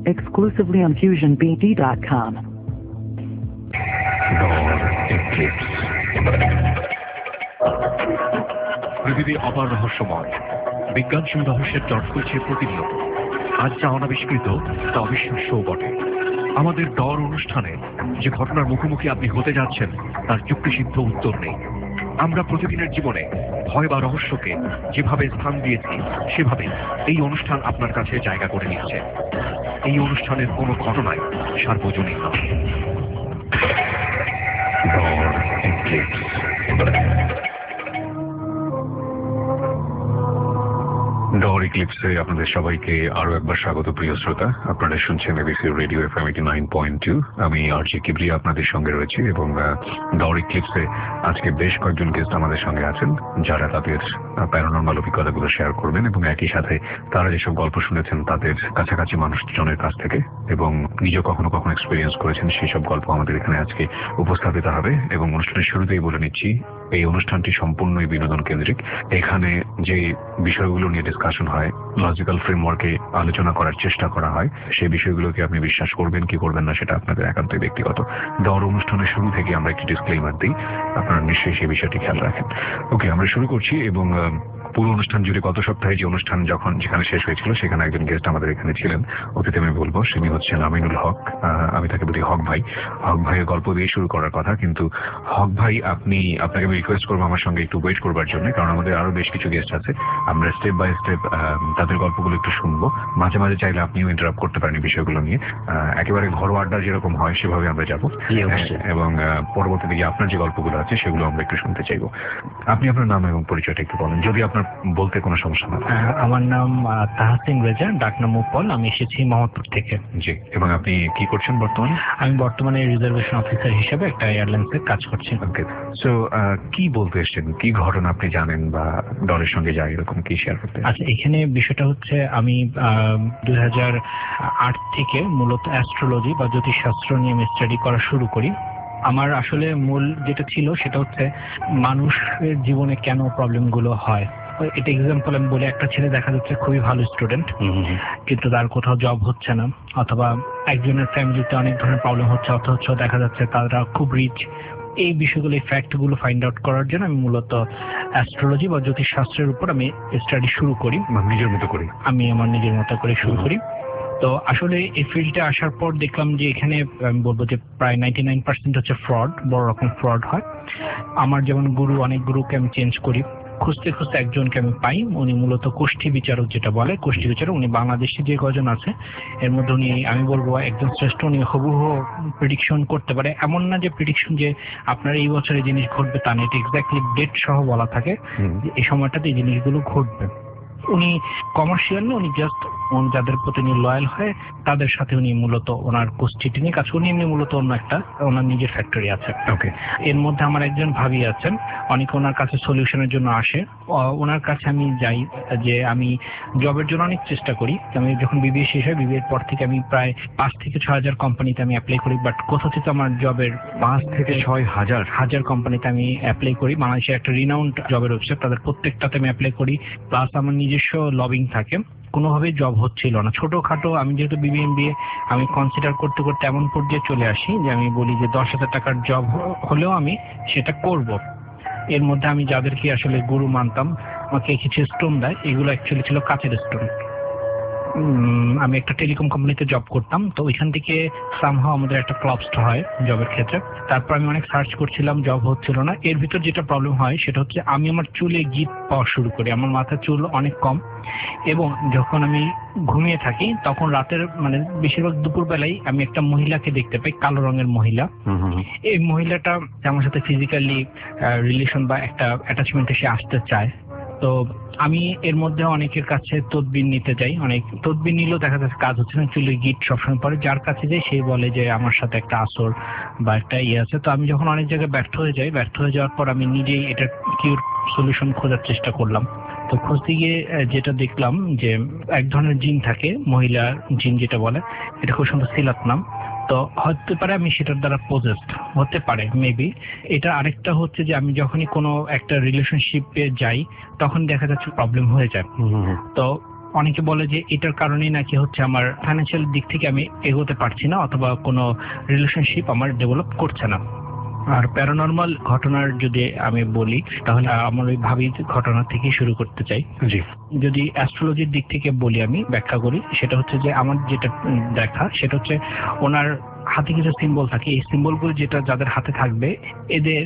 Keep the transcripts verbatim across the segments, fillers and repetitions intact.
exclusively on fusion b d dot com. পৃথিবী অপার রহস্যময়, বিজ্ঞান সেই রহস্যের জট খুলছে প্রতিনিয়ত। আজ যা অনাবিষ্কৃত তা অবিশ্বাস্যও বটে। আমাদের ডর অনুষ্ঠানে যে ঘটনার মুখোমুখি আপনি হতে যাচ্ছেন তার যুক্তিসিদ্ধ উত্তর নেই। আমরা প্রতিদিনের জীবনে ভয় বা রহস্যকে যেভাবে স্থান দিয়েছি সেভাবে এই অনুষ্ঠান আপনার কাছে জায়গা করে নিচ্ছে। এই অনুষ্ঠানের কোনো ঘটনাই সার্বজনীন নয়। ডর ইক্লিপসে আপনাদের সবাইকে আরো একবার স্বাগত প্রিয় শ্রোতা। আপনারা শুনছেন ABC radio FM eighty nine point two. আমি আরজি কিবরিয়া আপনাদের সঙ্গে রয়েছি এবং ডর ইক্লিপসে আজকে বেশ কয়েকজন গেস্ট আমাদের সঙ্গে আছেন যারা তাদের প্যারানরমাল অভিজ্ঞতাগুলো শেয়ার করবেন এবং একই সাথে তারা যেসব গল্প শুনেছেন তাদের কাছাকাছি মানুষজনের কাছ থেকে এবং নিজে কখনো কখনো এক্সপিরিয়েন্স করেছেন সেই সব গল্প আমাদের এখানে আজকে উপস্থাপিত হবে। এবং অনুষ্ঠানের শুরুতেই বলে নিচ্ছি, এই অনুষ্ঠানটি সম্পূর্ণই বিনোদন কেন্দ্রিক। এখানে যে বিষয়গুলো নিয়ে ডিসকাশন হয়, লজিক্যাল ফ্রেমওয়ার্কে আলোচনা করার চেষ্টা করা হয়, সেই বিষয়গুলোকে আপনি বিশ্বাস করবেন কি করবেন না সেটা আপনাদের একান্তই ব্যক্তিগত। ডর অনুষ্ঠানের শুরু থেকে আমরা একটি ডিসক্লেইমার দিই, আপনারা নিশ্চয়ই সেই বিষয়টি খেয়াল রাখেন। ওকে, আমরা শুরু করছি। এবং পুরো অনুষ্ঠান জুড়ে গত সপ্তাহে যে অনুষ্ঠান যখন যেখানে শেষ হয়েছিল সেখানে একজন গেস্ট আমাদের এখানে ছিলেন, অতিথি আমি বলবো, তিনি হচ্ছেন আমিনুল হক। আমি তাকে বলি হক ভাই। হক ভাইয়ের গল্প দিয়ে শুরু করার কথা, কিন্তু হক ভাই আপনি আপনাকে আমি রিকোয়েস্ট করবো আমার সঙ্গে একটু ওয়েট করবার জন্য, কারণ আমাদের আরো বেশ কিছু গেস্ট আছে। আমরা স্টেপ বাই স্টেপ তাদের গল্পগুলো একটু শুনবো। মাঝে মাঝে চাইলে আপনিও ইন্টারাপ্ট করতে পারেন বিষয়গুলো নিয়ে। একেবারে ঘরোয়া আড্ডা যেরকম হয় সেভাবে আমরা যাবো এবং পরবর্তীতে গিয়ে আপনার যে গল্পগুলো আছে সেগুলো আমরা একটু শুনতে চাইবো। আপনি আপনার নাম এবং পরিচয়টা একটু বলেন, যদি আপনার বলতে কোনো সমস্যা না। আমার নাম তাহসিন রেজা, ডাক নাম উপল। আমি এসেছি মোহাম্মদপুর থেকে। জি, এবং আপনি কি করছেন বর্তমানে? আমি বর্তমানে রিজার্ভেশন অফিসার হিসেবে একটা এয়ারলাইন্সে কাজ করছি। ওকে, সো কি বলতে এসেছেন, কি ঘটনা আপনি জানেন বা ডরের সঙ্গে যায় এরকম কি শেয়ার করতে? আচ্ছা, এখানে বিষয়টা হচ্ছে আমি দুই হাজার আট থেকে মূলত অ্যাস্ট্রোলজি বা জ্যোতিষশাস্ত্র নিয়ে আমি স্টাডি করা শুরু করি। আমার আসলে মূল যেটা ছিল সেটা হচ্ছে মানুষের জীবনে কেন প্রবলেমগুলো হয়। এটা এক্সাম্পল আমি বলি, একটা ছেলে দেখা যাচ্ছে খুবই ভালো স্টুডেন্ট, কিন্তু তার কোথাও জব হচ্ছে না, অথবা একজনের ফ্যামিলিতে অনেক ধরনের প্রবলেম হচ্ছে, অথচ দেখা যাচ্ছে তারা খুব রিচ। এই বিষয়গুলো, এই ফ্যাক্টগুলো ফাইন্ড আউট করার জন্য আমি মূলত অ্যাস্ট্রোলজি বা জ্যোতিষশাস্ত্রের উপর আমি স্টাডি শুরু করি। নিজের মতো করি আমি আমার নিজের মতো করে শুরু করি। তো আসলে এই ফিল্ডে আসার পর দেখলাম যে এখানে আমি বলবো যে প্রায় নাইনটি নাইন পার্সেন্ট হচ্ছে ফ্রড, বড় রকম ফ্রড হয়। আমার যেমন গুরু, অনেক গুরুকে আমি চেঞ্জ করি, খুঁজতে খুঁজতে একজনকে আমি পাই। উনি মূলত কোষ্ঠী বিচারক, যেটা বলে কোষ্ঠী বিচারক। উনি বাংলাদেশে যে কজন আছে এর মধ্যে উনি আমি বলবো একজন শ্রেষ্ঠ। উনি হুবহু প্রেডিকশন করতে পারে। এমন না যে প্রেডিকশন যে আপনার এই বছরে জিনিস ঘটবে তা না, এটা এক্স্যাক্টলি ডেট সহ বলা থাকে যে এই সময়টাতে এই জিনিসগুলো ঘটবে। উনি কমার্শিয়াল না, উনি জাস্ট যাদের প্রতি উনি লয়াল হয় তাদের সাথে উনি মূলত ওনার গোষ্ঠীটি নিয়ে কাজ করেন। উনি এমনি মূলত অন্য একটা ওনার নিজের ফ্যাক্টরি আছে। ওকে, এর মধ্যে আমার একজন ভাবি আছেন, অনেকে ওনার কাছে সলিউশনের জন্য আসে। ওনার কাছে আমি যাই যে আমি জবের জন্য অনেক চেষ্টা করি। আমি যখন বিবিএ শেষ হয়, বিবিএর পর থেকে আমি প্রায় পাঁচ থেকে ছয় হাজার কোম্পানিতে আমি অ্যাপ্লাই করি, বাট কোথাও থেকে আমার জবের পাঁচ থেকে ছয় হাজার হাজার কোম্পানিতে আমি অ্যাপ্লাই করি। বাংলাদেশের একটা রিনাউন্ড জবের ওয়েবসাইট, তাদের প্রত্যেকটাতে আমি অ্যাপ্লাই করি। প্লাস আমার নিজস্ব লবিং থাকে, কোনোভাবেই জব হচ্ছিল না। ছোটখাটো, আমি যেহেতু বিবিএ এমবিএ আমি কনসিডার করতে করতে এমন পর্যায়ে চলে আসি যে আমি বলি যে দশ হাজার টাকার জব হলেও আমি সেটা করব। এর মধ্যে আমি যাদেরকে আসলে গুরু মানতাম, আমাকে কিছু স্টোন দেয়, এগুলো অ্যাকচুয়ালি ছিল কাচের স্টোন। আমি একটা টেলিকম কোম্পানিতে জব করতাম, তো ওইখান থেকে সামহাও আমাদের একটা ক্লাবস্ট হয় জবের ক্ষেত্রে। তারপর আমি অনেক সার্চ করছিলাম, জব হচ্ছিল না। এর ভিতর যেটা প্রবলেম হয় সেটা হচ্ছে আমি আমার চুলে গিট পাওয়া শুরু করি। আমার মাথার চুল অনেক কম, এবং যখন আমি ঘুমিয়ে থাকি তখন রাতের মানে বেশিরভাগ দুপুর বেলায় আমি একটা মহিলাকে দেখতে পাই, কালো রঙের মহিলা। এই মহিলাটা আমার সাথে ফিজিক্যালি রিলেশন বা একটা অ্যাটাচমেন্টে সে আসতে চায়। তো আমি এর মধ্যে অনেকের কাছে তদবির নিতে যাই, অনেক তদবির নিলেও দেখা যাচ্ছে কাজ হচ্ছে না, চুলের গিট সবসময় পরে। যার কাছে যাই সেই বলে যে আমার সাথে একটা আসর বা একটা ইয়ে আছে। তো আমি যখন অনেক জায়গায় ব্যর্থ হয়ে যাই, ব্যর্থ হয়ে যাওয়ার পর আমি নিজেই এটা কিউর সলিউশন খোঁজার চেষ্টা করলাম। তো খুঁজতে গিয়ে যেটা দেখলাম যে এক ধরনের জিন থাকে, মহিলার জিন যেটা বলে, এটা খুব সুন্দর সিলাত নাম। তো হতে পারে আমি সেটার দ্বারা পজেসড হতে পারে মেবি। এটা আরেকটা হচ্ছে যে আমি যখনই কোনো একটা রিলেশনশিপে যাই তখন দেখা যাচ্ছে প্রবলেম হয়ে যায়। তো অনেকে বলে যে এটার কারণেই নাকি হচ্ছে আমার ফাইন্যান্সিয়াল দিক থেকে আমি এগোতে পারছি না, অথবা কোনো রিলেশনশিপ আমার ডেভেলপ করছে না। আর প্যারানর্মাল ঘটনার যদি আমি বলি তাহলে আমার ওই ভাবির ঘটনা থেকে শুরু করতে চাই। জি, যদি অ্যাস্ট্রোলজির দিক থেকে বলি, আমি ব্যাখ্যা করি, সেটা হচ্ছে যে আমার যেটা দেখা সেটা হচ্ছে ওনার হাতে কিছু সিম্বল থাকে। এই সিম্বলগুলো যেটা যাদের হাতে থাকবে এদের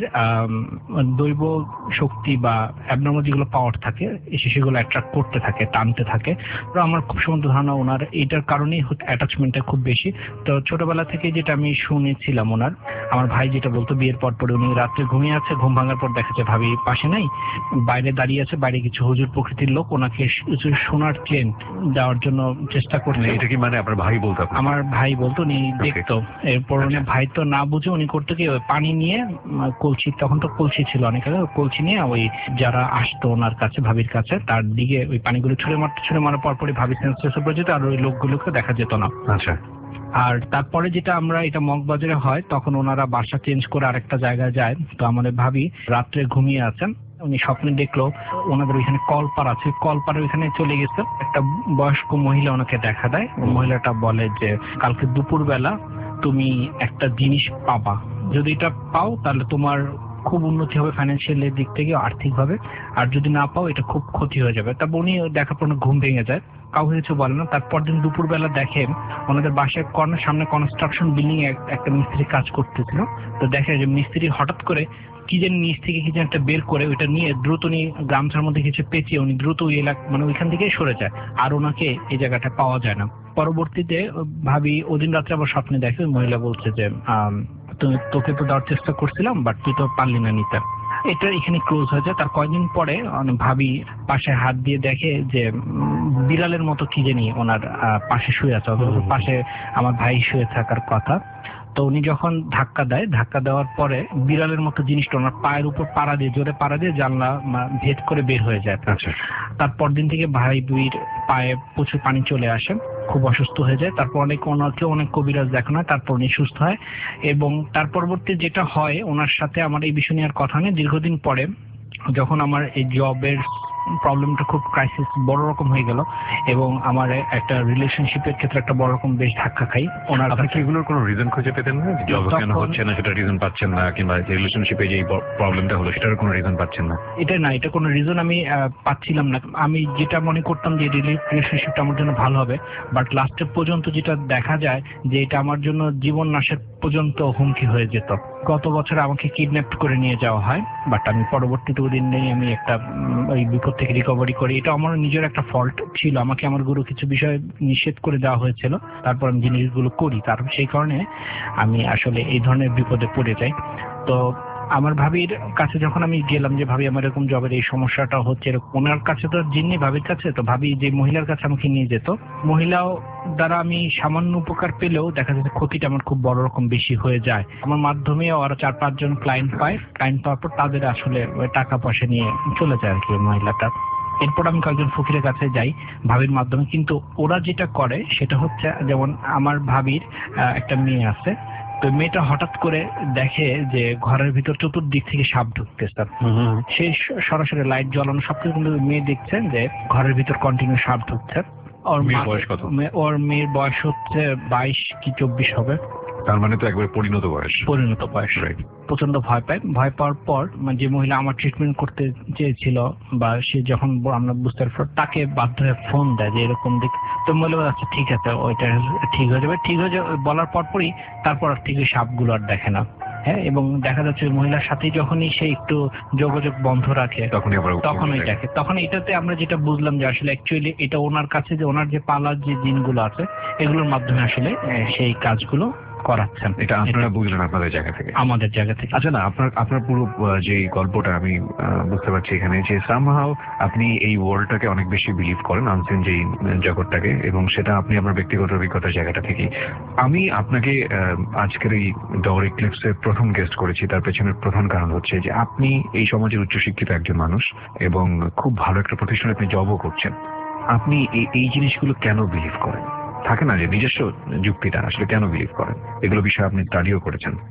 দৈব শক্তি বা অ্যাবনর্মাল যেগুলো পাওয়ার থাকে সেগুলো অ্যাট্রাক্ট করতে থাকে, টানতে থাকে। তো আমার খুব সুন্দর ধারণা ওনার এইটার কারণেই অ্যাটাচমেন্টটা খুব বেশি। তো ছোটবেলা থেকে যেটা আমি শুনেছিলাম ওনার, আমার ভাই যেটা বলতো বিয়ের পর পরে উনি রাত্রে ঘুমিয়ে আছে, ঘুম ভাঙার পর দেখা যায় ভাবি পাশে নাই, বাইরে দাঁড়িয়ে আছে, বাইরে কিছু হুজুর প্রকৃতির লোক ওনাকে সোনার চেন দেওয়ার জন্য চেষ্টা করছে। এটা কি মানে আপনার ভাই বলতো? আমার ভাই বলতো, উনি দেখতো। এরপর উনি ভাই তো না বুঝে উনি করতো কি, পানি নিয়ে কলসি, তখন তো কলসি ছিল অনেক আগে, কলসি নিয়ে ওই যারা আসতো ওনার কাছে ভাবির কাছে তার দিকে ওই পানিগুলো ছুঁড়ে মারতে, ছুঁড়ে মারার পর পরে ভাবি সেন্সলেস হয়ে যেত, আর ওই লোকগুলোকে দেখা যেত না। আচ্ছা। আর তারপরে যেটা আমরা এটা মগবাজারে হয়, তখন ওনারা বাসা চেঞ্জ করে আরেকটা জায়গায় যায়। তো আমাদের ভাবি রাত্রে ঘুমিয়ে আছেন, উনি স্বপ্নে দেখলো ওনাদের ওইখানে কলপার আছে, কলপার ওইখানে চলে গেছে, একটা বয়স্ক মহিলা ওনাকে দেখা দেয়। মহিলাটা বলে যে কালকে দুপুর বেলা তুমি একটা জিনিস পাবা, যদি এটা পাও তাহলে তোমার খুব উন্নতি হবে ফাইন্যান্সিয়াল দিক থেকে, আর্থিক ভাবে, আর যদি না পাও এটা খুব ক্ষতি হয়ে যাবে। তারপর উনি দেখার পর ঘুম ভেঙে যায়, কাউকে কিছু বলে না। তারপর দিন দুপুর বেলা দেখেন ওনাদের বাসার কর্নার সামনে কনস্ট্রাকশন বিল্ডিং এ একটা মিস্ত্রি কাজ করতেছিল। তো দেখে যে মিস্ত্রি হঠাৎ করে কি যেন নিচ থেকে কি যেন একটা বের করে ওইটা নিয়ে দ্রুত উনি গামছার মধ্যে কিছু পেঁচিয়ে উনি দ্রুত ওই এলাকা মানে ওইখান থেকে সরে যায়, আর ওনাকে এই জায়গাটা পাওয়া যায় না। পরবর্তীতে ভাবি ওদিন রাত্রে আবার স্বপ্নে দেখে ওই মহিলা বলছে যে আহ তোকে তো দেওয়ার চেষ্টা করছিলাম বাট তুই তো পারলি না নিতে। এটা এখানে ক্লোজ হয়ে যায়। তার কয়েকদিন পরে ভাবি পাশে হাত দিয়ে দেখে যে বিড়ালের মতো কি জানি ওনার পাশে শুয়ে আছে, পাশে আমার ভাই শুয়ে থাকার কথা। তো উনি যখন ধাক্কা দেয়, ধাক্কা দেওয়ার পরে বিড়ালের মতো জিনিসটা ওনার পায়ের উপর পাড়া দিয়ে, জোরে পাড়া দিয়ে জানলা ভেদ করে বের হয়ে যায়। তারপর দিন থেকে ভাই দুইর পায়ে প্রচুর পানি চলে আসে, খুব অসুস্থ হয়ে যায়। তারপর অনেক ওনাকে অনেক কবিরাজ দেখানো হয়, তারপর উনি সুস্থ হয়। এবং তার পরবর্তী যেটা হয় ওনার সাথে আমার এই বিষয় নিয়ে আর কথা নেই। দীর্ঘদিন পরে যখন আমার এই জবের প্রবলেমটা খুব ক্রাইসিস বড় রকম হয়ে গেল এবং আমার একটা রিলেশনশিপের ক্ষেত্রে একটা বড় রকম বেশ ধাক্কা খাই। ওনার আপনি কি এগুলোর কোনো রিজন খুঁজে পেতেন না? জব কেন হচ্ছে না সেটা রিজন পাচ্ছেন না, কিংবা যে রিলেশনশিপে যে প্রবলেমটা হলো সেটার কোনো রিজন পাচ্ছেন না? এটা না, এটা কোনো রিজন আমি পাচ্ছিলাম না। আমি যেটা মনে করতাম যে রিলেশনশিপটা আমার জন্য ভালো হবে, বাট লাস্টের পর্যন্ত যেটা দেখা যায় যে এটা আমার জন্য জীবন নাশের পর্যন্ত হুমকি হয়ে যেত। গত বছর আমাকে কিডন্যাপ করে নিয়ে যাওয়া হয়, বাট আমি পরবর্তীতে ওই দিন নেই আমি একটা ওই বিপদ থেকে রিকভারি করি। এটা আমার নিজের একটা ফল্ট ছিল, আমাকে আমার গুরু কিছু বিষয় নিষেধ করে দেওয়া হয়েছিল, তারপর আমি জিনিসগুলো করি, তার সেই কারণে আমি আসলে এই ধরনের বিপদে পড়ে যাই। তো আমার ভাবির কাছে যখন আমি গেলাম যে ভাবি আমার এরকম জবের এই সমস্যাটা হচ্ছে, ওনার কাছে তো জিন্নি ভাবির কাছে, তো ভাবি যে মহিলার কাছে আমাকে নিয়ে যেত, মহিলাও দ্বারা আমি সামান্য উপকার পেলেও দেখা যাচ্ছে ক্ষতিটা আমার খুব বড় রকম বেশি হয়ে যায়। আমার মাধ্যমে আরো চার পাঁচজন ক্লায়েন্ট পায়, ক্লায়েন্ট পাওয়ার পর তাদের আসলে টাকা পয়সা নিয়ে চলে যায় আর কি মহিলাটা। এরপর আমি কয়েকজন ফকিরের কাছে যাই ভাবির মাধ্যমে, কিন্তু ওরা যেটা করে সেটা হচ্ছে, যেমন আমার ভাবির একটা মেয়ে আছে, তো মেয়েটা হঠাৎ করে দেখে যে ঘরের ভিতর চতুর্দিক থেকে সাপ ঢুকতেছে, সে সরাসরি লাইট জ্বালানো সবকিছু, কিন্তু মেয়ে দেখছেন যে ঘরের ভিতর কন্টিনিউ সাপ ঢুকছে। ওর মেয়ের বয়স কত? ওর মেয়ের বয়স হচ্ছে বাইশ কি চব্বিশ হবে। তার মানে তো একবার পরিণত বয়স। পরিণত বয়স। প্রচন্ড ভয় পায়। ভয় পাওয়ার পর যে মহিলা আমার ট্রিটমেন্ট করতে চেয়েছিল বা সে যখন আমরা বুঝতে পারবো, তাকে বাধ্য হয়ে ফোন দেয় যে এরকম দিক। তো মহিলা আচ্ছা ঠিক আছে, ওইটা ঠিক হয়ে যাবে, ঠিক হয়ে যাবে বলার পরপরই তারপর থেকে সাপগুলো আর দেখে না। হ্যাঁ, এবং দেখা যাচ্ছে মহিলার সাথে যখনই সে একটু যোগাযোগ বন্ধ রাখে তখনই দেখে। তখন এটাতে আমরা যেটা বুঝলাম যে আসলে অ্যাকচুয়ালি এটা ওনার কাছে যে ওনার যে পালার যে জিনগুলো আছে এগুলোর মাধ্যমে আসলে সেই কাজগুলো করাচ্ছেন। এটা আপনারা বুঝলেন আপনাদের জায়গা থেকে? আমাদের জায়গা থেকে। আচ্ছা, না আপনার আপনার পুরো যে গল্পটা আমি বুঝতে পারছি এখানে যে সামহাও আপনি এই ওয়ার্ল্ডটাকে অনেক বেশি বিলিভ করেন, আনসেন যে জগৎটাকে, এবং সেটা আপনি আপনার ব্যক্তিগত অভিজ্ঞতার জায়গাটা থেকে। আমি আপনাকে আজকের এই ডর ইক্লিপসে প্রথম গেস্ট করেছি, তার পেছনের প্রধান কারণ হচ্ছে যে আপনি এই সমাজের উচ্চশিক্ষিত একজন মানুষ এবং খুব ভালো একটা প্রতিষ্ঠানে আপনি জবও করছেন। আপনি এই জিনিসগুলো কেন বিলিভ করেন? থাকে না যে নিজস্ব যুক্তিটা আসলে কেন বিলিভ করেন, এগুলো বিষয়ে আপনি স্টাডিও করেছেন।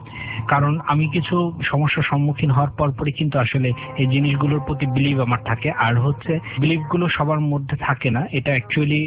কারণ আমি কিছু সমস্যার সম্মুখীন হওয়ার পরপরই কিন্তু আসলে এই জিনিসগুলোর প্রতি বিলিভ আমার থাকে। আর হচ্ছে বিলিভ গুলো সবার মধ্যে থাকে না, এটা অ্যাকচুয়ালি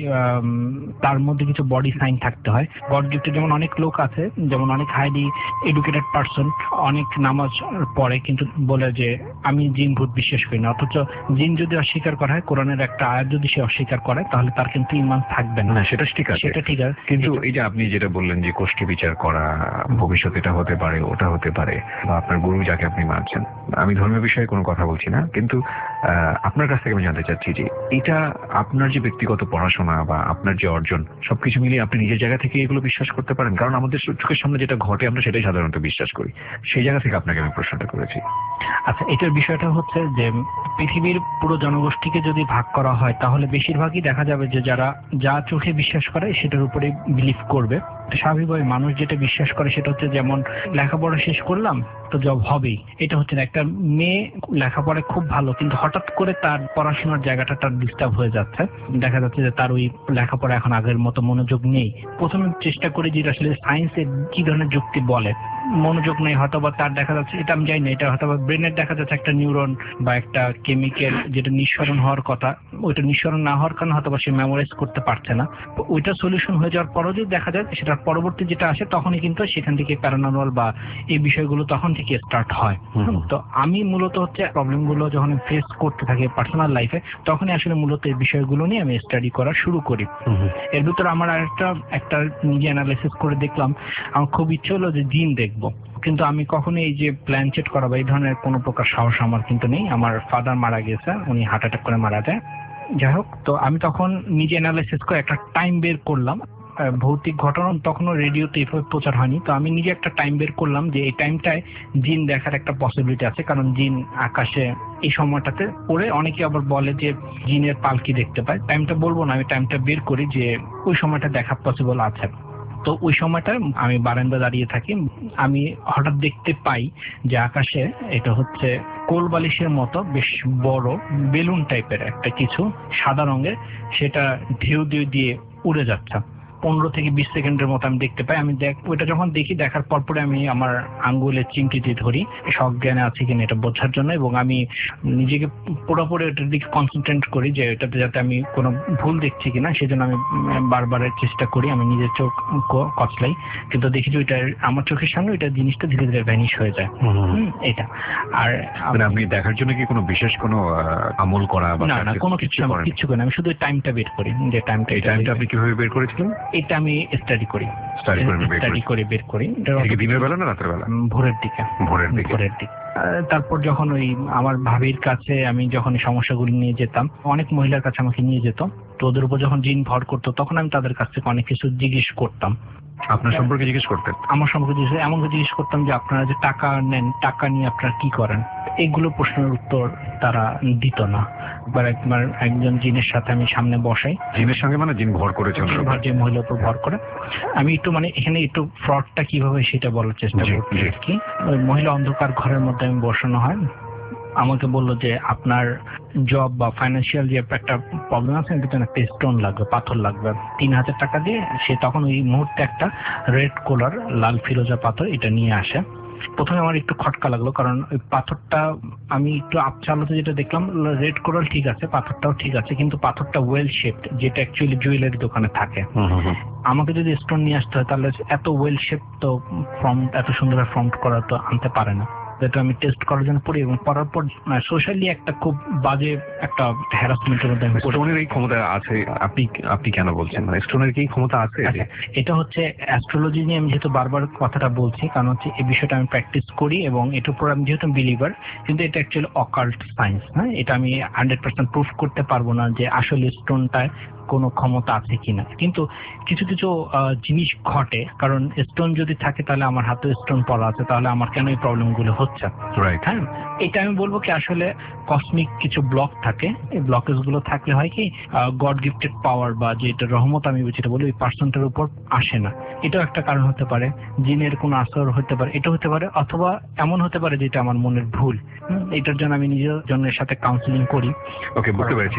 তার মধ্যে কিছু বডি সাইন থাকতে হয়। গড গিফটেড যেমন অনেক লোক আছে, যেমন অনেক হাইলি এডুকেটেড পারসন অনেক নামাজ পড়ে কিন্তু বলে যে আমি জিন ভূত বিশ্বাস করি না, অথচ জিন যদি অস্বীকার করা হয়, কোরআনের একটা আয়াত যদি সে অস্বীকার করে, তাহলে তার কিন্তু ঈমান থাকবে না। সেটা ঠিক আছে, সেটা ঠিক আছে, কিন্তু এই যে আপনি যেটা বললেন যে কোষ্ঠী বিচার করা, ভবিষ্যৎ এটা হতে পারে ওটা হতে পারে, বা আপনার গুরু যাকে আপনি মানছেন, আমি ধর্মীয় বিষয়ে কোনো কথা বলছি না, কিন্তু আপনার কাছ থেকে আমি জানতে চাচ্ছি যে এটা আপনার যে ব্যক্তিগত পড়াশোনা বা আপনার যে অর্জন সবকিছু মিলিয়ে আপনি নিজের জায়গা থেকে এগুলো বিশ্বাস করতে পারেন? কারণ আমাদের চোখের সামনে যেটা ঘটে আমরা সেটাই সাধারণত বিশ্বাস করি, সেই জায়গা থেকে আপনাকে আমি প্রশ্নটা করেছি। আচ্ছা, এটার বিষয়টা হচ্ছে যে পৃথিবীর পুরো জনগোষ্ঠীকে যদি ভাগ করা হয় তাহলে বেশিরভাগই দেখা যাবে যে যারা যা চোখে বিশ্বাস করে সেটার উপরে বিলিভ করবে। স্বাভাবিকভাবে মানুষ যেটা বিশ্বাস করে সেটা হচ্ছে, যেমন লেখাপড়া শেষ করলাম তো জব হবেই, এটা হচ্ছে না। একটা মেয়ে লেখাপড়ায় খুব ভালো কিন্তু হঠাৎ করে তার পড়াশোনার জায়গাটা তার ডিস্টার্ব হয়ে যাচ্ছে, দেখা যাচ্ছে যে তার ওই লেখাপড়া এখন আগের মতো মনোযোগ নেই। প্রথমে চেষ্টা করি যে আসলে সায়েন্সের কি ধরনের যুক্তি বলে, মনোযোগ নেই, হয়তো বা তার দেখা যাচ্ছে, এটা আমি জানি না, এটা হয়তো বা ব্রেনের দেখা যাচ্ছে একটা নিউরন বা একটা কেমিক্যাল যেটা নিঃসরণ হওয়ার কথা, ওইটা নিঃসরণ না হওয়ার কারণে হয়তো বা সে মেমোরাইজ করতে পারছে না। ওইটা সলিউশন হয়ে যাওয়ার পরও যদি দেখা যায় সেটার পরবর্তী যেটা আসে তখনই কিন্তু সেখান থেকে প্যারানর্মাল বা এই বিষয়গুলো তখন থেকে স্টার্ট হয়। তো আমি মূলত হচ্ছে প্রবলেম গুলো যখন ফেস করতে থাকি পার্সোনাল লাইফে, তখনই আসলে মূলত এই বিষয়গুলো নিয়ে আমি স্টাডি করা শুরু করি। এর ভিতরে আমার আরেকটা একটা নিজে অ্যানালাইসিস করে দেখলাম, আমার খুব ইচ্ছে হলো যে জিন দেখবো, কিন্তু আমি কখনো এই যে প্ল্যান চেট করা বা এই ধরনের কোনো প্রকার সাহস আমার কিন্তু নেই। আমার ফাদার মারা গেছে, উনি হার্ট অ্যাটাক করে মারা যায়। যাই হোক, তো আমি তখন নিজে অ্যানালাইসিস করে একটা টাইম বের করলাম। ভৌতিক ঘটনা তখনও রেডিওতে এভাবে প্রচার হয়নি, তো আমি নিজে একটা টাইম বের করলাম যে এই টাইমটায় জিন দেখার একটা পসিবিলিটি আছে, কারণ জিন আকাশে এই সময়টাতে পড়ে। অনেকে আবার বলে যে জিনের পালকি দেখতে পায়, টাইমটা বলবো না, আমি টাইমটা বের করি যে ওই সময়টা দেখা পসিবল আছে। তো ওই সময়টা আমি বারান্দা দাঁড়িয়ে থাকি, আমি হঠাৎ দেখতে পাই যে আকাশে এটা হচ্ছে কোল বালিশের মতো বেশ বড় বেলুন টাইপের একটা কিছু সাদা রঙের, সেটা ঢেউ ঢেউ দিয়ে উড়ে যাচ্ছে। পনেরো থেকে বিশ সেকেন্ডের মতো আমি দেখতে পাই। আমি দেখ ওইটা যখন দেখি, দেখার পর পরে আমি আমার আঙ্গুলের চিমটিতে ধরি সজ্ঞানে আছে কিনা এটা বোঝার জন্য, এবং আমি নিজেকে পুরোপুরি ওটার দিকে কনসেন্ট্রেট করি যে এটাতে যাতে আমি কোনো ভুল দেখছি কিনা, সেজন্য আমি বারবার চেষ্টা করি, আমি নিজের চোখ কচলাই, কিন্তু দেখি যে ওইটা আমার চোখের সামনে ওইটা জিনিসটা ধীরে ধীরে ভ্যানিশ হয়ে যায়। এটা আর আপনি দেখার জন্য কি কোনো বিশেষ কোনো আমল করা বা না না কোনো কিছু কিছু করি না, আমি শুধু টাইমটা বের করি। যে টাইমটা এই টাইমটা আপনি কিভাবে বের করেছিলেন? এটা আমি স্টাডি করি স্টাডি করে বের করি। দিনের বেলা না রাতের বেলা? ভোরের দিকে। ভোরের দিকে ভোরের দিকে তারপর যখন ওই আমার ভাবির কাছে আমি যখন এই সমস্যাগুলি নিয়ে যেতাম, অনেক মহিলার কাছে আমাকে নিয়ে যেত, তো ওদের উপর যখন জিন ভর করতো তখন আমি তাদের কাছ থেকে অনেক কিছু জিজ্ঞেস করতাম। আপনার সম্পর্কে জিজ্ঞেস করতেন? আমার সম্পর্কে জিজ্ঞেস এমন জিজ্ঞেস করতাম যে আপনারা যে টাকা নেন, টাকা নিয়ে আপনারা কি করেন, এইগুলো প্রশ্নের উত্তর তারা দিত না। একবার একবার একজন জিনের সাথে আমি সামনে বসাই, জিনের সঙ্গে মানে জিন ভর করেছে, যে মহিলার উপর ভর করে, আমি একটু মানে এখানে একটু ফ্রডটা কিভাবে সেটা বলার চেষ্টা করছি আর কি। ওই মহিলা অন্ধকার ঘরের মধ্যে আমি বসানো হয়, আমাকে বললো যে আপনার জব বা ফাইন্যান্সিয়াল যে একটা প্রবলেম আছে, এর পিছনে একটা স্টোন লাগবে, পাথর লাগবে তিন হাজার টাকা দিয়ে। সে তখন ওই মুহূর্তে একটা রেড কালার লাল ফিরোজা পাথর এটা নিয়ে আসে। প্রথমে আমার একটু খটকা লাগলো, কারণ ওই পাথরটা আমি একটু আপচালতে যেটা দেখলাম, রেড কোরাল ঠিক আছে, পাথরটাও ঠিক আছে, কিন্তু পাথরটা ওয়েল শেপড, যেটা অ্যাকচুয়ালি জুয়েলারি দোকানে থাকে। আমাকে যদি স্টোন নিয়ে আসতে হয় তাহলে এত ওয়েল শেপ তো ফর্ম, এত সুন্দর ফর্ম করা তো আনতে পারে না। যেটা আমি টেস্ট করার জন্য পড়ি, এবং পড়ার পর সোশ্যালি একটা খুব বাজে একটা হ্যারাসমেন্টের মধ্যে আমি। স্টোনের এই ক্ষমতা আছে? আপনি আপনি কেন বলছেন মানে স্টোনের কি ক্ষমতা আছে? এটা হচ্ছে অ্যাস্ট্রোলজি নিয়ে আমি যেহেতু বারবার কথাটা বলছি, কারণ হচ্ছে এই বিষয়টা আমি প্র্যাকটিস করি এবং এটার উপর আমি যেহেতু বিলিভার, কিন্তু এটা অ্যাকচুয়ালি অকাল্ট সায়েন্স। হ্যাঁ, এটা আমি হান্ড্রেড পার্সেন্ট প্রুফ করতে পারবো না যে আসলে স্টোনটায় কোনো ক্ষমতা আছে কিনা, কিন্তু কিছু কিছু জিনিস ঘটে। কারণ স্টোন যদি থাকে তাহলে আমার হাতে স্টোন পড়া আছে, তাহলে আমার কেন এই প্রবলেম গুলো হচ্ছে? হ্যাঁ, এটা আমি বলবো কি আসলে কসমিক কিছু ব্লক থাকে, এই ব্লকেজ গুলো থাকলে হয় কি গড গিফটেড পাওয়ার বা যেটা রহমত আমি যেটা বলি ওই পার্সনটার উপর আসে না। এটাও একটা কারণ হতে পারে, জিনের কোনো আসর হতে পারে, এটা হতে পারে, অথবা এমন হতে পারে যেটা আমার মনের ভুল। এটার জন্য আমি নিজের জনের সাথে কাউন্সিলিং করি। ওকে, বুঝতে পেরেছি।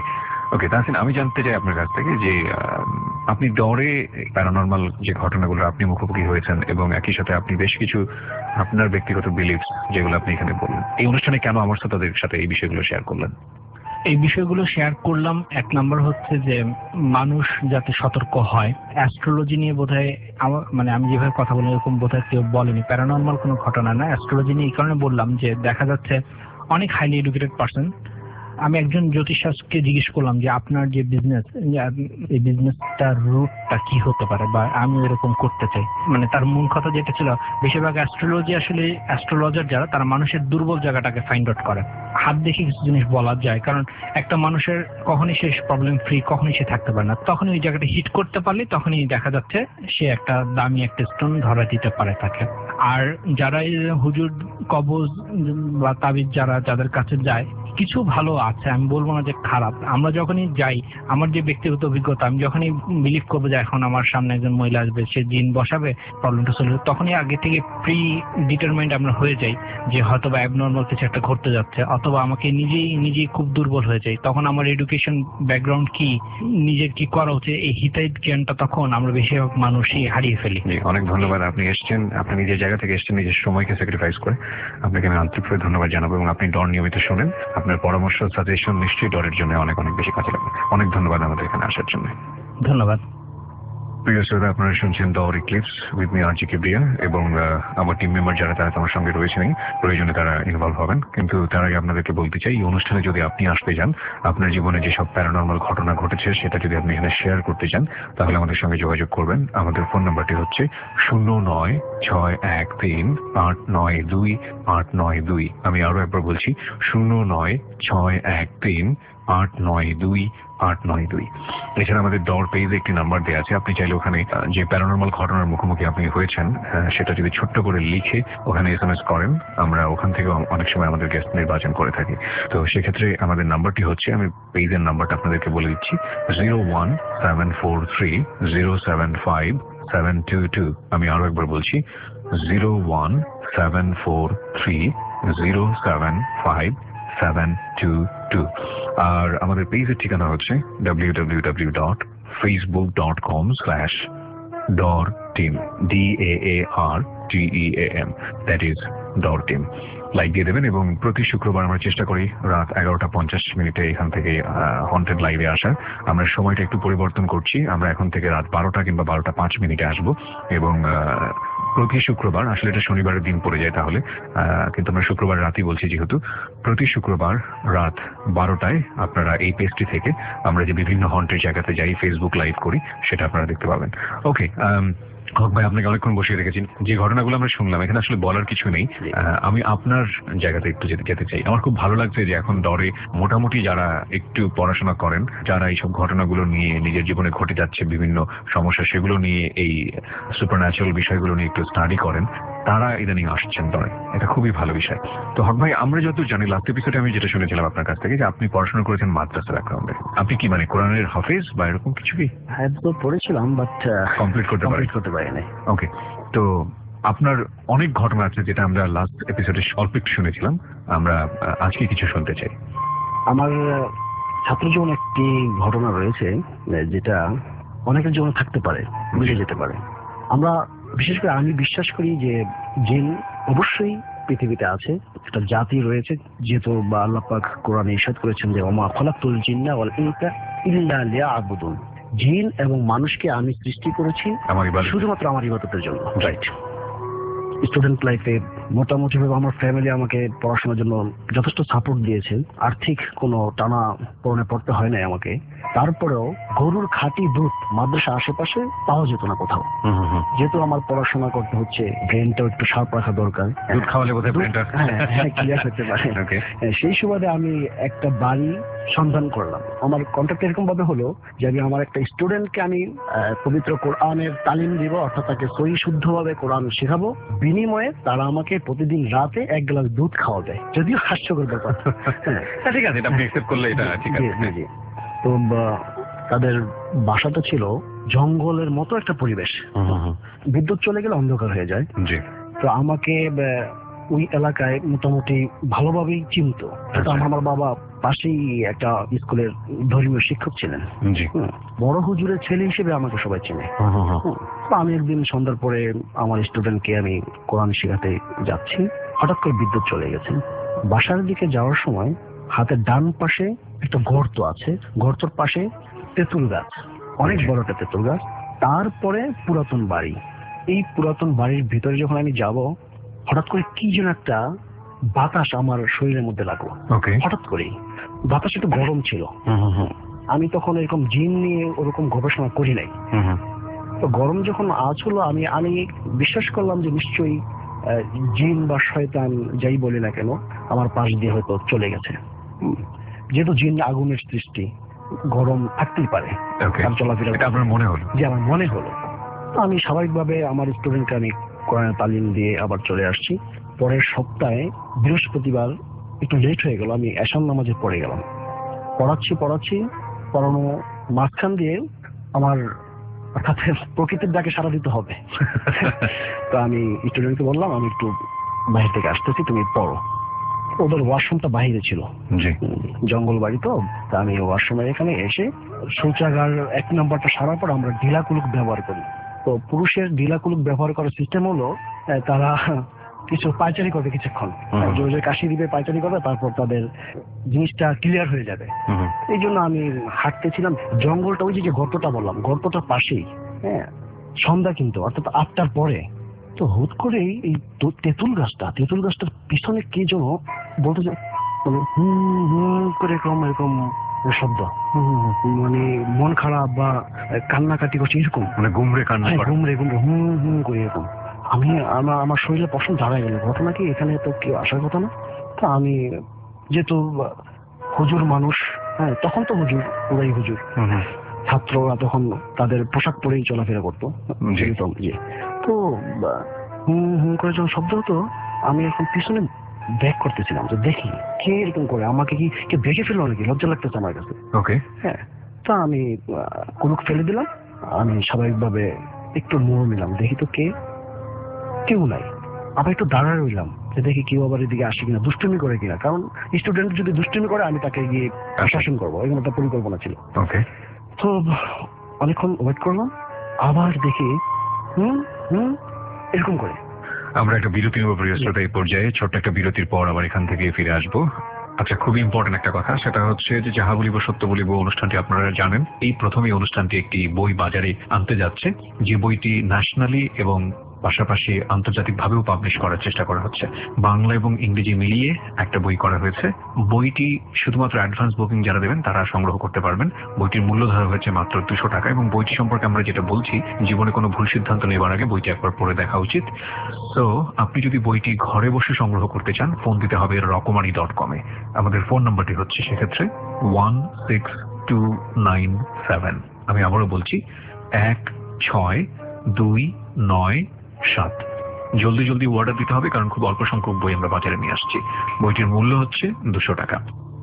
ওকে তাহসিন, আমি জানতে চাই আপনার কাছ থেকে যে আপনি ডরে প্যারানর্মাল যে ঘটনাগুলো আপনি মুখোমুখি হয়েছেন এবং একই সাথে আপনি বেশ কিছু আপনার ব্যক্তিগত বিলিফ যেগুলো আপনি এখানে বললেন, এই অনুষ্ঠানে কেন আমার সাথে তাদের সাথে এই বিষয়গুলো শেয়ার করলেন? এই বিষয়গুলো শেয়ার করলাম, এক নম্বর হচ্ছে যে মানুষ যাতে সতর্ক হয়। অ্যাস্ট্রোলজি নিয়ে বোধহয় আমার মানে আমি যেভাবে কথা বলি এরকম বোধহয় কেউ বলেনি, প্যারানর্মাল কোনো ঘটনা না। অ্যাস্ট্রোলজি নিয়ে এই কারণে বললাম যে দেখা যাচ্ছে অনেক হাইলি এডুকেটেড পার্সন, আমি একজন জ্যোতিষশাস্ত্রকে জিজ্ঞেস করলাম যে আপনার যে বিজনেস, এই বিজনেসটার রুটটা কি হতে পারে বা আমি এরকম করতে চাই, মানে তার মূল কথা যেটা ছিল বেশিরভাগ অ্যাস্ট্রোলজি আসলে অ্যাস্ট্রোলজার যারা তারা মানুষের দুর্বল জায়গাটাকে ফাইন্ড আউট করে, হাত দেখে কিছু জিনিস বলা যায়, কারণ একটা মানুষের কখনই সে প্রবলেম ফ্রি কখনই সে থাকতে পারে না, তখনই ওই জায়গাটা হিট করতে পারলে তখনই দেখা যাচ্ছে সে একটা দামি একটা স্টোন ধরা দিতে পারে তাকে। আর যারা এই হুজুর কবজ বা তাবিজ যারা যাদের কাছে যায় কিছু ভালো আছে, আমি বলবো না যে খারাপ। আমরা যখনই যাই, আমার যে ব্যক্তিগত অভিজ্ঞতা, আমি যখনই বিলিভ করবো যে এখন আমার সামনে একজন মহিলা আসবে, সে জিন বসাবে, প্রবলেমটা সলভ হবে, তখনই আগে থেকে প্রি ডিটারমাইন্ড আমরা হয়ে যাই যে হয়তো বা অ্যাবনর্মাল কিছু একটা ঘটতে যাচ্ছে, অথবা আমাকে নিজেই নিজেই খুব দুর্বল হয়ে যাই। তখন আমার এডুকেশন ব্যাকগ্রাউন্ড কি, নিজের কি করা উচিত, এই হিতাহিত জ্ঞানটা তখন আমরা বেশিরভাগ মানুষই হারিয়ে ফেলি। অনেক ধন্যবাদ, আপনি এসছেন, আপনি নিজের জায়গা থেকে এসছেন, নিজের সময়কে স্যাক্রিফাইস করে। আপনাকে আমি আন্তরিকভাবে ধন্যবাদ জানাবো এবং আপনি ডর নিয়মিত শোনেন। আপনার পরামর্শ সাজেশন নিশ্চয়ই ডরের জন্য অনেক অনেক বেশি কাজে লাগবে। অনেক ধন্যবাদ আমাদের এখানে আসার জন্য। ধন্যবাদ। প্রিয় শ্রোতা, আপনারা শুনছেন ডর eclipse with me RJ Kibria এবং আমার টিম মেম্বার যারা তারা আমার সঙ্গে রয়েছেন, প্রয়োজনে তারা ইনভলভ হবেন। কিন্তু তার আগে আপনাদেরকে বলতে চাই, এই অনুষ্ঠানে যদি আপনি আসতে চান, আপনার জীবনে যেসব প্যারানর্মাল ঘটনা ঘটেছে সেটা যদি আপনি এখানে শেয়ার করতে চান, তাহলে আমাদের সঙ্গে যোগাযোগ করবেন। আমাদের ফোন নাম্বারটি হচ্ছে শূন্য নয় ছয় এক তিন আট নয় দুই আট নয় দুই। আমি আরো একবার বলছি, শূন্য নয় ছয় এক তিন আট নয় দুই আট নয় দুই। এছাড়া আমাদের ডর পেজে একটি নাম্বার দেওয়া আছে, আপনি চাইলে ওখানে যে প্যারানর্মাল ঘটনার মুখোমুখি আপনি হয়েছেন সেটা যদি ছোট্ট করে লিখে ওখানে এস এম এস করেন, আমরা ওখান থেকে অনেক সময় আমাদের গেস্ট নির্বাচন করে থাকি। তো সেক্ষেত্রে আমাদের নাম্বারটি হচ্ছে, আমি পেজের নাম্বারটা আপনাদেরকে বলে দিচ্ছি, zero one seven four three zero seven five seven two two. আমি আরো একবার বলছি, zero one seven four three zero seven five seven two two. আর আমাদের পেজের ঠিকানা হচ্ছে W W W dot Facebook dot com slash ডর team, D A A R T E A M, that is Daar team. Like দিয়ে দেবেন। এবং প্রতি শুক্রবার আমরা চেষ্টা করি রাত এগারোটা পঞ্চাশ মিনিটে এখান থেকে হন্টেড লাইভে আসার। আমরা সময়টা একটু পরিবর্তন করছি, আমরা এখন থেকে রাত বারোটা কিংবা বারোটা পাঁচ মিনিটে আসবো। এবং প্রতি শুক্রবার, আসলে এটা শনিবারের দিন পড়ে যায় তাহলে, কিন্তু আমরা শুক্রবার রাতেই বলছি যেহেতু, প্রতি শুক্রবার রাত বারোটায় আপনারা এই পেজটি থেকে আমরা যে বিভিন্ন হন্টের জায়গাতে যাই, ফেসবুক লাইভ করি, সেটা আপনারা দেখতে পাবেন। ওকে হক ভাই, আপনাকে অনেকক্ষণ বসিয়ে রেখেছি। যে ঘটনাগুলো আমরা শুনলাম এখানে আসলে বলার কিছু নেই, আমি আপনার জায়গাতে একটু যেতে যেতে চাই। আমার খুব ভালো লাগছে যে এখন ডরে মোটামুটি যারা একটু পড়াশোনা করেন, যারা এইসব ঘটনাগুলো নিয়ে নিজের জীবনে ঘটে যাচ্ছে বিভিন্ন সমস্যা, সেগুলো নিয়ে এই সুপারন্যাচুরাল বিষয়গুলো নিয়ে একটু স্টাডি করেন, তারা ইদানিং আসছেন ডরে। এটা খুবই ভালো বিষয়। তো হক ভাই, আমরা যত জানি, লাস্ট এপিসোডে আমি যেটা শুনেছিলাম আপনার কাছ থেকে যে আপনি পড়াশোনা করেছেন মাদ্রাসা ব্যাকগ্রাউন্ডে, আপনি কি মানে কোরআনের হাফেজ বা এরকম কিছু কি? হ্যাঁ, তো পড়েছিলাম, বাট কমপ্লিট করতে পারি করতে পারি না। ওকে, তো আপনার অনেক ঘটনা আছে যেটা আমরা লাস্ট এপিসোডে অল্প একটু শুনেছিলাম, আমরা আজকে কিছু শুনতে চাই। আমার ছাত্র জীবনে একটি ঘটনা রয়েছে যেটা অনেকের জীবনে থাকতে পারে, বুঝে যেতে পারে। আমরা বিশেষ করে আমি বিশ্বাস করি যে জিন অবশ্যই পৃথিবীতে আছে, একটা জাতি রয়েছে, যেহেতু বা আল্লাহ পাক কোরআনে ইরশাদ করেছেন যে ওমা খলাকতুল জিন্না ওয়াল ইনসা ইল্লা লিয়াবুদুন, জিন এবং মানুষকে আমি সৃষ্টি করেছি শুধুমাত্র আমার ইবাদতের জন্য। রাইট। স্টুডেন্ট লাইফে মোটামুটি ভাবে আমার ফ্যামিলি আমাকে পড়াশোনার জন্য যথেষ্ট সাপোর্ট দিয়েছে, আর্থিক কোনো টানা পড়নে পড়তে হয় নাই আমাকে। তারপরেও গরুর খাঁটি দুধ মাদ্রাসা আশেপাশে পাওয়া যেত না কোথাও, যেহেতু আমার পড়াশোনা করতে হচ্ছে, ব্রেনটাও একটু শার্প রাখা দরকার, দুধ খাওয়ালে বোধহয় ব্রেনটা ক্লিয়ার হতে পারে। সেই সুবাদে আমি একটা বাড়ি সন্ধান করলাম। আমার কন্ট্যাক্ট এরকম ভাবে হলো যে আমি আমার একটা স্টুডেন্টকে আমি পবিত্র কোরআনের তালিম দিব, অর্থাৎ তাকে সহি শুদ্ধভাবে কোরআন শেখাবো, বিনিময়ে তারা আমাকে প্রতিদিন রাতে এক গ্লাস দুধ খাওয়াবে, যদিও হাস্যকর ব্যাপার। ঠিক আছে, আপনি অ্যাকসেপ্ট করলে এটা ঠিক আছে। তো তাদের বাসাটা ছিল জঙ্গলের মতো একটা পরিবেশ, বিদ্যুৎ চলে গেলে অন্ধকার হয়ে যায়। তো আমাকে ওই এলাকায় মোটামুটি ভালোভাবেই চিনত। কিন্তু আচ্ছা। আমার বাবা পাশেই একটা স্কুলের ধর্মীয় শিক্ষক ছিলেন। জি। হুম, বড় হুজুরের ছেলে হিসেবে আমাকে সবাই চেনে। হ্যাঁ, হ্যাঁ, হ্যাঁ। হুম, তো আমি একদিন সন্ধ্যার পরে আমার স্টুডেন্টকে আমি কোরআন শেখাতে যাচ্ছি, হঠাৎ করে বিদ্যুৎ চলে গেছে। বাসার দিকে যাওয়ার সময় হাতের ডান পাশে একটা গর্ত আছে, গর্তর পাশে তেঁতুল গাছ, অনেক বড় একটা তেঁতুল গাছ, তারপরে পুরাতন বাড়ি। এই পুরাতন বাড়ির ভিতরে যখন আমি যাব, হঠাৎ করে কি যেন একটা বাতাস আমার শরীরের মধ্যে লাগলো। ওকে। হঠাৎ করেই বাতাস একটু গরম ছিল। হুম, হুম, হুম, আমি তখন এরকম জিন নিয়ে ওরকম গবেষণা করি নাই। হুম, হুম। তো গরম যখন আজ হলো, আমি আমি বিশ্বাস করলাম যে নিশ্চয়ই আহ, জিন বা শয়তান যাই বলি না কেন আমার পাশ দিয়ে হয়তো চলে গেছে। হুম, যেহেতু জিন আগুনের সৃষ্টি, গরম থাকতেই পারে। ওকে। তার চলাফেরা এটা আপনার মনে হলো? যে আমার মনে হলো। তো আমি স্বাভাবিকভাবে আমার স্টুডেন্টকে আমি কোরআনের তালিম দিয়ে আবার চলে আসছি। পরের সপ্তাহে বৃহস্পতিবার একটু লেট হয়ে গেল, আমি এশার নামাজে পড়ে গেলাম। পড়াচ্ছি পড়াচ্ছি পড়ানো মাঝখান দিয়ে আমার অর্থাৎ প্রকৃতির ডাকে সাড়া দিতে হবে। তো আমি স্টুডেন্টকে বললাম আমি একটু বাইরে থেকে আসতেছি, তুমি পড়ো। ওদের ওয়াশরুমটা বাইরে ছিল, জি। উম, জঙ্গল বাড়ি তো। তা আমি ওয়াশরুমের এখানে এসে শৌচাগার এক নম্বরটা সারার পর আমরা ঢিলা কুলুক ব্যবহার করি। তো পুরুষের ঢিলা কুলুক ব্যবহার করার সিস্টেম হলো আহ, তারা কিছু পায়চারি করবে কিছুক্ষণ, হুম। জোরে জোরে কাশি দিবে, পায়চারি করবে, তারপর তাদের জিনিসটা ক্লিয়ার হয়ে যাবে। হুম, হুম। এই জন্য আমি হাঁটতেছিলাম, জঙ্গলটা ওই যে যে গর্তটা বললাম, গর্তটার পাশেই। হ্যাঁ, সন্ধ্যা কিন্তু অর্থাৎ আটটার পরে। তো হুট করে এই তো- তেঁতুল গাছটা তেঁতুল গাছটার পিছনে কে যেন বলতে যে মানে হুম হুম করে এরকম এরকম শব্দ, হুম হুম হুম, মানে মন খারাপ বা কান্নাকাটি করছে এরকম। মানে গুমরে কান্না হ্যাঁ, করে? ঘুমরে ঘুমরে হুম হুম করে এরকম। আমি আমার আমার শরীরে পশম দাঁড়ায় গেল, ঘটনা কি এখানে তো কেউ আসার কথা না। তো আমি যেহেতু আহ, হুজুর মানুষ, হ্যাঁ তখন তো হুজুর, পুরাই হুজুর, হুম, হুম। ছাত্ররা তখন তাদের পোশাক পরেই চলাফেরা করতো। জি। তো ইয়ে, তো আহ, হুম হুম করে যখন শব্দ হতো, আমি এখন পিছনে ব্যাক করতেছিলাম যে দেখি কে এরকম করে, আমাকে কি কে দেখে ফেললো নাকি, লজ্জা লাগতেছে আমার কাছে। ওকে। হ্যাঁ, তা আমি আহ, কুলুক ফেলে দিলাম। আমি স্বাভাবিকভাবে একটু মোড় নিলাম, দেখি তো কে, কেউ নাই। আবার একটু দাঁড়ায় রইলাম যে দেখি কেউ আবার এদিকে আসে কিনা, দুষ্টুমি করে কিনা, কারণ স্টুডেন্ট যদি দুষ্টুমি করে আমি তাকে গিয়ে প্রশাসন করবো, এরকম একটা পরিকল্পনা ছিল। ওকে। তো অনেকক্ষণ ওয়েট করলাম, আবার দেখি হুম হুম এরকম করে। আমরা একটা বিরতি নেব প্রিয় শ্রোতা। এই পর্যায়ে ছোট্ট একটা বিরতির পর আবার এখান থেকে ফিরে আসবো। আচ্ছা, খুবই ইম্পর্টেন্ট একটা কথা, সেটা হচ্ছে যে যাহা বলিব সত্য বলিব অনুষ্ঠানটি আপনারা জানেন, এই প্রথম এই অনুষ্ঠানটি একটি বই বাজারে আনতে যাচ্ছে, যে বইটি ন্যাশনালি এবং পাশাপাশি আন্তর্জাতিক ভাবেও পাবলিশ করার চেষ্টা করা হচ্ছে। বাংলা এবং ইংরেজি মিলিয়ে একটা বই করা হয়েছে। বইটি শুধুমাত্র অ্যাডভান্স বুকিং যারা দেবেন তারা সংগ্রহ করতে পারবেন। বইটির মূল্য ধরা হয়েছে মাত্র দুশো টাকা, এবং বইটি সম্পর্কে আমরা যেটা বলছি, জীবনে কোনো ভুল সিদ্ধান্ত নেবার আগে বইটি একবার পড়ে দেখা উচিত। তো আপনি যদি বইটি ঘরে বসে সংগ্রহ করতে চান, ফোন দিতে হবে রকমারি ডট কমে। আমাদের ফোন নাম্বারটি হচ্ছে সেক্ষেত্রে one six two nine seven. আমি আবারও বলছি, এক ছয় দুই নয় সাত। জলদি জলদি অর্ডার দিতে হবে, কারণ খুব অল্প সংখ্যক বই আমরা বাজারে নিয়ে আসছি। বইটির মূল্য হচ্ছে দুশো টাকা।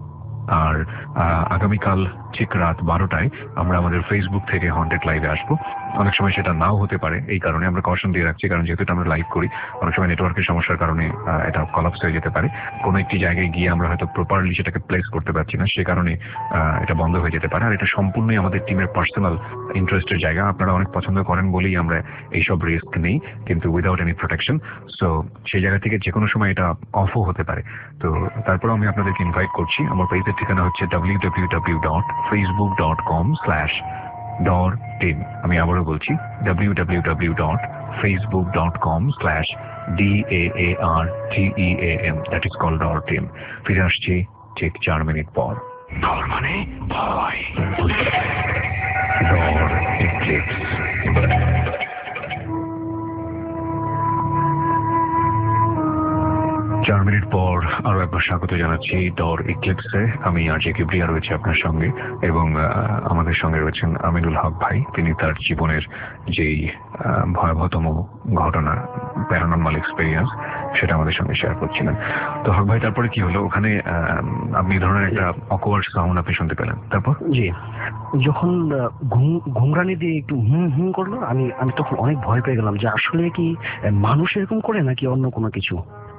আর আহ, আগামীকাল ঠিক রাত বারোটায় আমরা আমাদের ফেসবুক থেকে হন্টেড লাইভে আসবো। অনেক সময় সেটা নাও হতে পারে, এই কারণে আমরা কশন দিয়ে রাখছি, কারণ যেহেতু এটা আমরা লাইভ করি, অনেক সময় নেটওয়ার্কের সমস্যার কারণে আহ, এটা কলাপস হয়ে যেতে পারে। কোনো একটি জায়গায় গিয়ে আমরা হয়তো প্রপারলি সেটাকে প্লেস করতে পারছি না, সে কারণে আহ, এটা বন্ধ হয়ে যেতে পারে। আর এটা সম্পূর্ণই আমাদের টিমের পার্সোনাল ইন্টারেস্টের জায়গা। আপনারা অনেক পছন্দ করেন বলেই আমরা এইসব রিস্ক নেই, কিন্তু উইদাউট এনি প্রোটেকশন। সো সেই জায়গা থেকে যে কোনো সময় এটা অফও হতে পারে। তো তারপরে আমি আপনাদেরকে ইনভাইট করছি। আমার পেজের ঠিকানা হচ্ছে W W W dot Facebook dot com slash ডর টিম। আমি আবারও বলছি, W W W dot Facebook dot com slash D A A R T E A M, that is call ডর টিম। ফিরে আসছি ঠিক চার মিনিট পর। ডর মানে ভয়, ডর ইক্লিপস। চার মিনিট পর আরো একবার স্বাগত জানাচ্ছি ডর ইক্লিপসে। আমি আরজে কিবরিয়া রয়েছে আপনার সঙ্গে, এবং আমাদের সঙ্গে রয়েছেন আমিনুল হক ভাই। তিনি তার জীবনের যেই ভয়াবহতম ঘটনা, প্যারানরমাল এক্সপেরিয়েন্স, সেটা আমাদের সঙ্গে শেয়ার করছিলেন। তো হক ভাই, তারপরে কি হলো ওখানে? আপনি ধরনের একটা অকওয়ার্ড সাউন্ড আপনি শুনতে পেলেন, তারপর? জি, যখন আহ, ঘুম- ঘুমরানি দিয়ে একটু হুম হুম করলো, আমি আমি তখন অনেক ভয় পেয়ে গেলাম যে আসলে কি আহ, মানুষ এরকম করে নাকি অন্য কোনো কিছু।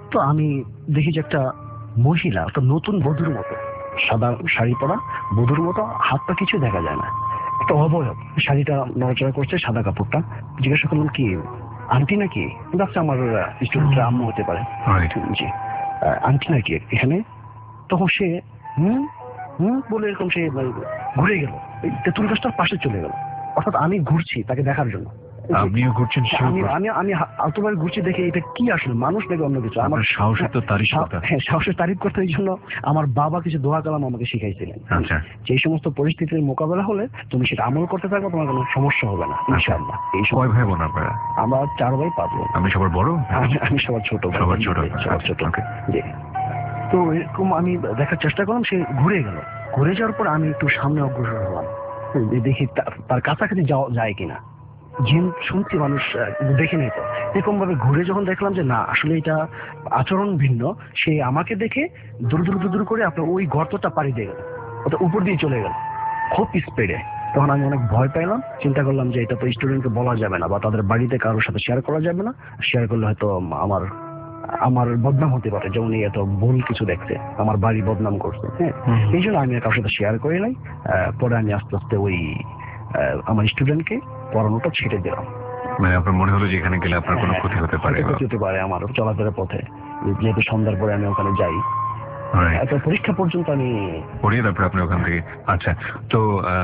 তো আমি দেখি যে একটা মহিলা, একটা নতুন বধূর মতো, সাদা শাড়ি পরা বধূর মতো, হাত পা কিছু দেখা যায় না, একটা অবয়ব, শাড়িটা নড়াচড়া করছে, সাদা কাপড়টা। জিজ্ঞাসা করলাম কি আন্টি নাকি? আচ্ছা আমার স্টুডেন্টরা আম্মু হতে পারে। জি, আন্টি নাকি এখানে? তখন সে হুম হুম বলে এরকম সে ঘুরে গেল, তেঁতুল গাছটার পাশে চলে গেল। অর্থাৎ আমি ঘুরছি তাকে দেখার জন্য, আপনিও ঘুরছেন, আমি আমি আমি আলতোভাবে ঘুরছি, দেখে এটা কি আসলে মানুষ নাকি অন্য কিছু। আমার সাহসের তো তারিফ করতে, হ্যাঁ সাহসের তারিফ করতে, এই জন্য আমার বাবা কিছু দোয়া কালাম আমাকে শিখাইছিলেন। আচ্ছা, যে এই সমস্ত পরিস্থিতির মোকাবেলা হলে তুমি সেটা আমল করতে থাকো, তোমার কোনো সমস্যা হবে না ইনশাআল্লাহ। এই কয় ভাই বোন আপনারা? আমরা চার ভাই পাঁচ বোন। আমি সবার বড়? আমি সবার ছোট। সবার ছোট? সবার ছোট। জি। তো এরকম আমি দেখার চেষ্টা করলাম, সে ঘুরে গেল। ঘুরে যাওয়ার পর আমি একটু সামনে অগ্রসর হলাম, দেখি তার কাছাকাছি যাওয়া যায় কিনা। জিন শুনছি মানুষ দেখে নেই, তো এরকম ভাবে ঘুরে যখন দেখলাম যে না আসলে এটা আচরণ ভিন্ন, সে আমাকে দেখে দূর দূর দূর করে আপনার ওই গর্তটা পাড়ি দিয়ে গেল, ওটা উপর দিয়ে চলে গেল খুব স্পিডে। তখন আমি অনেক ভয় পেলাম, চিন্তা করলাম যে এটা তো স্টুডেন্টকে বলা যাবে না, বা তাদের বাড়িতে কারোর সাথে শেয়ার করা যাবে না। শেয়ার করলে হয়তো আমার আমার বদনাম হতে পারে, যে উনি এত ভুল কিছু দেখছে, আমার বাড়ি বদনাম করছে। হ্যাঁ, এই জন্য আমি কারোর সাথে শেয়ার করি নাই। পরে আমি আস্তে আস্তে ওই আমার স্টুডেন্টকে পড়ানোটা ছেড়ে দিলাম। মানে আপনার মনে হলো যে এখানে গেলে আপনার কোনো ক্ষতি হতে পারে? ক্ষতি হতে পারে আমার চলাফেরার পথে, যেহেতু সন্ধ্যার পরে আমি ওখানে যাই। পরীক্ষা পর্যন্ত আমি পড়িয়ে, তারপরে আপনি ওখান থেকে। আচ্ছা, তো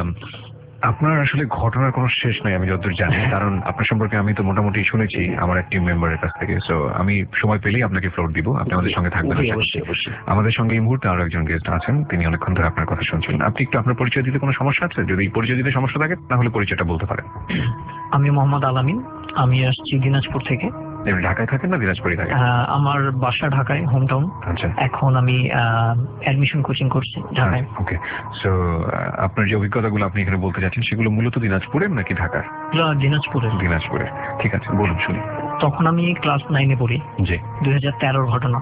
আপনার আসলে ঘটনার কোনো শেষ নাই আমি যতদূর জানি, কারণ আপনার সম্পর্কে আমি তো মোটামুটি শুনেছি আমার এক টিম মেম্বারের কাছ থেকে। সো আমি সময় পেলেই আপনাকে ফ্লোর দিব, আপনি আমাদের সঙ্গে থাকবেন। আমাদের সঙ্গে এই মুহূর্তে আরো একজন গেস্ট আছেন, তিনি অনেকক্ষণ ধরে আপনার কথা শুনছিলেন। আপনি একটু আপনার পরিচয় দিতে কোনো সমস্যা আছে? যদি পরিচয় দিতে সমস্যা থাকে তাহলে পরিচয়টা বলতে পারেন। আমি মোহাম্মদ আলামিন, আমি আসছি দিনাজপুর থেকে। ঢাকায় থাকেন না দিনাজপুরে থাকেন? আমার বাসা ঢাকায়, হোম টাউন। আচ্ছা, এখন আমি অ্যাডমিশন কোচিং করছি ঢাকায়। ওকে, সো আপনার যে অভিজ্ঞতাগুলো আপনি এখানে বলতে চাচ্ছেন সেগুলো মূলত দিনাজপুরের নাকি ঢাকার? দিনাজপুরের। দিনাজপুরের, ঠিক আছে, বলুন শুনি। তখন আমি ক্লাস নাইনে পড়ি। জি। দুই হাজার তেরোর ঘটনা।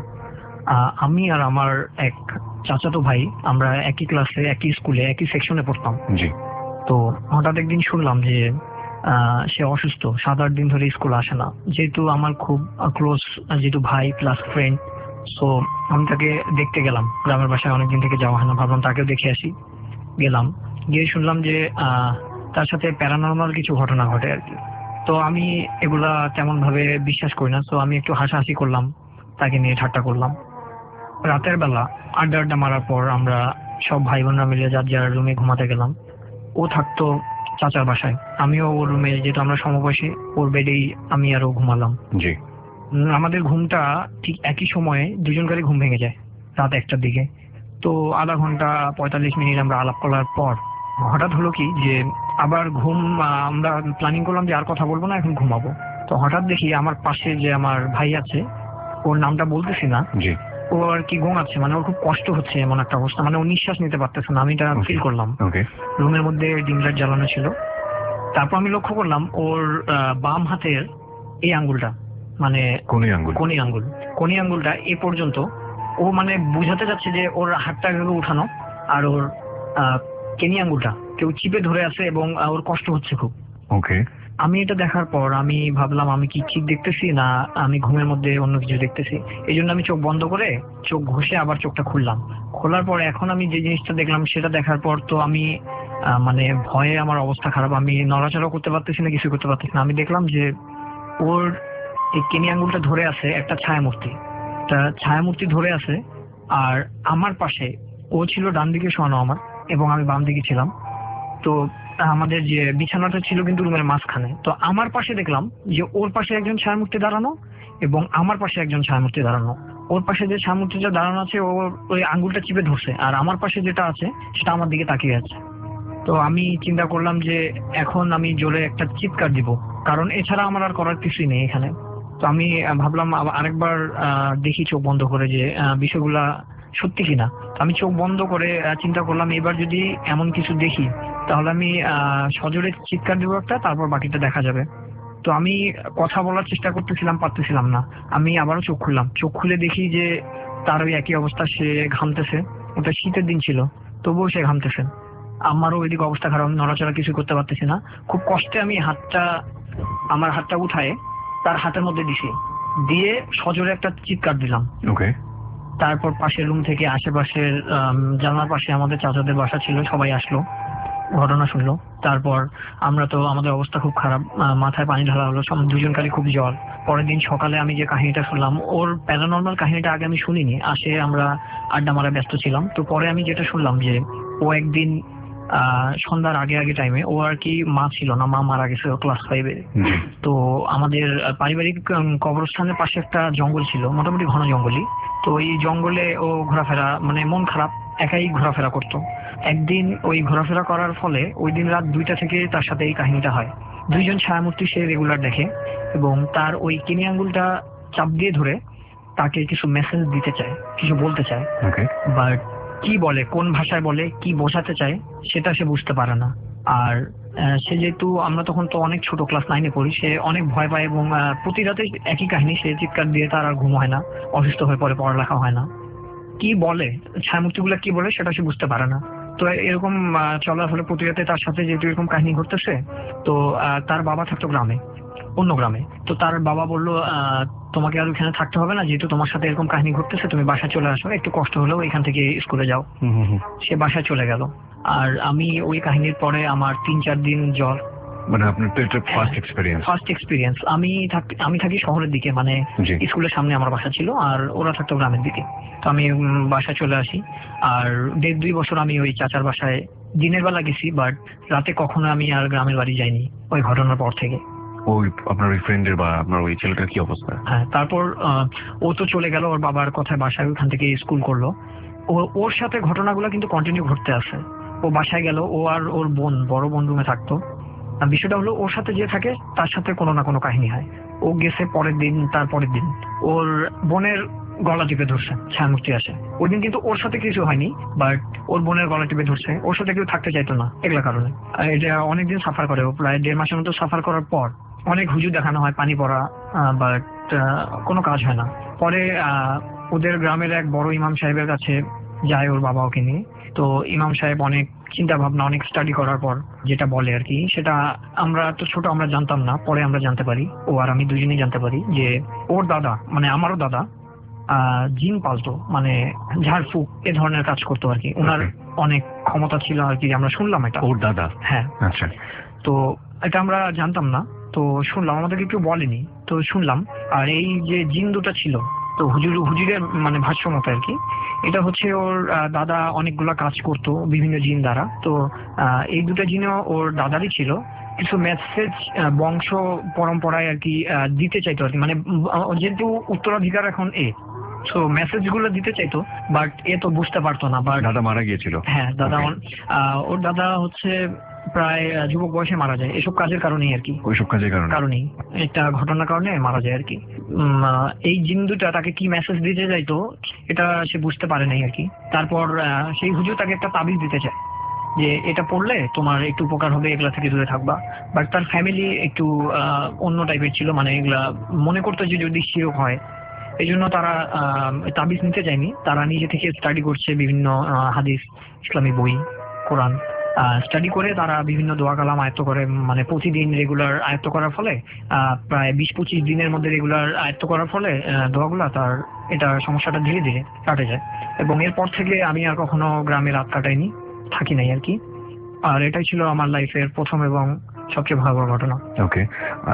আমি আর আমার এক চাচাতো ভাই, আমরা একই ক্লাসে, একই স্কুলে, একই সেকশনে পড়তাম। জি। তো হঠাৎ একদিন শুনলাম যে সে অসুস্থ, সাত আট দিন ধরে স্কুল আসে না। যেহেতু আমার খুব ক্লোজ, যেহেতু ভাই প্লাস ফ্রেন্ড, সো আমি তাকে দেখতে গেলাম। গ্রামের বাসায় অনেকদিন থেকে যাওয়া হয় না, ভাবলাম তাকেও দেখে আসি। গেলাম, গিয়ে শুনলাম যে তার সাথে প্যারানর্মাল কিছু ঘটনা ঘটে আর কি। তো আমি এগুলা তেমন ভাবে বিশ্বাস করি না, তো আমি একটু হাসাহাসি করলাম, তাকে নিয়ে ঠাট্টা করলাম। রাতের বেলা আড্ডা আড্ডা মারার পর আমরা সব ভাই বোনরা মিলে যার যার রুমে ঘুমাতে গেলাম। ও থাকতো চাচার বাসায়, আমিও ওর রুমে, যেহেতু আমরা সমবয়সী, ওর বেডেই আমি আরও ঘুমালাম। জি। আমাদের ঘুমটা ঠিক একই সময়ে দুজনকারই ঘুম ভেঙে যায় রাত একটার দিকে। তো আধা ঘন্টা পঁয়তাল্লিশ মিনিট আমরা আলাপ করার পর হঠাৎ হলো কি যে আবার ঘুম, আমরা প্ল্যানিং করলাম যে আর কথা বলবো না, এখন ঘুমাবো। তো হঠাৎ দেখি আমার পাশে যে আমার ভাই আছে, ওর নামটা বলতেছি না, ও আর কি ঘুমাচ্ছে, মানে ওর খুব কষ্ট হচ্ছে এমন একটা অবস্থা, মানে ও নিঃশ্বাস নিতে পারতেছে না, আমি এটা ফিল করলাম। রুমের মধ্যে ডিম লাইট জ্বালানো ছিল। তারপর আমি লক্ষ্য করলাম ওর বাম হাতের এই আঙ্গুলটা, মানে কোনি আঙ্গুল, কোনি আঙ্গুল কোনি আঙ্গুলটা এ পর্যন্ত, ও মানে বুঝাতে যাচ্ছে যে ওর হাতটা উঠানো, আর ওর কেনি আঙ্গুলটা কেউ চিপে ধরে আছে এবং ওর কষ্ট হচ্ছে খুব। ওকে। আমি এটা দেখার পর আমি ভাবলাম আমি কি ঠিক দেখতেছি না আমি ঘুমের মধ্যে অন্য কিছু দেখতেছি। এই জন্য আমি চোখ বন্ধ করে চোখ ঘষে আবার চোখটা খুললাম। খোলার পর এখন আমি যে জিনিসটা দেখলাম সেটা দেখার পর তো আমি মানে ভয়ে আমার অবস্থা খারাপ, আমি নড়াচড়া করতে পারতেছি না, কিছু করতে পারতেছি না। আমি দেখলাম যে ওর এই কেনি আঙ্গুলটা ধরে আছে একটা ছায়ামূর্তি, একটা ছায়ামূর্তি ধরে আছে। আর আমার পাশে ও ছিল ডান দিকে শোয়ানো আমার, এবং আমি বাম দিকে ছিলাম। তো আমাদের যে বিছানাটা ছিল কিন্তু রুমের মাঝখানে। তো আমার পাশে দেখলাম যে ওর পাশে একজন ছায়ামূর্তি দাঁড়ানো এবং আমার পাশে একজন ছায়ামূর্তি দাঁড়ানো। ওর পাশে যে ছায়ামূর্তিটা দাঁড়ানো আছে ওর ওই আঙ্গুলটা চিপে ধরছে, আর আমার পাশে যেটা আছে সেটা আমার দিকে তাকিয়ে আছে। তো আমি চিন্তা করলাম যে এখন আমি জোরে একটা চিৎকার দিব, কারণ এছাড়া আমার আর করার কিছুই নেই এখানে। তো আমি ভাবলাম আরেকবার দেখি চোখ বন্ধ করে যে বিষয়গুলা সত্যি কিনা। আমি চোখ বন্ধ করে চিন্তা করলাম এবার যদি এমন কিছু দেখি তাহলে আমি সজোরে চিৎকার দেবো একটা, তারপর বাকিটা দেখা যাবে। তো আমি কথা বলার চেষ্টা করতেছিলাম, পারতেছিলাম না। আমি আবারও চোখ খুললাম, চোখ খুলে দেখি যে তার ওই একই অবস্থা, সে ঘামতেছে। ওটা শীতের দিন ছিল, তবুও সে ঘামতেছে। আমারও ওইদিকে অবস্থা খারাপ, নড়াচড়া কিছু করতে পারতেছি না। খুব কষ্টে আমি হাতটা আমার হাতটা উঠায় তার হাতের মধ্যে দিছি, দিয়ে সজোরে একটা চিৎকার দিলাম। ওকে। তারপর পাশের রুম থেকে আশেপাশের জানলার পাশে আমাদের চাচাদের বাসা ছিল, সবাই আসলো, ঘটনা শুনলো। তারপর আমরা তো আমাদের অবস্থা খুব খারাপ, মাথায় পানি ঢালা হলো, সব দুজনকারই খুব জ্বর। পরের দিন সকালে আমি যে কাহিনীটা শুনলাম, ওর প্যারানর্মাল কাহিনীটা আগে আমি শুনিনি, আসে আমরা আড্ডা মারা ব্যস্ত ছিলাম। তো পরে আমি যেটা শুনলাম যে ও একদিন আহ সন্ধ্যার আগে আগে টাইমে, ও আর কি মা ছিল না, মা মারা গেছে ক্লাস ফাইভে। তো আমাদের পারিবারিক কবরস্থানের পাশে একটা জঙ্গল ছিল, মোটামুটি ঘন জঙ্গলই। তো এই জঙ্গলে ও ঘোরাফেরা, মানে মন খারাপ, একাই ঘোরাফেরা করতো। একদিন ওই ঘোরাফেরা করার ফলে ওই দিন রাত দুইটা থেকে তার সাথে এই কাহিনীটা হয়। দুইজন ছায়ামূর্তি সে রেগুলার দেখে এবং তার ওই কিনি আঙ্গুলটা চাপ দিয়ে ধরে তাকে কিছু মেসেজ দিতে চায়, কিছু বলতে চায়, বাট কি বলে, কোন ভাষায় বলে, কি বোঝাতে চায় সেটা সে বুঝতে পারে না। আর সে যেহেতু, আমরা তখন তো অনেক ছোট, ক্লাস নাইনে পড়ি, সে অনেক ভয় পায় এবং প্রতি রাতে একই কাহিনী, সে চিৎকার দিয়ে তার আর ঘুম হয় না, অসুস্থ হয়ে পড়ে, পড়ালেখা হয় না। কি বলে, ছায়ামূর্তিগুলো কি বলে সেটা সে বুঝতে পারে না। তো এরকম চলার ফলে প্রতি রাতে তার সাথে যেহেতু এরকম কাহিনী ঘটতেছে, তো তার বাবা থাকতো গ্রামে, অন্য গ্রামে। তো তার বাবা বললো, তোমাকে আর ওইখানে থাকতে হবে না, যেহেতু তোমার সাথে এরকম কাহিনী ঘটতেছে, তুমি বাসায় চলে আসো, একটু কষ্ট হলেও এখান থেকে স্কুলে যাও। সে বাসায় চলে গেল। আর আমি ওই কাহিনীর পরে আমার তিন চার দিন জ্বর। মানে আপনার তো এটা ফার্স্ট এক্সপেরিয়েন্স? First experience. আমি থাকি আমি থাকি শহরের দিকে, মানে স্কুলের সামনে আমার বাসা ছিল, আর ওরা থাকতো গ্রামের দিকে। তো আমি বাসায় চলে আসি, আর দেড় দুই বছর আমি ওই চাচার বাসায় দিনের বেলা গেছি, বাট রাতে কখনো আমি আর গ্রামের বাড়ি যাইনি ওই ঘটনার পর থেকে। ওই আপনার ওই ফ্রেন্ডের বা আপনার ওই ছেলেটার কি অবস্থা? হ্যাঁ, তারপর ও তো চলে গেল, ওর বাবার কথায় বাসায় ওখান থেকে স্কুল করলো। ওর সাথে ঘটনাগুলো কিন্তু কন্টিনিউ ঘটতে আছে। ও বাসায় গেল, ও আর ওর বোন বড় বোন রুমে থাকতো। বিষয়টা হলো, ওর সাথে যে থাকে তার সাথে কোনো না কোনো কাহিনী হয়। ও গেছে পরের দিন, তার পরের দিন ওর বোনের গলা টিপে ধরছে, ছায়ামূর্তি আসে। ওই দিন কিন্তু ওর সাথে কিছু হয়নি, বাট ওর বোনের গলা টিপে ধরছে। ওর সাথে কেউ থাকতে চাইতো না এগুলা কারণে। এটা অনেকদিন সাফার করে, ও প্রায় দেড় মাসের মতো সাফার করার পর অনেক হুজুর দেখানো হয়, পানি পড়া, বাট কোনো কাজ হয় না। পরে আহ ওদের গ্রামের এক বড় ইমাম সাহেবের কাছে যায় ওর বাবা ওকে নিয়ে। তো ইমাম সাহেব অনেক চিন্তা ভাবনা, অনেক স্টাডি করার পর যেটা বলে আর কি, সেটা আমরা তো ছোট, আমরা জানতাম না, পরে আমরা জানতে পারি, ও আর আমি দুজনেই জানতে পারি যে ওর দাদা, মানে আমারও দাদা, আহ জিন পালতো, মানে ঝাড়ফুঁক এ ধরনের কাজ করতো আর কি। ওনার অনেক ক্ষমতা ছিল আর কি, আমরা শুনলাম এটা। ওর দাদা? হ্যাঁ। আচ্ছা। তো এটা আমরা জানতাম না, তো শুনলাম, আমাদেরকে কেউ বলেনি, তো শুনলাম। আর এই যে জিন দুটা ছিল, তো হুজুর হুজুরের মানে ভাষ্য মতো আর কি, এটা হচ্ছে ওর দাদা অনেকগুলা কাজ করতো বিভিন্ন জিন দ্বারা। তো এই দুটো জিনও ওর দাদারই ছিল। কিছু মেসেজ বংশ পরম্পরায় আর কি দিতে চাইতো আর কি, মানে যেহেতু উত্তরাধিকার এখন এ, তো মেসেজ গুলো দিতে চাইতো, বাট এ তো বুঝতে পারতো না। বাট দাদা মারা গিয়েছিল? হ্যাঁ, দাদা ওর দাদা হচ্ছে প্রায় যুবক বয়সে মারা যায়, এসব কাজের কারণেই আর কি। ওইসব কাজের কারণে কারণেই একটা ঘটনার কারণে মারা যায় আর কি। এই জিন দুটা তাকে কি মেসেজ দিতে চাইতো এটা সে বুঝতে পারে নাই আর কি। তারপর সেই হুজুর তাকে একটা তাবিজ দিতে চায় যে এটা পড়লে তোমার একটু উপকার হবে, এগুলা থেকে দূরে থাকবা। বাট তার ফ্যামিলি একটু আহ অন্য টাইপের ছিল, মানে এগুলা মনে করতো যে যদি শিরক হয়, এই জন্য তারা আহ তাবিজ নিতে চায়নি। তারা নিজে থেকে স্টাডি করছে বিভিন্ন হাদিস, ইসলামী বই, কোরআন স্টাডি করে তারা বিভিন্ন দোয়া কালাম আয়ত্ত করে, মানে প্রতিদিন রেগুলার আয়ত্ত করার ফলে আহ প্রায় বিশ পঁচিশ দিনের মধ্যে রেগুলার আয়ত্ত করার ফলে দোয়াগুলা তার এটা সমস্যাটা ধীরে ধীরে কাটে যায়। এবং এরপর থেকে আমি আর কখনো গ্রামে রাত কাটাইনি, থাকি নাই আর কি। আর এটাই ছিল আমার লাইফের প্রথম এবং সবচেয়ে ভয়াবহ ঘটনা। ওকে,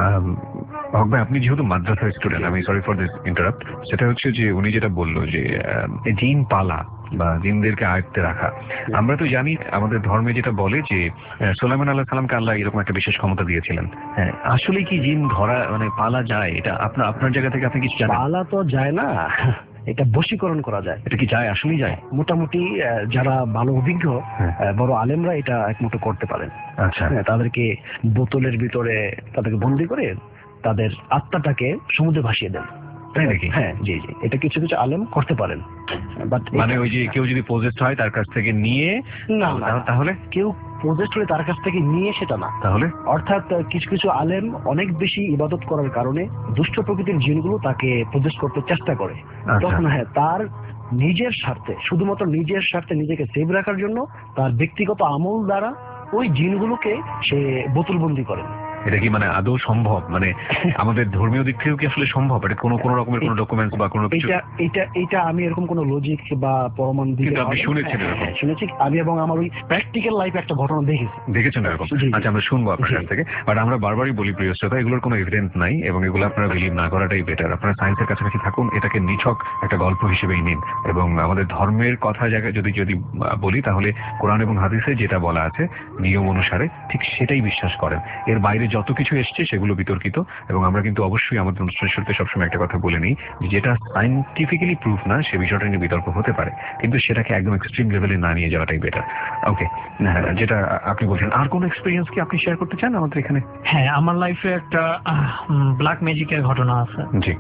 ভাই আপনি যেহেতু মাদ্রাসার স্টুডেন্ট, আমি সরি ফর দিস ইন্টারাপ্ট, সেটা হচ্ছে যে উনি যেটা বললো যে জিন পালা বা জিনদেরকে আয়ত্তে রাখা, আমরা তো জানি আমাদের ধর্মে যেটা বলে যে সুলাইমান আল্লাহ সালামকে আল্লাহ এরকম একটা বিশেষ ক্ষমতা দিয়েছিলেন। হ্যাঁ, আসলে কি জিন ধরা মানে পালা যায়? এটা আপনার আপনার জায়গা থেকে আপনি কিছু জানেন? পালা তো যায় না, এটা বশীকরণ করা যায়। এটা কি যায়? আসলেই যায়? মোটামুটি যারা ভালো অভিজ্ঞ বড় আলেমরা এটা একমতো করতে পারেন। আচ্ছা, তাদেরকে বোতলের ভিতরে তাদেরকে বন্দি করে তাদের আত্মাটাকে সমুদ্রে ভাসিয়ে দেন। তাই নাকি? হ্যাঁ, জি জি, এটা কিছু কিছু আলেম করতে পারেন। বাট মানে ওই যে কেউ যদি পজেসড হয় তার কাছ থেকে নিয়ে, না তাহলে কেউ পজেসড হলে তার কাছ থেকে নিয়ে সেটা না, তাহলে অর্থাৎ কিছু কিছু আলেম অনেক বেশি ইবাদত করার কারণে দুষ্ট প্রকৃতির জিনগুলো তাকে পজেসড করতে চেষ্টা করে। তখন হ্যাঁ, তার নিজের স্বার্থে, শুধুমাত্র নিজের স্বার্থে নিজেকে সেভ রাখার জন্য তার ব্যক্তিগত আমল দ্বারা ওই জিনগুলোকে সে বোতলবন্দি করে। এটা কি মানে আদৌ সম্ভব? মানে আমাদের ধর্মীয় দিক থেকেও কি আসলে সম্ভব? এটা কোনো কোনো রকমের কোনো ডকুমেন্টস বা কোনো কিছু? এটা এটা এটা আমি এরকম কোনো লজিক বা প্রমাণ দিতে কিন্তু আপনি শুনেছেন হ্যাঁ, এরকম? হ্যাঁ, শুনেছি। আমি এবং আমার ওই প্র্যাকটিক্যাল লাইফে একটা ঘটনা দেখেছি। দেখেছেন এরকম? জি, জি। আচ্ছা, আমরা শুনবো আপনার জি। কাছ থেকে। বাট আমরা বারবারই বলি প্রিয় শ্রোতা, এগুলোর কোনো এভিডেন্স নাই এবং এগুলো আপনারা বিলিভ না করাটাই বেটার। আপনারা সায়েন্সের কাছাকাছি থাকুন, এটাকে নিছক একটা গল্প হিসেবেই নিন এবং আমাদের ধর্মের কথা জায়গায় যদি যদি বলি তাহলে কোরআন এবং হাদিসে যেটা বলা আছে নিয়ম অনুসারে ঠিক সেটাই বিশ্বাস করেন। এর বাইরে যত কিছু এসছে সেগুলো বিতর্কিত এবং আমরা কিন্তু অবশ্যই আমাদের অনুষ্ঠানের শুরুতে সবসময় একটা কথা বলে নিই যে যেটা সায়েন্টিফিক্যালি প্রুফ না সে বিষয়টা নিয়ে বিতর্ক হতে পারে, কিন্তু সেটাকে একদম এক্সট্রিম লেভেলে না নিয়ে যাওয়াটাই বেটার। ওকে, যেটা আপনি বলছেন, আর কোনো এক্সপিরিয়েন্স কি আপনি শেয়ার করতে চান আমাদের এখানে? হ্যাঁ, আমার লাইফে একটা ব্ল্যাক ম্যাজিকের ঘটনা আছে। জি।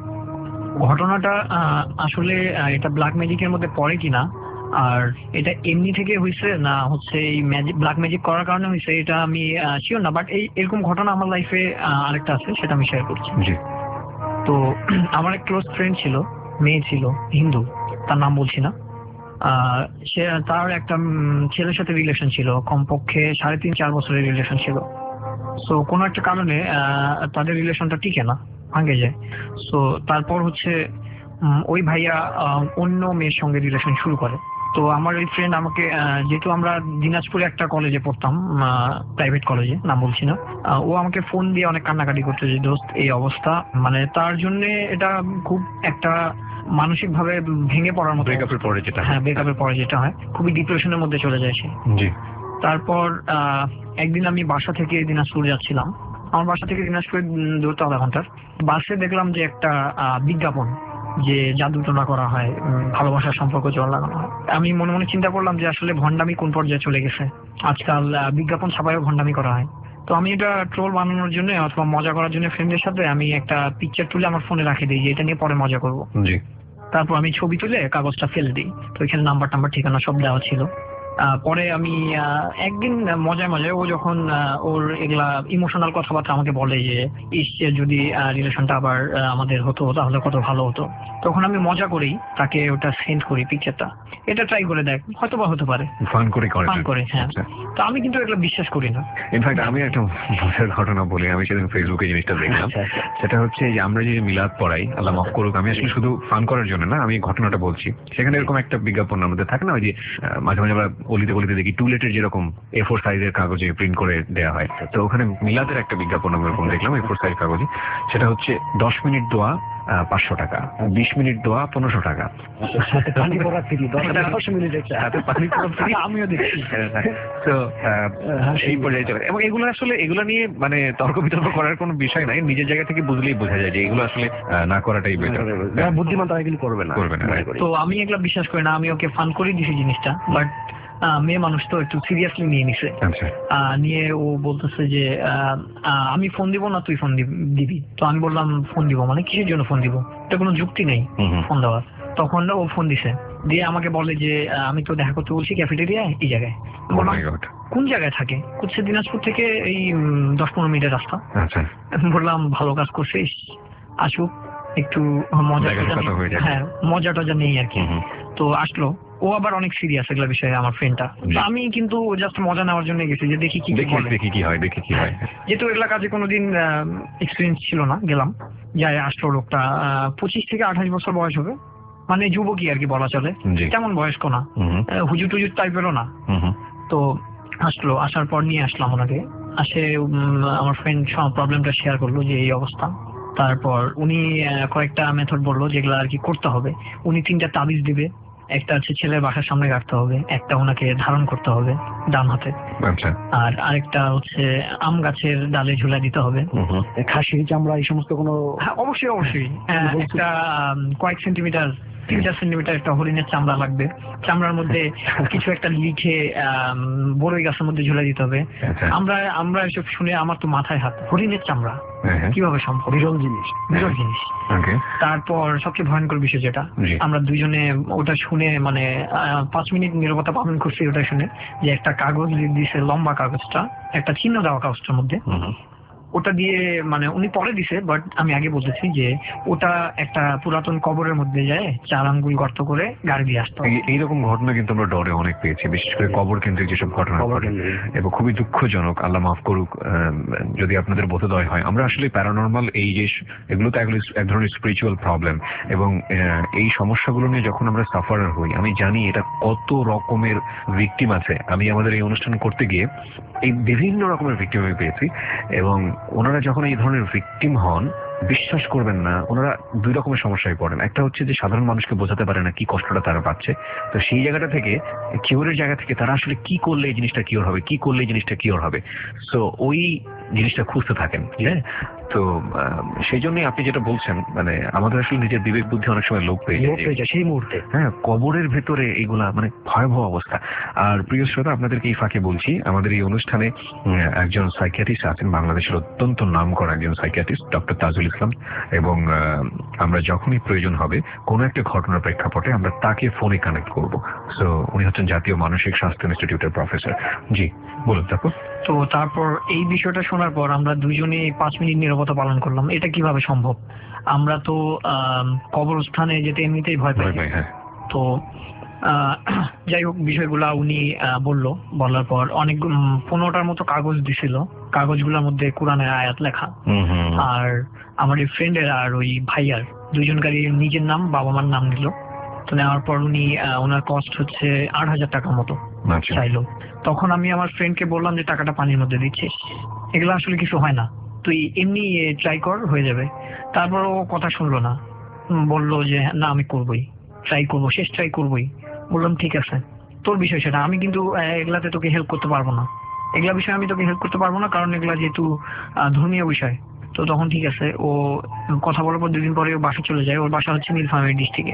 ঘটনাটা আহ, আসলে আহ, এটা ব্ল্যাক ম্যাজিকের মধ্যে পড়ে কিনা আর এটা এমনি থেকে হয়েছে না হচ্ছে এই ম্যাজিক ব্ল্যাক ম্যাজিক করার কারণে হয়েছে এটা আমি শিওর না, বাট এই এরকম ঘটনা আমার লাইফে আরেকটা আছে, সেটা আমি শেয়ার করছি। জি। তো আমার এক ক্লোজ ফ্রেন্ড ছিল, মেয়ে ছিল, হিন্দু, তার নাম বলছি না। আহ, সে তার একটা উম, ছেলের সাথে রিলেশন ছিল, কমপক্ষে সাড়ে তিন চার বছরের রিলেশন ছিল। সো কোনো একটা কারণে আহ, তাদের রিলেশনটা টিকে না, ভাঙে যায়। সো তারপর হচ্ছে উম, ওই ভাইয়া আহ, অন্য মেয়ের সঙ্গে রিলেশন শুরু করে। তো আমার ওই ফ্রেন্ড আমাকে আহ, যেহেতু আমরা দিনাজপুরে একটা কলেজে পড়তাম, প্রাইভেট কলেজে, নাম বলছি না, আহ, ও আমাকে ফোন দিয়ে অনেক কান্নাকাটি করতো যে দোস্ত এই অবস্থা, মানে তার জন্য এটা খুব একটা মানসিক ভাবে ভেঙে পড়ার মতো। ব্রেকআপের পরে যেটা, হ্যাঁ, ব্রেকআপের পরে যেটা হয়, খুবই ডিপ্রেশনের মধ্যে চলে যায় সে। জি। তারপর আহ, একদিন আমি বাসা থেকে দিনাজপুর যাচ্ছিলাম, আমার বাসা থেকে দিনাজপুর দূরত্ব আধা ঘন্টার। বাসে দেখলাম যে একটা আহ, বিজ্ঞাপন, যে জাদু টোনা করা হয়, উম, ভালোবাসার সম্পর্ক জল লাগানো হয়। আমি মনে মনে চিন্তা করলাম যে আসলে ভণ্ডামি কোন পর্যায়ে চলে গেছে, আজকাল আহ, বিজ্ঞাপন ছাপায়ও ভণ্ডামি করা হয়। তো আমি এটা ট্রোল বানানোর জন্য অথবা মজা করার জন্য ফ্রেন্ডের সাথে আমি একটা পিকচার তুলে আমার ফোনে রাখে দিই যে এটা নিয়ে পরে মজা করবো। জি। তারপর আমি ছবি তুলে কাগজটা ফেলে দিই। তো এখানে নাম্বার টাম্বার ঠিকানা সব দেওয়া ছিল। আহ, পরে আমি আহ, একদিন মজায় মজায় ও যখন আহ, ওর এগুলা ইমোশনাল কথাবার্তা আমাকে বলে যে ইস যদি রিলেশনটা আবার আহ, আমাদের হতো তাহলে কত ভালো হতো, তখন আমি মজা করেই তাকে ওটা সেন্ড করি পিকচারটা, এটা ট্রাই করে দেখ, হয়তো বা হতে পারে। ফান করে করে ফান করে, হ্যাঁ। তো আমি কিন্তু এগুলো বিশ্বাস করি না। ইনফ্যাক্ট আমি একটা মজার ঘটনা বলি, আমি সেদিন ফেসবুকে জিনিসটা দেখলাম। সেটা হচ্ছে যে আমরা যে মিলাদ পড়াই, আল্লাহ মাফ করুক, আমি আসলে শুধু ফান করার জন্য না, আমি ঘটনাটা বলছি। সেখানে এরকম একটা বিজ্ঞাপন আমাদের থাকে না, ওই যে আহ, মাঝে মাঝে আমরা অলিতে গলিতে দেখি টুলেটের যেরকম এ ফোর সাইজের কাগজে প্রিন্ট করে দেওয়া হয়। তো ওখানে মিলাদের একটা বিজ্ঞাপন আমি এরকম দেখলাম এ ফোর সাইজ কাগজে। সেটা হচ্ছে দশ মিনিট দোয়া পাঁচশো টাকা, বিশ মিনিট দোয়া পনেরোশো টাকা, পানি পড়া ফ্রি, দশ মিনিট হাতে পানি পড়া ফ্রি। আমিও দেখছি। তো এই পর্যায়ে চলে এবং এগুলো আসলে এগুলো নিয়ে মানে তর্ক বিতর্ক করার কোনো বিষয় নাই, নিজের জায়গা থেকে বুঝলেই বোঝা যায় যে এগুলো আসলে আহ, না করাটাই বেটার। যারা বুদ্ধিমান তারা এগুলো করবে না, করবে না। তো আমি এগুলো বিশ্বাস করি না, আমি ওকে ফান করে দিছি জিনিসটা, বাট মেয়ে মানুষ তো একটু সিরিয়াসলি নিয়ে নিছে। আচ্ছা। আহ, নিয়ে ও বলতেছে যে আহ, আহ, আমি ফোন দিব না তুই ফোন দিবি। তো আমি বললাম ফোন দিব মানে কিসের জন্য ফোন দিব, এটা কোনো যুক্তি নেই ফোন দেওয়ার। তখন ও ফোন দিছে, দিয়ে আমাকে বলে যে আহ, আমি তো দেখা করতে বলছি ক্যাফেটেরিয়ায় এই জায়গায়। বললাম কোন জায়গায় থাকে? হচ্ছে দিনাজপুর থেকে এই উম, দশ পনেরো মিনিটের রাস্তা। আচ্ছা। বললাম ভালো কাজ করছিস, আসুক একটু মজা টজা, হ্যাঁ মজা টজা নেই আর কি। তো আসলো, ও আবার অনেক সিরিয়াস এগুলো বিষয়ে আমার ফ্রেন্ডটা। আমি কিন্তু জাস্ট মজা নেওয়ার জন্য গেছি যে দেখি কি দেখি কি হয়, দেখি কি হয়। যেহেতু এগুলা কাজে কোনোদিন এক্সপিরিয়েন্স ছিল না, গেলাম, যাই আসলো লোকটা পঁচিশ থেকে আঠাশ বছর বয়স হবে, মানে যুবকই আর কি বলা চলে, তেমন বয়স্ক না, হুজুর টুজুর টাইপেরও না। তো আসলো, আসার পর নিয়ে আসলাম ওনাকে। আসে আমার ফ্রেন্ড প্রবলেমটা শেয়ার করলো যে এই অবস্থা। তারপর উনি কয়েকটা মেথড বললো যেগুলো আর কি করতে হবে। উনি তিনটা তাবিজ দিবে, একটা হচ্ছে ছেলের বাসার সামনে রাখতে হবে, একটা ওনাকে ধারণ করতে হবে ডান হাতে, আর আরেকটা হচ্ছে আম গাছের ডালে ঝুলাই দিতে হবে। খাসির চামড়া এই সমস্ত কোনো? হ্যাঁ অবশ্যই অবশ্যই। একটা কয়েক সেন্টিমিটার তিন চার সেন্টিমিটার একটা হরিণের চামড়া লাগবে, চামড়ার মধ্যে কিছু একটা লিখে বড়ই গাছের মধ্যে ঝুলাই দিতে হবে। আমরা আমরা এসব শুনে আমার তো মাথায় হাত, হরিণের চামড়া কিভাবে সম্ভব, বিরল জিনিস, বিরল জিনিস। তারপর সবচেয়ে ভয়ঙ্কর বিষয় যেটা, আমরা দুইজনে ওটা শুনে মানে পাঁচ মিনিট নীরবতা পালন করছি ওটা শুনে, যে একটা কাগজ দিয়েছে, লম্বা কাগজটা, একটা চিহ্ন দেওয়া কাগজটার মধ্যে ওটা দিয়ে মানে উনি পরে দিছে, বাট আমি আগে বলতেছি যে ওটা একটা পুরাতন কবরের মধ্যে যায় চার আঙ্গুল গর্ত করে গাড়ি দিয়ে আসতো। এই- এইরকম ঘটনা কিন্তু আমরা ডরে অনেক পেয়েছি, বিশেষ করে কবর কেন্দ্রিক যেসব ঘটনা কবর ঘটে কেন্দ্রিক। এবং খুবই দুঃখজনক, আল্লাহ মাফ করুক আহ, যদি আপনাদের বোধোদয় হয়। আমরা আসলে প্যারানর্মাল এই যে এগুলো তো এগুলো এক ধরনের স্পিরিচুয়াল প্রবলেম, এবং আহ, এই সমস্যাগুলো নিয়ে যখন আমরা সাফারার হই, আমি জানি এটা কত রকমের ভিকটিম আছে। আমি আমাদের এই অনুষ্ঠান করতে গিয়ে এই বিভিন্ন রকমের ভিকটিম আমি পেয়েছি, এবং ওনারা যখন এই ধরনের ভিকটিম হন, বিশ্বাস করবেন না, ওনারা দুই রকমের সমস্যায় পড়েন। একটা হচ্ছে যে সাধারণ মানুষকে বোঝাতে পারে না কি কষ্টটা তারা পাচ্ছে, তো সেই জায়গাটা থেকে কিওরের জায়গা থেকে তারা আসলে কি করলে এই জিনিসটা কিওর হবে, কি করলে এই জিনিসটা কিওর হবে, সো ওই জিনিসটা খুঁজতে থাকেন। হ্যাঁ, তো আহ, সেই জন্যই আপনি যেটা বলছেন, মানে আমাদের আসলে নিজের বিবেক বুদ্ধি অনেক সময় লোপ পেয়ে লোপ যায়। হয়ে যায় সেই মুহূর্তে। হ্যাঁ, কবরের ভেতরে এগুলা মানে ভয়াবহ অবস্থা। আর প্রিয় শ্রোতা, আপনাদেরকে এই ফাঁকে বলছি, আমাদের এই অনুষ্ঠানে উম, একজন সাইকিয়াট্রিস্ট আছেন, বাংলাদেশের অত্যন্ত নামকরা একজন সাইকিয়াট্রিস্ট, ডক্টর তাজুল ইসলাম, এবং আহ, আমরা যখনই প্রয়োজন হবে কোনো একটা ঘটনার প্রেক্ষাপটে আমরা তাকে ফোনে কানেক্ট করব। সো উনি হচ্ছেন জাতীয় মানসিক স্বাস্থ্য ইনস্টিটিউটের প্রফেসর। জি বলুন। তারপর তো তারপর এই বিষয়টা শোনার পর আমরা দুইজনে পাঁচ মিনিট নীরবতা পালন করলাম। এটা কিভাবে সম্ভব? আমরা তো আহ কবরস্থানে যেতে এমনিতেই ভয় পাই। হ্যাঁ, তো আহ, যাই হোক, বিষয়গুলা উনি আহ, বললো। বলার পর অনেক উম, পনেরোটার মতো কাগজ দিছিল। কাগজগুলোর মধ্যে কোরআনের আয়াত লেখা। হুম হুম আর আমার এই ফ্রেন্ডের আর ওই ভাইয়ার দুইজনকারই নিজের নাম বাবা মার নাম দিল। তো নেওয়ার পর উনি আহ, ওনার কস্ট হচ্ছে আট হাজার টাকার মতো আচ্ছা। চাইলো। তখন আমি আমার ফ্রেন্ডকে বললাম যে টাকাটা পানির মধ্যে দিচ্ছিস, এগুলো আসলে কিছু হয় না, তুই এমনি ট্রাই কর, হয়ে যাবে। তারপর ও কথা শুনলো না, উম, বললো যে না আমি করবোই, ট্রাই করবো, শেষ ট্রাই করবোই। বললাম ঠিক আছে, তোর বিষয় সেটা, আমি কিন্তু আহ, এগুলাতে তোকে হেল্প করতে পারবো না। এগুলা বিষয়ে আমি তোকে হেল্প করতে পারবো না, কারণ এগুলা যেহেতু আহ, ধর্মীয় বিষয়। তো তখন ঠিক আছে, ও কথা বলার পর দুদিন পরে ও বাসা চলে যায়। ওর বাসা হচ্ছে নীলফামারী ডিস্ট্রিক্টে।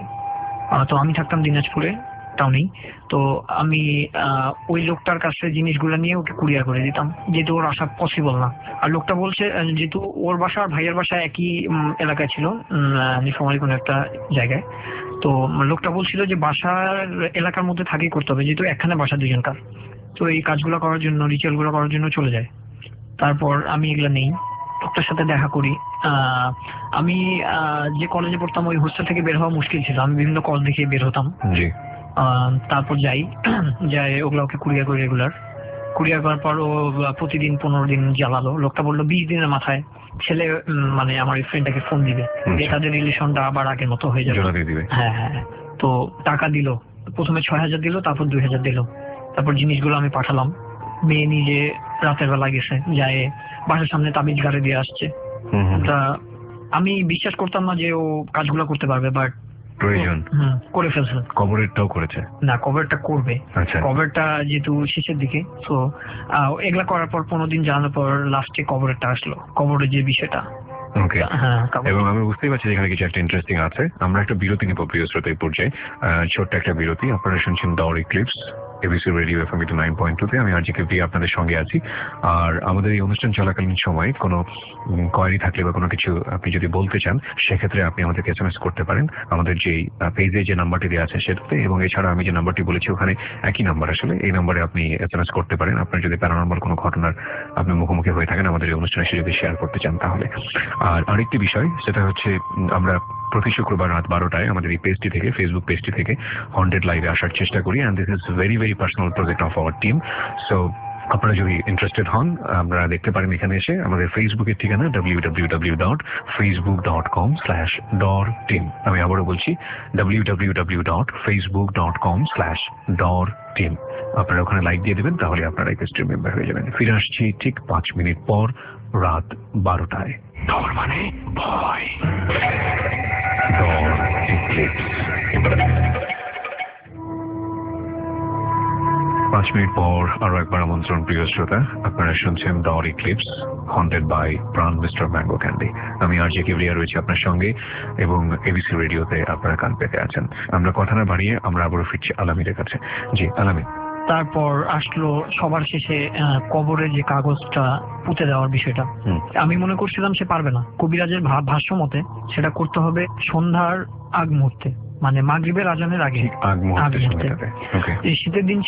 তো আমি থাকতাম দিনাজপুরে টাউনেই। তো আমি আহ, ওই লোকটার কাছে জিনিসগুলো নিয়ে ওকে কুরিয়ার করে দিতাম, যেহেতু ওর আসা পসিবল না। আর লোকটা বলছে আহ, যেহেতু ওর বাসা আর ভাইয়ের বাসা একই উম, এলাকায় ছিল, নীলফামারী কোনো একটা জায়গায়। তো লোকটা বলছিল যে বাসার এলাকার মধ্যে থাকেই করতে হবে, যেহেতু একখানে বাসা দুজনকার। তো এই কাজগুলো করার জন্য, রিচুয়াল গুলো করার জন্য চলে যায়। তারপর আমি এগুলা নেই, লোকটার সাথে দেখা করি। আহ, আমি আহ, যে কলেজে পড়তাম ওই হোস্টেল থেকে বের হওয়া মুশকিল ছিল, আমি বিভিন্ন কল দেখে বের হতাম। জি। আহ, তারপর যাই যাই ওগুলো ওকে কুরিয়ার করি রেগুলার। কুরিয়ার করার পর ও প্রতিদিন পনেরো দিন জ্বালালো। লোকটা বললো বিশ দিনের মাথায় ছেলে উম, মানে আমার এই ফ্রেন্ডটাকে ফোন দিবে, যে তাদের রিলেশনটা আবার আগের মতো হয়ে যাবে। জোড়া দিয়ে দিবে। হ্যাঁ হ্যাঁ হ্যাঁ। তো টাকা দিল, প্রথমে ছয় হাজার দিল, তারপর দুই হাজার দিল। তারপর জিনিসগুলো আমি পাঠালাম। মেয়ে নিজে রাতের বেলা গেছে, যায় বাসার সামনে তাবিজ গাড়ি দিয়ে আসছে। হুম হুম। তা আমি বিশ্বাস করতাম না যে ও কাজগুলো করতে পারবে, বাট প্রয়োজন। হুম করে ফেলছে। কবরেরটাও করেছে। না, কভারটা করবে। আচ্ছা। কভারটা যেহেতু শেষের দিকে, তো এগুলা করার পর পনেরো দিন জানানোর পর লাস্টে কভারটা আসলো, কভারের যে বিষয়টা। ওকে। হ্যাঁ cover- এবং আমি বুঝতেই পারছি এখানে কিছু একটা ইন্টারেস্টিং আছে। আমরা একটা বিরতি নিব প্রিয় শ্রোতা এই পর্যায়ে, আহ, ছোট্ট একটা বিরতি। আপনারা শুনছেন Dor eclipse ABC radio FM nine point two তে। আমি আরজিকে ভি আপনাদের সঙ্গে আছি। আর আমাদের এই অনুষ্ঠান চলাকালীন সময় কোনো কোয়ারি থাকলে বা কোনো কিছু আপনি যদি বলতে চান, সেক্ষেত্রে আপনি আমাদেরকে এস এম এস করতে পারেন আমাদের যে পেজে যে নাম্বারটি দেওয়া আছে সেটাতে, এবং এছাড়া আমি যে নাম্বারটি বলেছি ওখানে একই নাম্বার আসলে, এই নাম্বারে আপনি এস এম এস করতে পারেন। আপনার যদি প্যারানর্মাল কোনো ঘটনার আপনি মুখোমুখি হয়ে থাকেন আমাদের এই অনুষ্ঠানে সে যদি শেয়ার করতে চান তাহলে। আর আরেকটি বিষয়, সেটা হচ্ছে উম, আমরা প্রতি শুক্রবার রাত বারোটায় আমাদের এই পেজটি থেকে, ফেসবুক পেজটি থেকে হন্টেড লাইভে আসার চেষ্টা করি, and this is very very personal project of our team. So আপনারা যদি ইন্টারেস্টেড হন, আপনারা দেখতে পারেন এখানে এসে আমাদের ফেসবুকের ঠিকানা W W W dot Facebook dot com slash ডর টিম। আমি আবারও বলছি W W W dot Facebook dot com slash ডর টিম। আপনারা ওখানে লাইক দিয়ে দেবেন, তাহলে আপনারা এই পেজটির মেম্বার হয়ে যাবেন। ফিরে আসছি ঠিক পাঁচ মিনিট পর, রাত বারোটায়। ডর মানে ভয়। ডর ইক্লিপস। পাঁচ মিনিট পর আরো একবার আমন্ত্রণ প্রিয় শ্রোতা, আপনারা শুনছেন ডর eclipse haunted by Pran mister mango candy. আমি আর জে কিবরিয়া রয়েছি আপনার সঙ্গে, এবং এবিসি রেডিওতে আপনারা কান পেতে আছেন। আমরা কথা না বাড়িয়ে আমরা আবারও ফিরছি আলামিরের কাছে। জি আলামিন। তারপর আসলো সবার শেষে আহ, কবরের যে কাগজটা পুঁতে দেওয়ার বিষয়টা। হুম। আমি মনে করছিলাম সে পারবে না। কবিরাজের ভা- ভাষ্য মতে সেটা করতে হবে সন্ধ্যার আগ মুহূর্তে, মানে মাগরিবের আজানের আগে। আগ মুহূর্তে আগ মুহূর্তে। সময়টাতে। ওকে। এই শীতের দিন ছিল,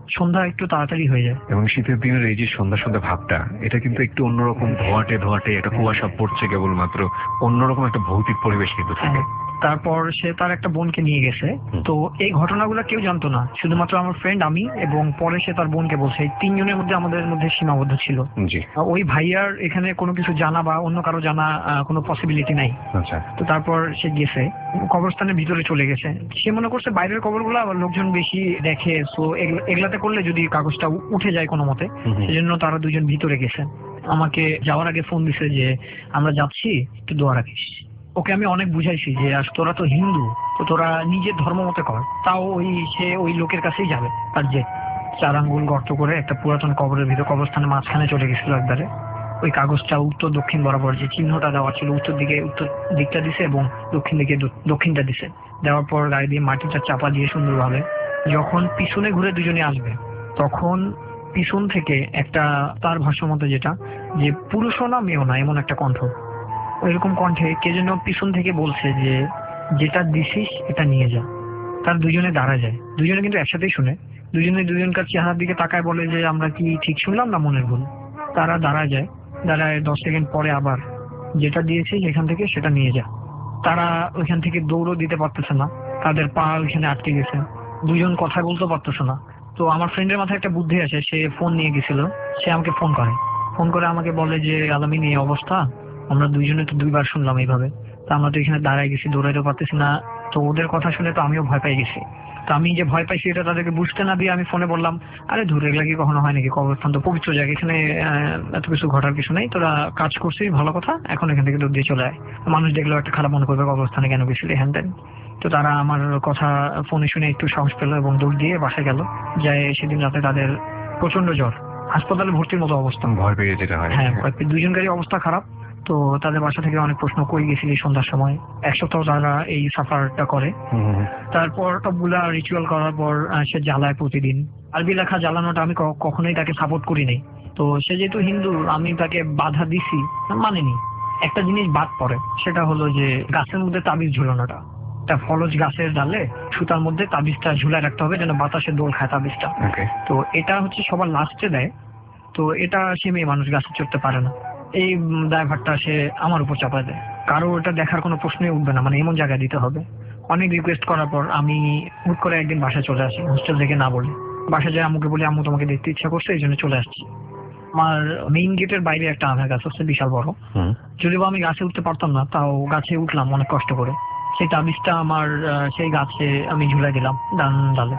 সন্ধ্যা একটু তাড়াতাড়ি হয়ে যায়। এবং শীতের দিনের এই যে সন্ধ্যা সন্ধ্যা ভাবটা, এটা কিন্তু একটু অন্যরকম, ধোয়াটে ধোয়াটে একটা কুয়াশা পড়ছে কেবলমাত্র, অন্যরকম একটা ভৌতিক পরিবেশ কিন্তু থাকে। তারপর সে তার একটা বোনকে নিয়ে গেছে। তো এই ঘটনাগুলো কেউ জানতো না, শুধুমাত্র আমার ফ্রেন্ড, আমি এবং পরে সে তার বোনকে বলছে। এই তিনজনের মধ্যে আমাদের মধ্যে সীমাবদ্ধ ছিল। ওই ভাইয়ার এখানে কোনো কিছু জানা বা অন্য কারো জানা কোনো পসিবিলিটি নাই। আচ্ছা। তো তারপর সে গেছে, কবরস্থানের ভিতরে চলে গেছে। সে মনে করছে বাইরের কবরগুলো আবার লোকজন বেশি দেখে, সো এগুলাতে করলে যদি কাগজটা উঠে যায় কোনো মতে, সেজন্য তারা দুজন ভিতরে গেছে। আমাকে যাওয়ার আগে ফোন দিছে যে আমরা যাচ্ছি, একটু দোয়া রাখিস। ওকে আমি অনেক বুঝাইছি যে তোরা তো হিন্দু, তো তোরা নিজের ধর্ম মতে কর। তাও ওই সে ওই লোকের কাছেই যাবে। আর যে চার আঙ্গুল গর্ত করে একটা পুরাতন কবরের ভিতর, কবরস্থানের মাঝখানে চলে গেছিল একবারে। ওই কাগজটা উত্তর দক্ষিণ বরাবর যে চিহ্নটা দেওয়া ছিল, উত্তর দিকে উত্তর দিকটা দিছে এবং দক্ষিণ দিকে দক্ষিণটা দিছে। দেওয়ার পর গায়ে দিয়ে মাটিটা চাপা দিয়ে সুন্দরভাবে যখন পিছনে ঘুরে দুজনে আসবে, তখন পিছন থেকে একটা, তার ভাষ্য মতো যেটা, যে পুরুষও না মেয়েও না এমন একটা কণ্ঠ, এরকম কণ্ঠে কে যেন পিছন থেকে বলছে যে যেটা দিছিস এটা নিয়ে যা। তার দুজনে দাঁড়া যায়, দুজনে কিন্তু একসাথেই শুনে, দুজনে দুজনকার চেহারার দিকে তাকায়, বলে যে আমরা কি ঠিক শুনলাম না মনের ভুল। তারা দাঁড়া যায়, দাঁড়ায় দশ সেকেন্ড পরে আবার যেটা দিয়েছিস এখান থেকে সেটা নিয়ে যা। তারা ওইখান থেকে দৌড়ও দিতে পারতেছে না, তাদের পা ওইখানে আটকে গেছে, দুজন কথা বলতে পারতেছে না। তো আমার ফ্রেন্ডের মাথায় একটা বুদ্ধি আসে, সে ফোন নিয়ে গেছিল, সে আমাকে ফোন করে ফোন করে আমাকে বলে যে আলামিন এই অবস্থা, আমরা দুইজনে তো দুইবার শুনলাম এইভাবে, তো আমরা তো এখানে দাঁড়ায় গেছি, দৌড়াইতে পারতেছি না। তো ওদের কথা শুনে তো আমিও ভয় পেয়ে গেছি। তো আমি যে ভয় পাইছি এটা তাদেরকে বুঝতে না দিয়ে আমি ফোনে বললাম, আরে ধরে এগুলা কি কখনো হয় নাকি, কবরস্থান তো পবিত্র জায়গা, এখানে এত কিছু ঘটার কিছু নেই, তোরা কাজ করছিস ভালো কথা, এখন এখান থেকে দৌড় দিয়ে চলে আয়, মানুষ দেখলেও একটা খারাপ মনে করবে কবরস্থানে কেন গেছিলি হ্যান ত্যান। তো তারা আমার কথা ফোনে শুনে একটু সাহস পেলো এবং দৌড় দিয়ে বাসায় গেল। যায় সেদিন রাতে তাদের প্রচন্ড জ্বর, হাসপাতালে ভর্তির মতো অবস্থা, ভয় পেয়ে যেটা হয়। হ্যাঁ, দুজনকারই অবস্থা খারাপ। তো তাদের বাসা থেকে অনেক প্রশ্ন, কই গেছিলি সন্ধ্যার সময়, এক সপ্তাহ তারা এই সাফারটা করে। তারপর সবগুলা রিচুয়াল করার পর সে জ্বালায় প্রতিদিন। আরবি লেখা জ্বালানোটা আমি কখনোই তাকে সাপোর্ট করি নাই। তো সে যেহেতু হিন্দু, আমি তাকে বাধা দিছি, মানেনি। একটা জিনিস বাদ পড়ে, সেটা হলো যে গাছের মধ্যে তাবিজ ঝুলানোটা। একটা ফলজ গাছের ডালে সুতার মধ্যে তাবিজটা ঝুলায় রাখতে হবে যেন বাতাসে দোল খায় তাবিজটা। তো এটা হচ্ছে সবার লাস্টে দেয়। তো এটা সে মেয়ে মানুষ গাছে চড়তে পারে না, এই দায়ভারটা সে আমার উপর চাপায় দেয়। কারো এটা দেখার কোনো প্রশ্নই উঠবে না, মানে এমন জায়গায় দিতে হবে। অনেক রিকোয়েস্ট করার পর আমি হুট করে একদিন বাসায় চলে আসি, হোস্টেল থেকে না বলে। বাসায় যাই আম্মুকে বলি, আম্মু তোমাকে দেখতে ইচ্ছা করছে, এই জন্য চলে আসছি। আমার মেইন গেটের বাইরে একটা আমের গাছ হচ্ছে, বিশাল বড়। যদিও আমি গাছে উঠতে পারতাম না, তাও গাছে উঠলাম অনেক কষ্ট করে। সেই তাবিজটা আমার সেই গাছে আমি ঝুলাই দিলাম ডান ডালে।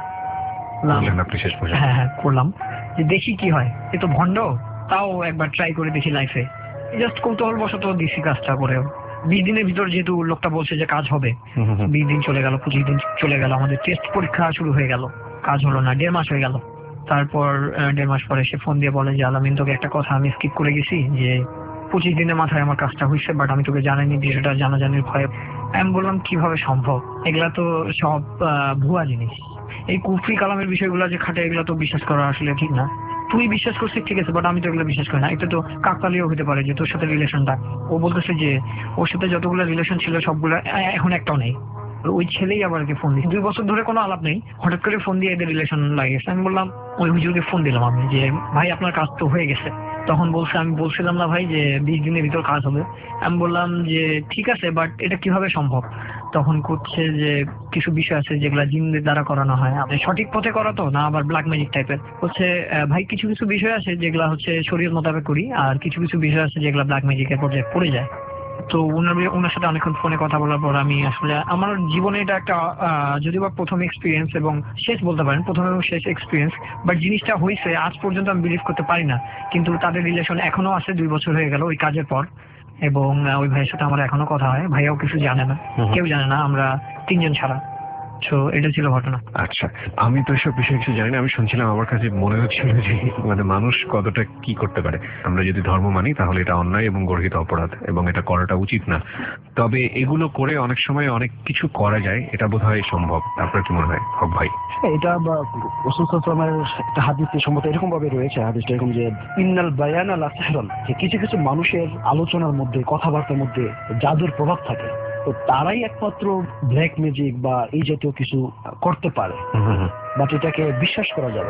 হ্যাঁ হ্যাঁ করলাম, যে দেখি কি হয়, এ তো ভণ্ড, তাও একবার ট্রাই করে দেখি লাইফে। জাস্ট কৌতূহল বশত দিছি কাজটা করে। বিশ দিনের ভিতর যেহেতু লোকটা বলছে যে কাজ হবে, বিশ দিন চলে গেল, পঁচিশ দিন চলে গেল, আমাদের টেস্ট পরীক্ষা শুরু হয়ে গেল, কাজ হলো না, দেড় মাস হয়ে গেল। তারপর দেড় মাস পরে সে ফোন দিয়ে বলে যে আলামিন, তোকে একটা কথা আমি স্কিপ করে গেছি, যে পঁচিশ দিনের মাথায় আমার কাজটা হয়েছে, বাট আমি তোকে জানাইনি, বিষয়টা জানাজানির ভয়ে। আমি বললাম কিভাবে সম্ভব, এগুলা তো সব ভুয়া জিনিস, এই কুফরি কালামের বিষয়গুলো যে খাটে, এগুলা তো বিশ্বাস করা আসলে ঠিক না। তুই বিশ্বাস করছিস ঠিক আছে, বাট আমি তো এগুলো বিশ্বাস করি না। এটা তো কাকতালীয় হতে পারে যে তোর সাথে রিলেশনটা, ও বলতেছে যে ওর সাথে যতগুলো রিলেশন ছিল সবগুলো এখন একটাও নেই। ওই ছেলেই আবার ফোন দিচ্ছে, দুই বছর ধরে কোনো আলাপ নেই, হঠাৎ করে ফোন দিয়ে এদের রিলেশন লাগিয়েছে। আমি বললাম, ওই হুজুরকে ফোন দিলাম আমি, যে ভাই আপনার কাজ তো হয়ে গেছে। তখন বলছে, আমি বলছিলাম না ভাই যে বিশ দিনের ভিতর কাজ হবে। আমি বললাম যে ঠিক আছে, বাট এটা কিভাবে সম্ভব? তখন করছে যে কিছু বিষয় আছে যেগুলা জিনদের দ্বারা করানো হয়, আপনি সঠিক পথে করা তো না আবার ব্ল্যাক ম্যাজিক টাইপের। হচ্ছে ভাই কিছু কিছু বিষয় আছে যেগুলা হচ্ছে শরীয়ত মোতাবেক করি, আর কিছু কিছু বিষয় আছে যেগুলা ব্ল্যাক ম্যাজিকের পর্যায়ে পড়ে যায়। তো ওনার ওনার সাথে অনেকক্ষণ ফোনে কথা বলার পর আমি আসলে আমার জীবনে এটা একটা যদিও বা প্রথম এক্সপিরিয়েন্স এবং শেষ বলতে পারেন, প্রথম এবং শেষ এক্সপিরিয়েন্স, বাট জিনিসটা হয়েছে আজ পর্যন্ত আমি বিলিভ করতে পারি না। কিন্তু তাদের রিলেশন এখনো আছে, দুই বছর হয়ে গেল ওই কাজের পর, এবং ওই ভাইয়ের সাথে আমার এখনো কথা হয়। ভাইয়াও কিছু জানে না, কেউ জানে না, আমরা তিনজন ছাড়া। তো এটা ছিল ঘটনা। আচ্ছা, আমি তো এসব বিষয়ে কিছু জানি না, আমি শুনছিলাম, আমার কাছে মনে হচ্ছিল যে মানে মানুষ কতটা কি করতে পারে। আমরা যদি ধর্ম মানি তাহলে এটা অন্যায় এবং গর্হিত অপরাধ, এবং এটা করাটা উচিত না। তবে এগুলো করে অনেক সময় অনেক কিছু করা যায়, এটা বোধহয় সম্ভব। আপনার কি মনে হয় হক ভাই? এটা রাসূল সাল্লাল্লাহু আলাইহি ওয়াসাল্লামের একটা হাদিসে সম্ভবত এরকম ভাবে রয়েছে, হাদিসটা এরকম যে ইন্নাল বায়ানা লা সিহরুন, যে কিছু কিছু মানুষের আলোচনার মধ্যে, কথাবার্তার মধ্যে জাদুর প্রভাব থাকে। তো তারাই একমাত্র ব্ল্যাক ম্যাজিক বা এই জাতীয় কিছু করতে পারে, বাট এটাকে বিশ্বাস করা যাবে না।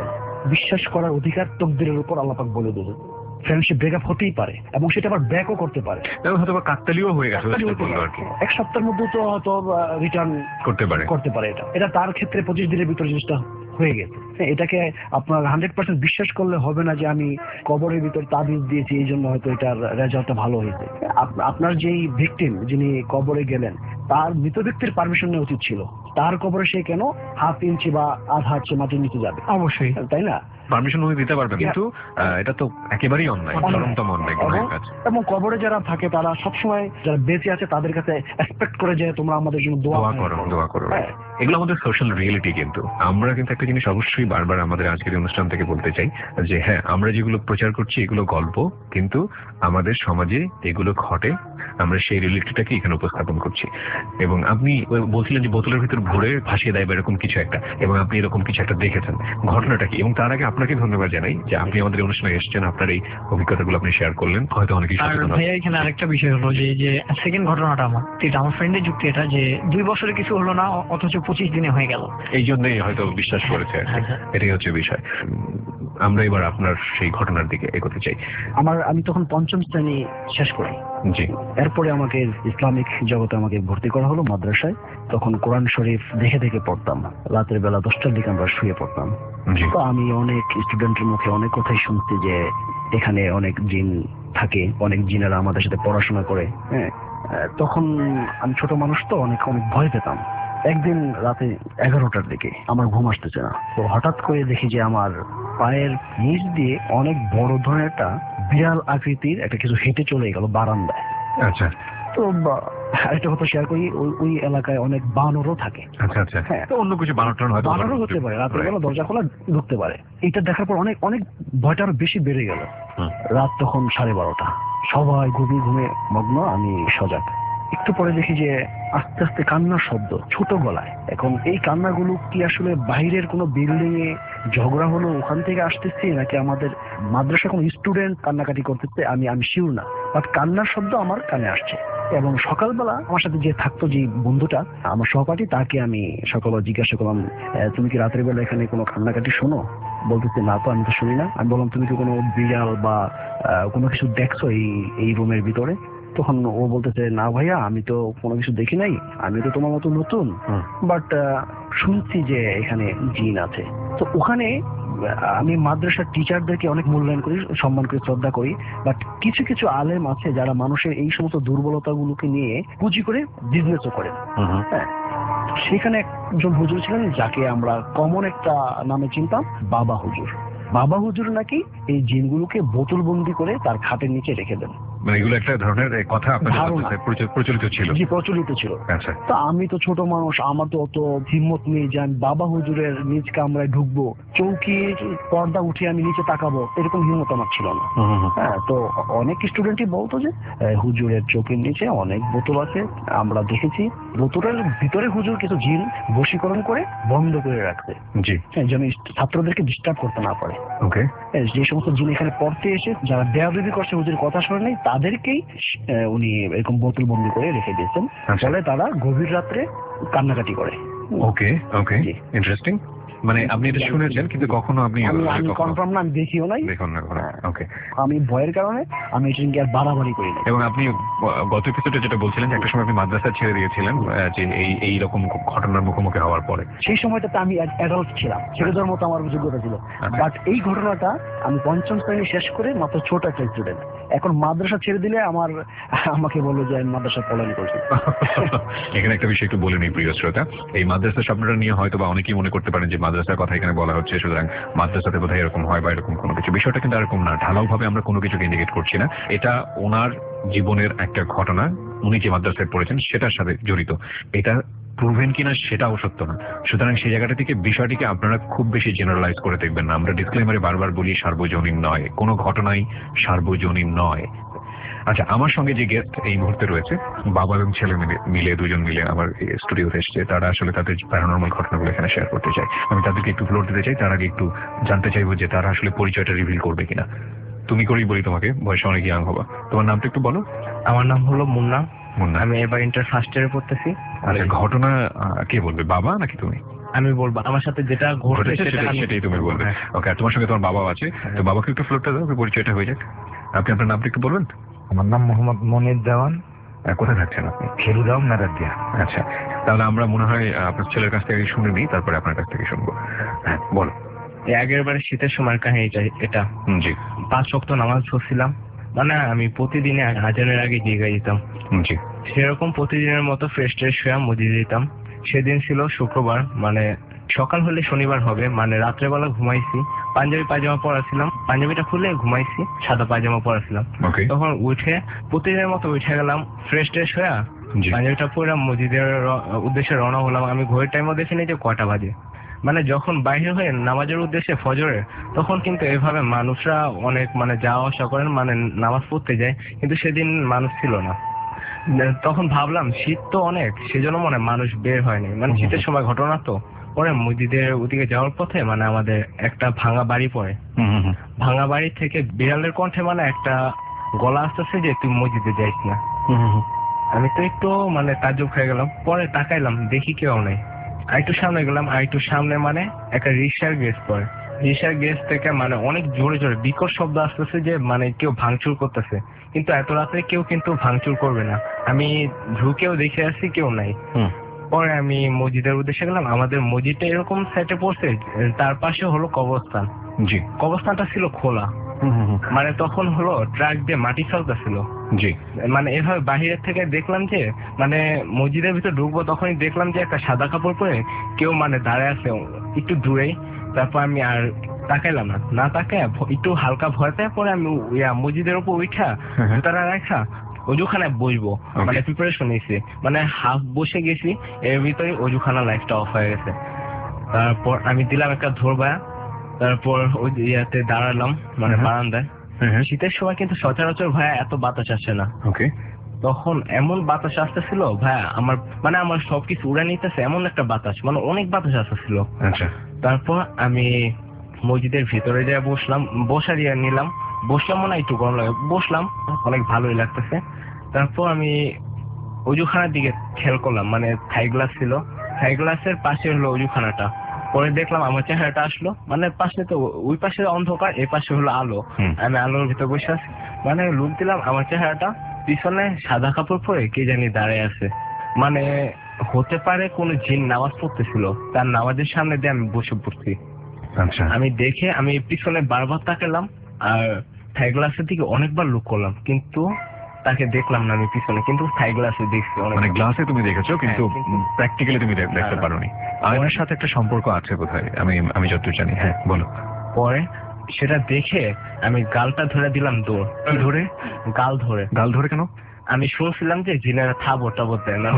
বিশ্বাস করার অধিকার তকদিরের উপর আল্লাহ পাক বলে দিয়েছে। ফ্রেন্ডশিপ ব্রেকআপ হতেই পারে এবং সেটা আবার ব্যাকও করতে পারে, হয়তো বা কাকতালিও হয়ে গেছে আর কি, এক সপ্তাহের মধ্যে তো হয়তো রিটার্ন করতে পারে করতে পারে এটা এটা তার ক্ষেত্রে পঁচিশ দিনের ভিতরে জিনিসটা হয়ে গেছে। এটাকে আপনার হান্ড্রেড পার্সেন্ট বিশ্বাস করলে হবে না যে আমি কবরের ভিতর তাবিজ দিয়েছি এই জন্য হয়তো এটার রেজাল্টটা ভালো হয়েছে। আপনার যেই ভিকটিম যিনি কবরে গেলেন তার মৃত ব্যক্তির পারমিশন নেওয়া উচিত ছিল। তার কবরে সে কেন হাফ ইঞ্চি বা আধা ইঞ্চি মাটির নিচে যাবে? অবশ্যই, তাই না? পারমিশন উনি দিতে পারবেন, কিন্তু এটা তো একেবারেই অন্যায়, চরমতম অন্যায় কাজ। এবং কবরে যারা থাকে তারা সবসময় যারা বেঁচে আছে তাদের কাছে এক্সপেক্ট করে যে তোমরা আমাদের জন্য দোয়া করো দোয়া করো এগুলো আমাদের সোশ্যাল রিয়েলিটি। কিন্তু আমরা কিন্তু একটা জিনিস অবশ্যই বারবার আমাদের আজকের অনুষ্ঠান থেকে বলতে চাই যে হ্যাঁ, আমরা যেগুলো প্রচার করছি এগুলো গল্প, কিন্তু আমাদের সমাজে এগুলো ঘটে, আমরা সেই রিয়েলিটিটাকে এখানে উপস্থাপন করছি। এবং আপনি বলছিলেন যে বোতলের ভিতর ভরে ভাসিয়ে দেয় বা এরকম কিছু একটা, এবং আপনি এরকম কিছু একটা দেখেছেন, ঘটনাটা কি? এবং তার আগে আপনাকে ধন্যবাদ জানাই যে আপনি আমাদের অনুষ্ঠানে এসেছেন, আপনার এই অভিজ্ঞতাগুলো আপনি শেয়ার করলেন, হয়তো অনেকেই সচেতন হবে। ভাইয়া এখানে আরেকটা বিষয় হলো যে যে সেকেন্ড ঘটনাটা আমার এটা আমার ফ্রেন্ডের যুক্তি এটা যে দুই বছরে কিছু হলো না অথচ পঁচিশ দিনে হয়ে গেল, এই জন্যই হয়তো বিশ্বাস করেছে। এটাই হচ্ছে বিষয়। আমরা এবার আপনার সেই ঘটনার দিকে এগোতে চাই। আমার আমি তখন পঞ্চম শ্রেণী শেষ করি। জি। এরপরে আমাকে ইসলামিক জগতে আমাকে ভর্তি করা হলো মাদ্রাসায়। তখন কোরআন শরীফ দেখে দেখে পড়তাম, রাতের বেলা দশটার দিকে আমরা শুয়ে পড়তাম। তো আমি অনেক স্টুডেন্টের মুখে অনেক কথাই শুনছি যে এখানে অনেক জিন থাকে, অনেক জিনেরা আমাদের সাথে পড়াশোনা করে। হ্যাঁ, তখন আমি ছোট মানুষ তো অনেক অনেক ভয় পেতাম। একদিন রাতে এগারোটার দিকে আমার ঘুম আসতেছে না, তো হঠাৎ করে দেখি যে আমার পায়ের নিচ দিয়ে অনেক বড় ধরনের একটা বিড়াল আকৃতির একটা কিছু হেঁটে চলে গেল বারান্দায়। আচ্ছা। তো আরেকটা কথা শেয়ার করি, ওই ওই এলাকায় অনেক বানরও থাকে। আচ্ছা আচ্ছা। হ্যাঁ, তো অন্য কিছু বানর টানর হয়তো বানরও হতে পারে, রাতের বেলা দরজা খোলা ঢুকতে পারে। এটা দেখার পর অনেক অনেক ভয়টা আরো বেশি বেড়ে গেল। রাত তখন সাড়ে বারোটা, সবাই গভীর ঘুমে মগ্ন, আমি সজাগ। একটু পরে দেখি যে আস্তে আস্তে কান্নার শব্দ ছোট গলায়। এখন এই কান্নাগুলো কি আসলে বাইরের কোনো বিল্ডিং এ ঝগড়া হলো ওখান থেকে আসতেছে, নাকি আমাদের মাদ্রাসা কোনো স্টুডেন্ট কান্নাকাটি করতেছে, আমি আমি শিওর না, বাট কান্নার শব্দ আমার কানে আসছে। এবং সকালবেলা আমার সাথে যে থাকতো, যে বন্ধুটা আমার সহপাঠী, তাকে আমি সকালবেলা জিজ্ঞাসা করলাম, তুমি কি রাতের বেলা এখানে কোনো কান্নাকাটি শোনো? বলতেছে না তো, আমি তো শুনি না। আমি বললাম তুমি কি কোনো বিড়াল বা কোনো কিছু দেখছো এই এই রুমের ভিতরে? তখন ও বলতেছে না ভাইয়া, আমি তো কোনো কিছু দেখি নাই, আমি তো তোমার মতো নতুন, বাট শুনছি যে এখানে জিন আছে। তো ওখানে আমি মাদ্রাসার টিচারদেরকে অনেক মূল্যায়ন করি, সম্মান করি, শ্রদ্ধা করি, বাট কিছু কিছু আলেম আছে যারা মানুষের এই সমস্ত দুর্বলতাগুলোকে নিয়ে পুঁজি করে বিজনেসও করে। হ্যাঁ, সেখানে একজন হুজুর ছিলেন যাকে আমরা কমন একটা নামে চিনতাম, বাবা হুজুর। বাবা হুজুর নাকি এই জিনগুলোকে বোতলবন্দি করে তার খাটের নিচে রেখে দেন। মানে এগুলো একটা ধরনের কথা প্রচলিত ছিল। জি, প্রচলিত ছিল। আচ্ছা। তো আমি তো ছোট মানুষ, আমার তো অত হিম্মত নেই যে আমি বাবা হুজুরের নিজ কামরায় ঢুকবো, চৌকি পর্দা উঠে আমি নিচে তাকাবো, এরকম হিম্মত আমার ছিল না। হ্যাঁ, তো অনেক স্টুডেন্টই বলতো যে হুজুরের চোখের নিচে অনেক বোতল আছে, আমরা দেখেছি বোতলের ভিতরে হুজুর কিছু জিন বশীকরণ করে বন্ধ করে রাখছে। জি। হ্যাঁ, যেন ছাত্রদেরকে ডিস্টার্ব করতে না পারে। ওকে। যে সমস্ত জিন এখানে পড়তে এসে যারা বেয়াদবি করছে, হুজুরের কথা শোনে নাই, তাদেরকেই উনি এরকম বোতল বন্দি করে রেখে দিয়েছেন, ফলে তারা গভীর রাত্রে কান্নাকাটি করে। Okay okay, interesting. মানে আপনি এটা শুনেছেন কিন্তু কখনো আপনি কনফার্ম না, আমি দেখিও নাই। দেখুন না। ওকে। আমি ভয়ের কারণে আমি এটা নিয়ে আর বাড়াবাড়ি করি না। এবং আপনি গত এপিসোডে যেটা বলছিলেন যে একটা সময় আপনি মাদ্রাসা ছেড়ে দিয়েছিলেন যে এই এই রকম ঘটনার মুখোমুখি হওয়ার পরে, সেই সময়টাতে আমি অ্যাডাল্ট ছিলাম, ছেড়ে দেওয়ার মতো আমার যোগ্যতা ছিল। বাট এই ঘটনাটা আমি পঞ্চম শ্রেণী শেষ করে মাত্র ছোট একটা স্টুডেন্ট, এখন মাদ্রাসা ছেড়ে দিলে আমার আমাকে বললো যে আমি মাদ্রাসা পড়ানি করছি। এখানে একটা বিষয় একটু বলে নিই প্রিয় শ্রোতা, এই মাদ্রাসা শব্দটা নিয়ে হয়তো বা অনেকেই মনে করতে পারেন যে মাদ্রাসার কথা এখানে বলা হচ্ছে, সুতরাং মাদ্রাসাতে বোধহয় এরকম হয় বা এরকম কোনো কিছু। বিষয়টা কিন্তু এরকম না, ঢালাও ভাবে আমরা কোনো কিছুকে ইন্ডিকেট করছি না। এটা ওনার জীবনের একটা ঘটনা, উনি যে মাদ্রাসায় পড়েছেন সেটার সাথে জড়িত। এটা প্রুভেন কিনা সেটাও সত্য না, সুতরাং সেই জায়গাটা থেকে বিষয়টিকে আপনারা খুব বেশি জেনারেলাইজ করে দেখবেন না। আমরা ডিসক্লেমারে বারবার বলি সার্বজনীন নয়, কোনো ঘটনাই সার্বজনীন নয়। আচ্ছা, আমার সঙ্গে যে গেস্ট এই মুহূর্তে রয়েছে, বাবা এবং ছেলে মিলে মিলে দুজন মিলে আমার স্টুডিওতে এসেছে, তারা আসলে তাদের প্যারানরমাল ঘটনাগুলো এখানে শেয়ার করতে চাই। আমি তাদেরকে একটু ফ্লোর দিতে চাই, তার আগে একটু জানতে চাইবো যে তারা আসলে পরিচয়টা রিভিল করবে কিনা। তুমি করেই বলি তোমাকে, বয়সে অনেক ইয়াং হবা, তোমার নামটা একটু বলো। আমার নাম হলো মুন্না। মুন্না, আমি এবার ইন্টার ফার্স্ট ইয়ারে পড়তেছি। আচ্ছা, ঘটনা কে বলবে, বাবা নাকি তুমি? আমি বলবো আমার সাথে যেটা ঘটেছে ঘটেছে সেটা সেটাই আমি- সেটাই তুমি বলবে। হ্যাঁ। ওকে, আর তোমার সঙ্গে তোমার বাবাও আছে, তো বাবাকে একটু ফ্লোরটা দাও, একটু পরিচয়টা হয়ে যাক। আপনি আপনার নামটা একটু বলবেন? আমার নাম মোহাম্মদ মনির দেওয়ান, আহ, কোথায় থাকছেন আপনি? খেলুদাও নারাদিয়া। আচ্ছা, তাহলে আমরা মনে হয় আহ, আপনার ছেলের কাছ থেকে শুনে নিই, তারপরে আপনার কাছ থেকে শুনবো। হ্যাঁ, বলো। এই আগের বারে শীতের সময় কাহিনী এটা হুম, জি পাঁচ ওয়াক্ত নামাজ পড়ছিলাম, মানে আমি প্রতিদিনে আজানের আগে জিগা যেতাম। হুম, জি সেরকম প্রতিদিনের মতো ফ্রেশ ট্রেশ হয়ে মসজিদে যেতাম। সেদিন ছিল শুক্রবার, মানে সকাল হলে শনিবার হবে, মানে রাত্রেবেলা ঘুমাইছি, পাঞ্জাবি পায়জামা পরাছিলাম, পাঞ্জাবিটা খুলে ঘুমাইছি, সাদা পায়জামা পরাছিলাম। ওকে তখন উঠে প্রতিদিনের মতো উঠে গেলাম, ফ্রেশ ট্রেশ হয়ে জি পাঞ্জাবিটা পরে মসজিদের র- উদ্দেশ্যে রওনা হলাম। আমি ঘড়ির টাইমও দেখিনি যে কয়টা বাজে, মানে যখন বাইরে হয়ে নামাজের উদ্দেশ্যে ফজরে, তখন কিন্তু এভাবে মানুষরা অনেক মানে যাওয়া আসা করেন, মানে নামাজ পড়তে যায়, কিন্তু সেদিন মানুষ ছিল না। তখন ভাবলাম শীত তো অনেক, সেজন্য মনে হয় মানুষ বের হয়নি, মানে শীতের সময় ঘটনা তো। পরে মসজিদের ওদিকে যাওয়ার পথে মানে আমাদের একটা ভাঙা বাড়ি পড়ে, হুম হুম হুম ভাঙা বাড়ি থেকে বিড়ালের কণ্ঠে মানে একটা গলা আসতেছে যে তুই মসজিদে যাইস না। হুম হুম হুম। আমি তো একটু মানে তাজ্জব হয়ে গেলাম, পরে তাকাইলাম দেখি কেউ নেই। আর একটু সামনে গেলাম, আর একটু সামনে মানে একটা রিক্সার গেজ পড়ে, রিক্সার গেজ থেকে মানে অনেক জোরে জোরে বিকট শব্দ আসতেছে যে মানে কেউ ভাঙচুর করতেছে, কিন্তু এত রাত্রে কেউ কিন্তু ভাঙচুর করবে না। আমি ঢুকেও দেখে আসছি কেউ নাই। হুম। পরে আমি মসজিদের উদ্দেশ্যে গেলাম, আমাদের মসজিদটা এরকম সাইডে পড়ছে, তার পাশে হলো কবরস্থান। জি কবরস্থানটা ছিল খোলা, হুম হুম হুম। মানে তখন হলো ট্রাক দিয়ে মাটি ফেলতেছিল। জি মানে এভাবে বাহিরের থেকে দেখলাম যে মানে মসজিদের ভিতর ঢুকবো, তখনই দেখলাম যে একটা সাদা কাপড় পরে কেউ মানে দাঁড়ায় আছে একটু দূরেই। তারপর আমি আর তাকাইলাম না, না তাকায় ভ- একটু হালকা ভয় পেয়ে পরে আমি ইয়া মসজিদের উপর উঠা হ্যাঁ, হ্যাঁ। জুতাটা রাখা অজুখানায় বসবো, Okay. মানে প্রিপারেশন নিয়েছি, মানে হাফ বসে গেছি, এর ভিতরে অজুখানা লাইটটা অফ হয়ে গেছে। তারপর আমি দিলাম একটা ধরবা, তারপর ওই ইয়াতে দাঁড়ালাম মানে হ্যাঁ। বারান্দায়। হ্যাঁ হ্যাঁ। শীতের সময় কিন্তু সচরাচর ভাইয়া এত বাতাস আসে না, ওকে তখন এমন বাতাস আসতেছিল ভাইয়া, আমার মানে আমার সবকিছু উড়ে নিতেছে এমন একটা বাতাস, মানে অনেক বাতাস আসতেছিল। আচ্ছা তারপর আমি মসজিদের ভিতরে যা বসলাম, বসা দিয়ে নিলাম, বসলাম মনে হয় একটু গরম লাগে, বসলাম অনেক ভালোই লাগতেছে। তারপর আমি অজুখানার দিকে খেয়াল করলাম, মানে থাই গ্লাস ছিল, থাই গ্লাসের পাশে হলো অজুখানাটা। পরে দেখলাম আমার চেহারাটা আসলো, মানে পাশে তো ওই পাশে অন্ধকার, এই পাশে হলো আলো, হুম। আমি আলোর ভিতর বসে আছি, মানে লুক দিলাম আমার চেহারাটা, পিছনে সাদা কাপড় পরে কে জানি দাঁড়ায় আছে, মানে হতে পারে কোন জিন নামাজ পড়তেছিল, তার নামাজের সামনে দিয়ে আমি বসে পড়ছি। আচ্ছা আমি দেখে আমি পিছনে বারবার তাকালাম, আর থাই গ্লাসের দিকে অনেকবার লুক করলাম, কিন্তু তাকে দেখলাম না আমি পিছনে, কিন্তু থাই গ্লাসে দেখছি অনেক। মানে গ্লাসে তুমি দেখেছো, কিন্তু হ্যাঁ, কিন্তু- প্র্যাকটিক্যালি তুমি দেখ- দেখতে না, না। পারোনি। আয়নার সাথে একটা সম্পর্ক আছে বোধহয়, আমি আমি যতদূর জানি। হ্যাঁ বলো। পরে সেটা দেখে আমি গালটা ধরে দিলাম দৌড়। কি ধরে? গাল ধরে। গাল ধরে কেন? আমি শুনছিলাম যে জিনেরা থাবর টাবর দেয় না,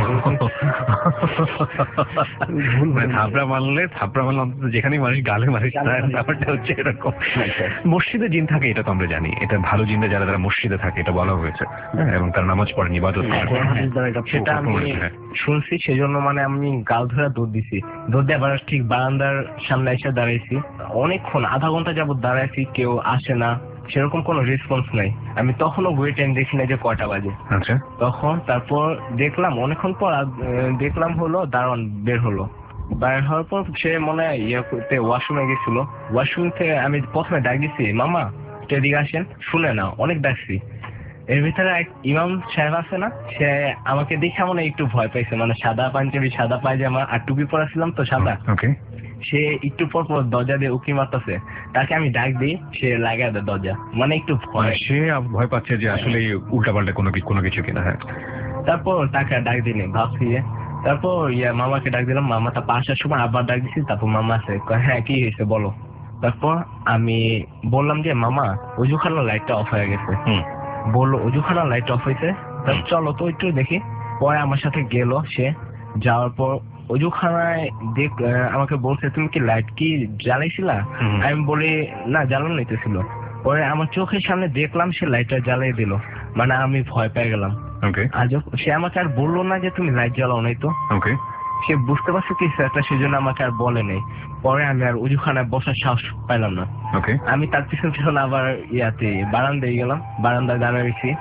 ভুল মানে হয়ে থাপড়া মারলে থাপড়া মারলে অন্তত যেখানেই মানুষ গালে মারে, তার ব্যাপারটা হচ্ছে এরকম। মসজিদে জিন থাকে এটা তো আমরা জানি, এটা ভালো জিনরা যারা যারা মসজিদে থাকে এটা বলা হয়েছে। হ্যাঁ, এবং তার নামাজ পড়েন, ইবাদত করেন। সেটা আমি হ্যাঁ। শুনছি, সেজন্য মানে আমি গাল ধরে দৌড় দিছি। দৌড় দিয়ে আবার ঠিক বারান্দার সামনে এসে দাঁড়াইছি, অনেকক্ষণ আধা ঘন্টা যাবত দাঁড়াইছি, কেউ আসে না, সেরকম কোনো রেসপন্স নাই। আমি তখনও ঘড়ি টাইম দেখি না যে কয়টা বাজে। আচ্ছা তখন তারপর দেখলাম অনেকক্ষণ পর আহ, দেখলাম হলো দারোয়ান বের হলো, বের হওয়ার পর সে মনে হয় ইয়ে করতে ওয়াশরুমে গেছিল। ওয়াশরুম থেকে আমি প্রথমে ডাক দিছি, মামা একটু এদিকে আসেন, শুনে না, অনেক ডাকছি। এর ভিতরে এক ইমাম সাহেব আছে না, সে আমাকে দেখে মনে হয় একটু ভয় পাইছে, মানে সাদা পাঞ্জাবি সাদা পায়জামা আর টুপি পরাছিলাম তো সাদা, ওকে সে একটু পর পর দরজা দিয়ে উকি মারতেছে, তাকে আমি ডাক দিই, সে লাগায় দেয় দরজা, মানে একটু ভয়। সে ভয় পাচ্ছে যে আসলে উল্টা পাল্টা কোনো কি- কোনো কিছু কিনা। হ্যাঁ তারপর তাকে আর ডাক দিনি, ভাবছি যে তারপর ইয়া মামাকে ডাক দিলাম, মামা তারপর আসার সময় আবার ডাক দিচ্ছি, তারপর মামা আছে, কয়, হ্যাঁ কি হয়েছে বলো। তারপর আমি বললাম যে মামা অজুখানার লাইটটা অফ হয়ে গেছে। হুম বললো অজুখানার লাইট অফ হয়েছে, তারপর চলো তো একটু দেখি। পরে আমার সাথে গেল সে, যাওয়ার পর অজুখানায় দেখ আহ, আমাকে বলছে তুমি কি লাইট কি জ্বালাইছিলা? হুম। আমি বলি না, জ্বালানো নিতেছিল। পরে আমার চোখের সামনে দেখলাম সে লাইটটা জ্বালিয়ে দিল, মানে আমি ভয় পেয়ে গেলাম। ওকে আর যখন সে আমাকে আর বললো না যে তুমি লাইট জ্বালাও নাই তো, ওকে সে বুঝতে পারছে কিছু একটা, সেজন্য আমাকে আর বলে নেই। পরে আমি আর উজুখানায় বসার সাহস পাইলাম না, ওকে আমি তার পিছন পিছন আবার ইয়াতে বারান্দায় গেলাম, বারান্দায় দাঁড়িয়েছি।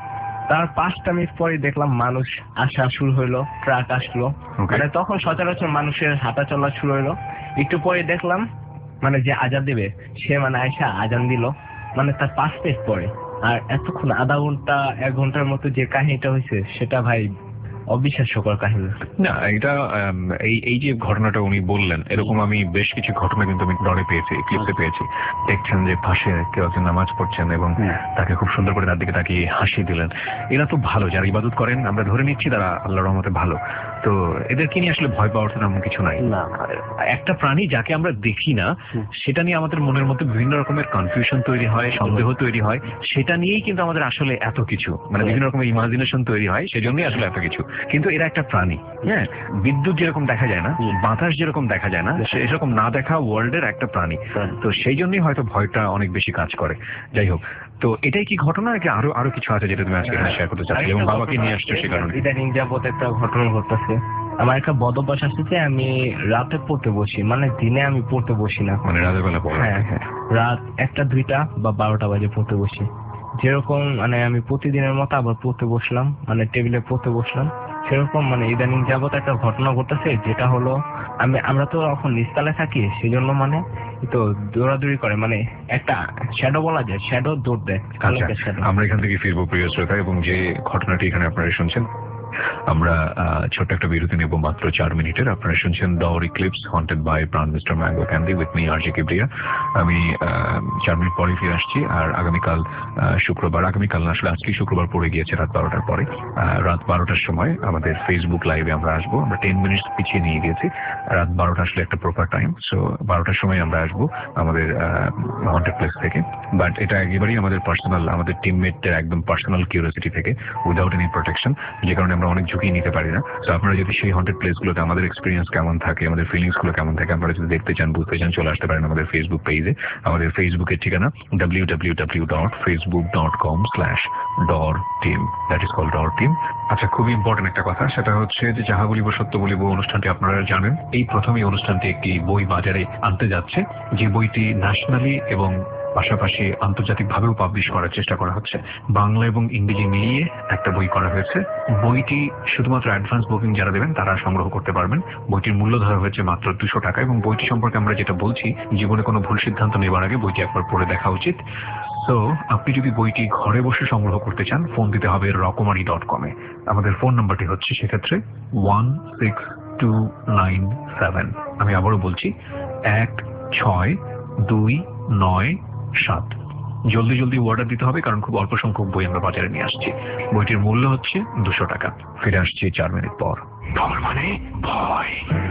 তার পাঁচটা মিনিট পরে দেখলাম মানুষ আসা শুরু হইলো, ট্রাক আসলো। মানে তখন সচরাচর মানুষের হাঁটা চলা শুরু হইলো। একটু পরে দেখলাম মানে যে আজান দিবে সে মানে আয়সা আজান দিল, মানে তার পাঁচ মিনিট পরে। আর এতক্ষণ আধা ঘন্টা এক ঘন্টার মতো যে কাহিনীটা হয়েছে সেটা ভাই অবিশ্বাস্যকর কাহিনী। না এটা এই এই যে ঘটনাটা উনি বললেন, এরকম আমি বেশ কিছু ঘটনা কিন্তু আমি ডরে পেয়েছি, ক্লিপসে পেয়েছি। দেখছেন যে পাশে কেউ একজন নামাজ পড়ছেন এবং তাকে খুব সুন্দর করে তার দিকে তাকিয়ে হাসি দিলেন। এরা তো ভালো, যারা ইবাদত করেন আমরা ধরে নিচ্ছি তারা আল্লাহর রহমতে ভালো। তো এদেরকে নিয়ে আসলে ভয় পাওয়ার তেমন কিছু নাই। একটা প্রাণী যাকে আমরা দেখি না সেটা নিয়ে আমাদের মনের মধ্যে বিভিন্ন রকমের কনফিউশন তৈরি হয়, সন্দেহ তৈরি হয়। সেটা নিয়েই কিন্তু আমাদের আসলে এত কিছু, মানে বিভিন্ন রকমের ইমাজিনেশন তৈরি হয়, সেজন্যই আসলে এত কিছু। কিন্তু এরা একটা প্রাণী। হ্যাঁ, বিদ্যুৎ যেরকম দেখা যায় না, বাতাস যেরকম দেখা যায় না, সেরকম না দেখা ওয়ার্ল্ডের একটা প্রাণী। তো সেই জন্যই হয়তো ভয়টা অনেক বেশি কাজ করে। যাই হোক, তো এটাই কি ঘটনা নাকি আরো আরো কিছু আছে যেটা তুমি আজকে শেয়ার করতে চাচ্ছি এবং বাবাকে নিয়ে আসছো সে কারণে? ইদানিং যাবত একটা ঘটনা ঘটতেছে। আমার একটা বদ অভ্যাস আছে যে আমি রাতে পড়তে বসি, মানে দিনে আমি পড়তে বসি না, মানে রাতের বেলা পড়া। হ্যাঁ হ্যাঁ, রাত একটা দুইটা বা বারোটা বাজে পড়তে বসি। যেরকম মানে আমি প্রতিদিনের মতো আবার পড়তে বসলাম, মানে টেবিলে পড়তে বসলাম, সেরকম মানে ইদানিং যাবত একটা ঘটনা ঘটতেছে যেটা হলো আমি আমরা তো এখন নিচতলায় থাকি, সেই জন্য মানে তো দৌড়াদৌড়ি করে, মানে একটা শ্যাডো বলা যায়, শ্যাডো দৌড় দেয়। আমরা এখান থেকে ফিরবো প্রিয় শ্রোতা, এবং যে ঘটনাটি এখানে আপনারা শুনছেন, আমরা ছোট্ট একটা বিরতি নেব মাত্র চার মিনিটের। আপনারা শুনছেন ডর eclipse haunted by Pran mister mango candy with me RJ Kibria. আমি চার মিনিট পরে ফিরে আসছি। আর আগামীকাল শুক্রবার, আগামীকাল না আসলে আজকে শুক্রবার পড়ে গিয়েছে রাত বারোটার পরে, রাত বারোটার সময় আমাদের ফেসবুক লাইভে আমরা আসবো। আমরা টেন মিনিট পিছিয়ে নিয়ে গিয়েছি, রাত বারোটা আসলে একটা প্রপার টাইম। সো বারোটার সময় আমরা আসবো আমাদের হন্টেড প্লেস থেকে। বাট এটা একেবারেই আমাদের পার্সোনাল, আমাদের টিমমেটদের একদম পার্সোনাল কিউরিওসিটি থেকে, উইদাউট এনি প্রোটেকশন, যে কারণে আমরা অনেক ঝুঁকি নিতে পারি না। তো আপনারা যদি সেই হন্টেড প্লেস গুলোতে আমাদের এক্সপিরিয়েন্স কেমন থাকে, আমাদের ফিলিংস গুলো কেমন থাকে, আপনারা যদি দেখতে চান, বুঝতে চান, চলে আসতে পারেন আমাদের ফেসবুক পেজে। আমাদের ফেসবুকের ঠিকানা W W W dot Facebook dot com slash ডর টিম, দ্যাট ইজ কল ডর টিম। আচ্ছা, খুবই ইম্পর্টেন্ট একটা কথা, সেটা হচ্ছে যে যাহা বলিব সত্য বলিব অনুষ্ঠানটি আপনারা জানেন। এই প্রথমেই অনুষ্ঠানটি একটি বই বাজারে আনতে যাচ্ছে, যে বইটি ন্যাশনালি এবং পাশাপাশি আন্তর্জাতিকভাবেও পাবলিশ করার চেষ্টা করা হচ্ছে। বাংলা এবং ইংরেজি মিলিয়ে একটা বই করা হয়েছে। বইটি শুধুমাত্র অ্যাডভান্স বুকিং যারা দেবেন তারা সংগ্রহ করতে পারবেন। বইটির মূল্য ধরা হয়েছে মাত্র দুশো টাকা, এবং বইটি সম্পর্কে আমরা যেটা বলছি, জীবনে কোনো ভুল সিদ্ধান্ত নেবার আগে বইটি একবার পড়ে দেখা উচিত। তো আপনি যদি বইটি ঘরে বসে সংগ্রহ করতে চান, ফোন দিতে হবে রকমারি ডট কমে। আমাদের ফোন নাম্বারটি হচ্ছে সেক্ষেত্রে one six two nine seven. আমি আবারও বলছি, এক ছয় দুই নয় সাত। জলদি জলদি অর্ডার দিতে হবে, কারণ খুব অল্প সংখ্যক বই আমরা বাজারে নিয়ে আসছি। বইটির মূল্য হচ্ছে দুশো টাকা। ফিরে আসছি চার মিনিট পর। ডর মানে ভয়।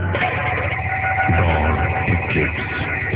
ডর ইক্লিপস।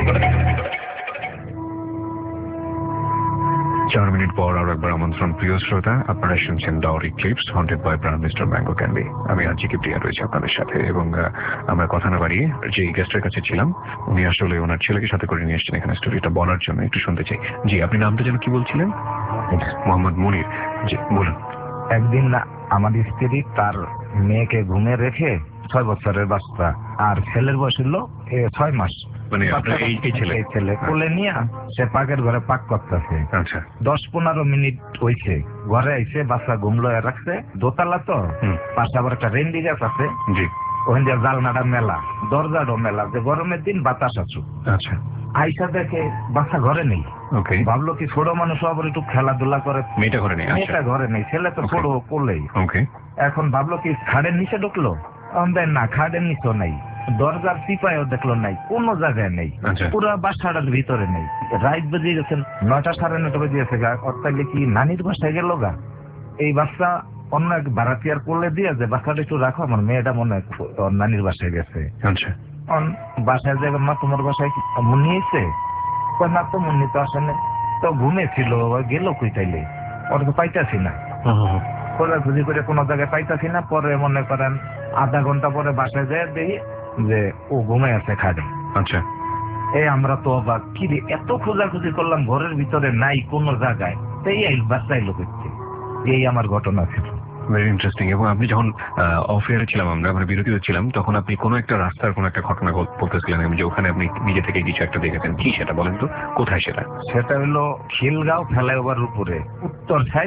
চার মিনিট পর আর একবার আমন্ত্রণ প্রিয় শ্রোতা, আপনারা শুনছেন ডর eclipse haunted by Pran mister mango candy. আমি আজকে কিবরিয়া রয়েছে আপনাদের সাথে, এবং আমরা কথা না বাড়িয়ে যে গেস্টের কাছে ছিলাম, উনি আসলে ওনার ছেলেকে সাথে করে নিয়ে এসছেন এখানে স্টোরিটা বলার জন্য। একটু শুনতে চাই। জি, আপনি নামটা যেন কি বলছিলেন? মোহাম্মদ মুনির। জি বলুন। একদিন আমার স্ত্রী তার মেয়েকে ঘুমে রেখে, ছয় বছরের বাচ্চা, আর ছেলের বয়স হলো ছয় মাস, মানে আপনার এই ছেলে ছেলে কোলে নিয়ে সে পাকের ঘরে পাক করতেছে। আচ্ছা, দশ পনেরো মিনিট হয়েছে, ঘরে আইসে বাচ্চা ঘুমলো রাখছে, দোতলা তো, পাশে আবার একটা রেন্ডি গাছ আছে, জি, ওখান দিয়ে জালনাটা মেলা, দরজাটাও মেলা, যে গরমের দিন বাতাস আছো। আচ্ছা, আইসা দেখে বাচ্চা ঘরে নেই। ওকে, ভাবলো কি ছোট মানুষ আবার একটু খেলাধুলা করে, মেয়েটা ঘরে নেই। মেয়েটা ঘরে নেই, ছেলে তো ছোট কোলেই। ওকে, এখন ভাবলো কি খাটের নিচে ঢুকলো, না খাটের নিচেও নেই, দরজার চিপায়ও দেখলো নাই, কোনো জায়গায় নেই, পুরো বাসাটার ভিতরে নেই। রাত বেজে গেছেন নয়টা সাড়ে নয়টা বেজে গেছে, অর্থাৎ কি নানির বাসায় গেল গা। এই বাচ্চা অন্য এক ভাড়াটিয়ার কোলে দিয়ে যে বাচ্চাটা একটু রাখো, আমার মেয়েটা মনে হয় নানির বাসায় গেছে। আচ্ছা, বাসায় যাবে, মা তোমার বাসায় মুন্নি এসে, না তো মুন্নি তো আসেনি, তো ঘুমেছিল, গেল কই তাইলে, ওর তো পাইতাছি না, খোঁজাখুঁজি করে কোনো জায়গায় পাইতাছি না। পরে মনে করেন আধা ঘন্টা পরে বাসায় যায় দেখি যে ও ঘুমে আছে খাটে। আচ্ছা, এই আমরা তো অবাক, কি রে এত খোঁজাখুঁজি করলাম ঘরের ভিতরে নাই কোনো জায়গায়, সেই বাচ্চা এলো করছে। এই আমার ঘটনা ছিল। Very interesting. এবং আপনি যখন অফ এয়ারে ছিলাম, আমরা মানে বিরতিতে ছিলাম, তখন আপনি কোনো একটা রাস্তার কোনো একটা ঘটনা বলতেছিলেন যে ওখানে আপনি নিজে থেকে কিছু একটা দেখেছেন। কি সেটা বলেন তো, কোথায় সেটা? সেটা হলো খিলগাঁও ফ্লাইওভার উপরে উত্তর সাইড,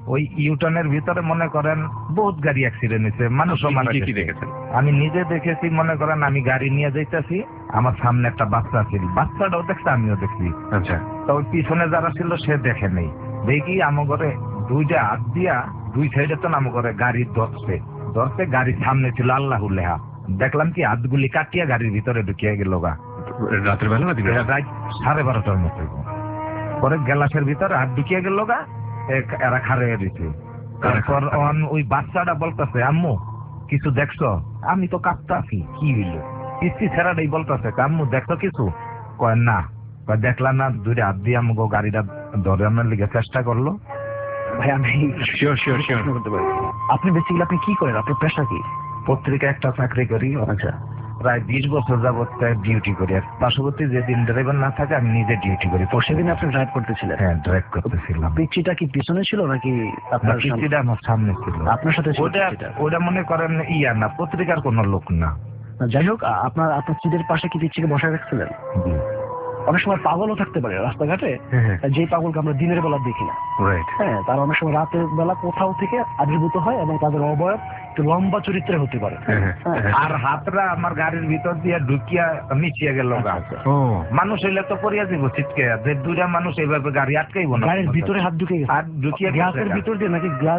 ওই ইউটার্নের ভিতরে মনে করেন বহুত গাড়ি অ্যাক্সিডেন্ট হয়েছে, মানুষও মারা গেছে। আমি নিজে দেখেছি, মনে করেন আমি গাড়ি নিয়ে যাইতেছি, আমার সামনে একটা বাচ্চা ছিল, বাচ্চাটাও দেখছে আমিও দেখছি। আচ্ছা, তো ওই পিছনে যারা ছিল সে দেখে নেই, দেখি আমার ঘরে দুইটা হাত দিয়া দুই সাইডে তো নাম করে গাড়ি ধরছে ধরছে গাড়ির সামনে ছিল আল্লাহ লেহা, দেখলাম কি হাতগুলি কাটিয়া গাড়ির ভিতরে ঢুকিয়ে গেল গা। রাতের বেলা না রাত সাড়ে বারোটার মতো, পরে গ্লাসের ভিতরে হাত ঢুকিয়ে গেল গা, এরা খারে দিছে। তারপর ওই বাচ্চাটা বলতেছে আম্মু কিছু দেখছো? আমি তো কাঁপতাছি, কি হইলো? কিস্তি ছেড়াটাই বলতেছে আম্মু দেখছো কিছু? কয় না। দেখলাম না, দুইটা হাত দিয়ে আমাকে গাড়িটা ধরানোর লিগে চেষ্টা করলো। ভাই আমি শিওর শিওর শিওর করতে পারি, আপনি বেসিক্যালি আপনি কি করেন, আপনার পেশা কি? পত্রিকা একটা চাকরি করি। আচ্ছা, প্রায় বিশ বছর যাবত ডিউটি করি। আর পার্শ্ববর্তী যেদিন ড্রাইভার না থাকে আমি নিজে ডিউটি করি। তো সেদিন আপনি ড্রাইভ করতেছিলেন? হ্যাঁ, ড্রাইভ করতেছিলাম। পিচ্চিটা কি পিছনে ছিল নাকি আপনার? পিচ্চিটা আমার সামনে ছিল। আপনার সাথে? ওটা মনে করেন ইয়া না, পত্রিকার কোনো লোক না। যাই হোক, আপনার আপনার সিটের পাশে কি পিচ্চিকে বসায় রাখছিলেন? অনেক সময় পাগলও থাকতে পারে রাস্তাঘাটে, যে পাগলকে আমরা দিনের বেলা দেখি না। হ্যাঁ, তারা অনেক সময় রাতের বেলা কোথাও থেকে আবির্ভূত হয় এবং তাদের অবয়ব একটু লম্বা চরিত্রে হতে পারে। আর হাতরা আমার গাড়ির ভিতর দিয়ে ঢুকিয়া মিশিয়ে গেল। মানুষ হইলে তো পড়িয়া দিব ছিটকে, যে দুইটা মানুষ এইভাবে গাড়ি আটকাইব না। গাড়ির ভিতরে হাত ঢুকে গেছে? হাত ঢুকিয়ে গ্লাসের ভিতর দিয়ে নাকি? গ্লাস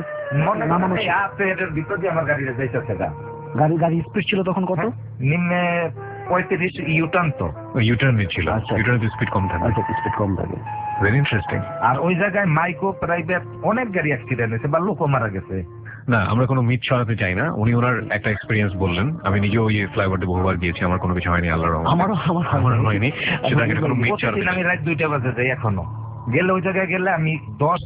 হাতের ভিতর দিয়ে আমার গাড়িটা যাইতেছে। গাড়ি গাড়ি স্পিড ছিল তখন কত? নিম্নে পঁয়ত্রিশ। ইউটার্ন তো ইউটার্ন ছিল, ইউটার্ন স্পিড কম থাকে। আচ্ছা, স্পিড কম থাকে। Very interesting. আর ওই জায়গায় মাইক্রো প্রাইভেট অনেক গাড়ি অ্যাক্সিডেন্ট হয়েছে বা লোকও মারা গেছে। না, আমরা কোনো মিথ ছড়াতে চাই না। উনি ওনার একটা এক্সপিরিয়েন্স বললেন। আমি নিজেও ওই ফ্লাইওভারটি বহুবার গিয়েছি, আমার কোনো কিছু হয়নি, আল্লাহর রহমতে। আমারও আমার হয়নি। সেটাকে কোনো মিথ ছড়াতে। আমি রাত দুইটা বাজে যাই এখনো। গেলে ওই জায়গায় গেলে আমি দশ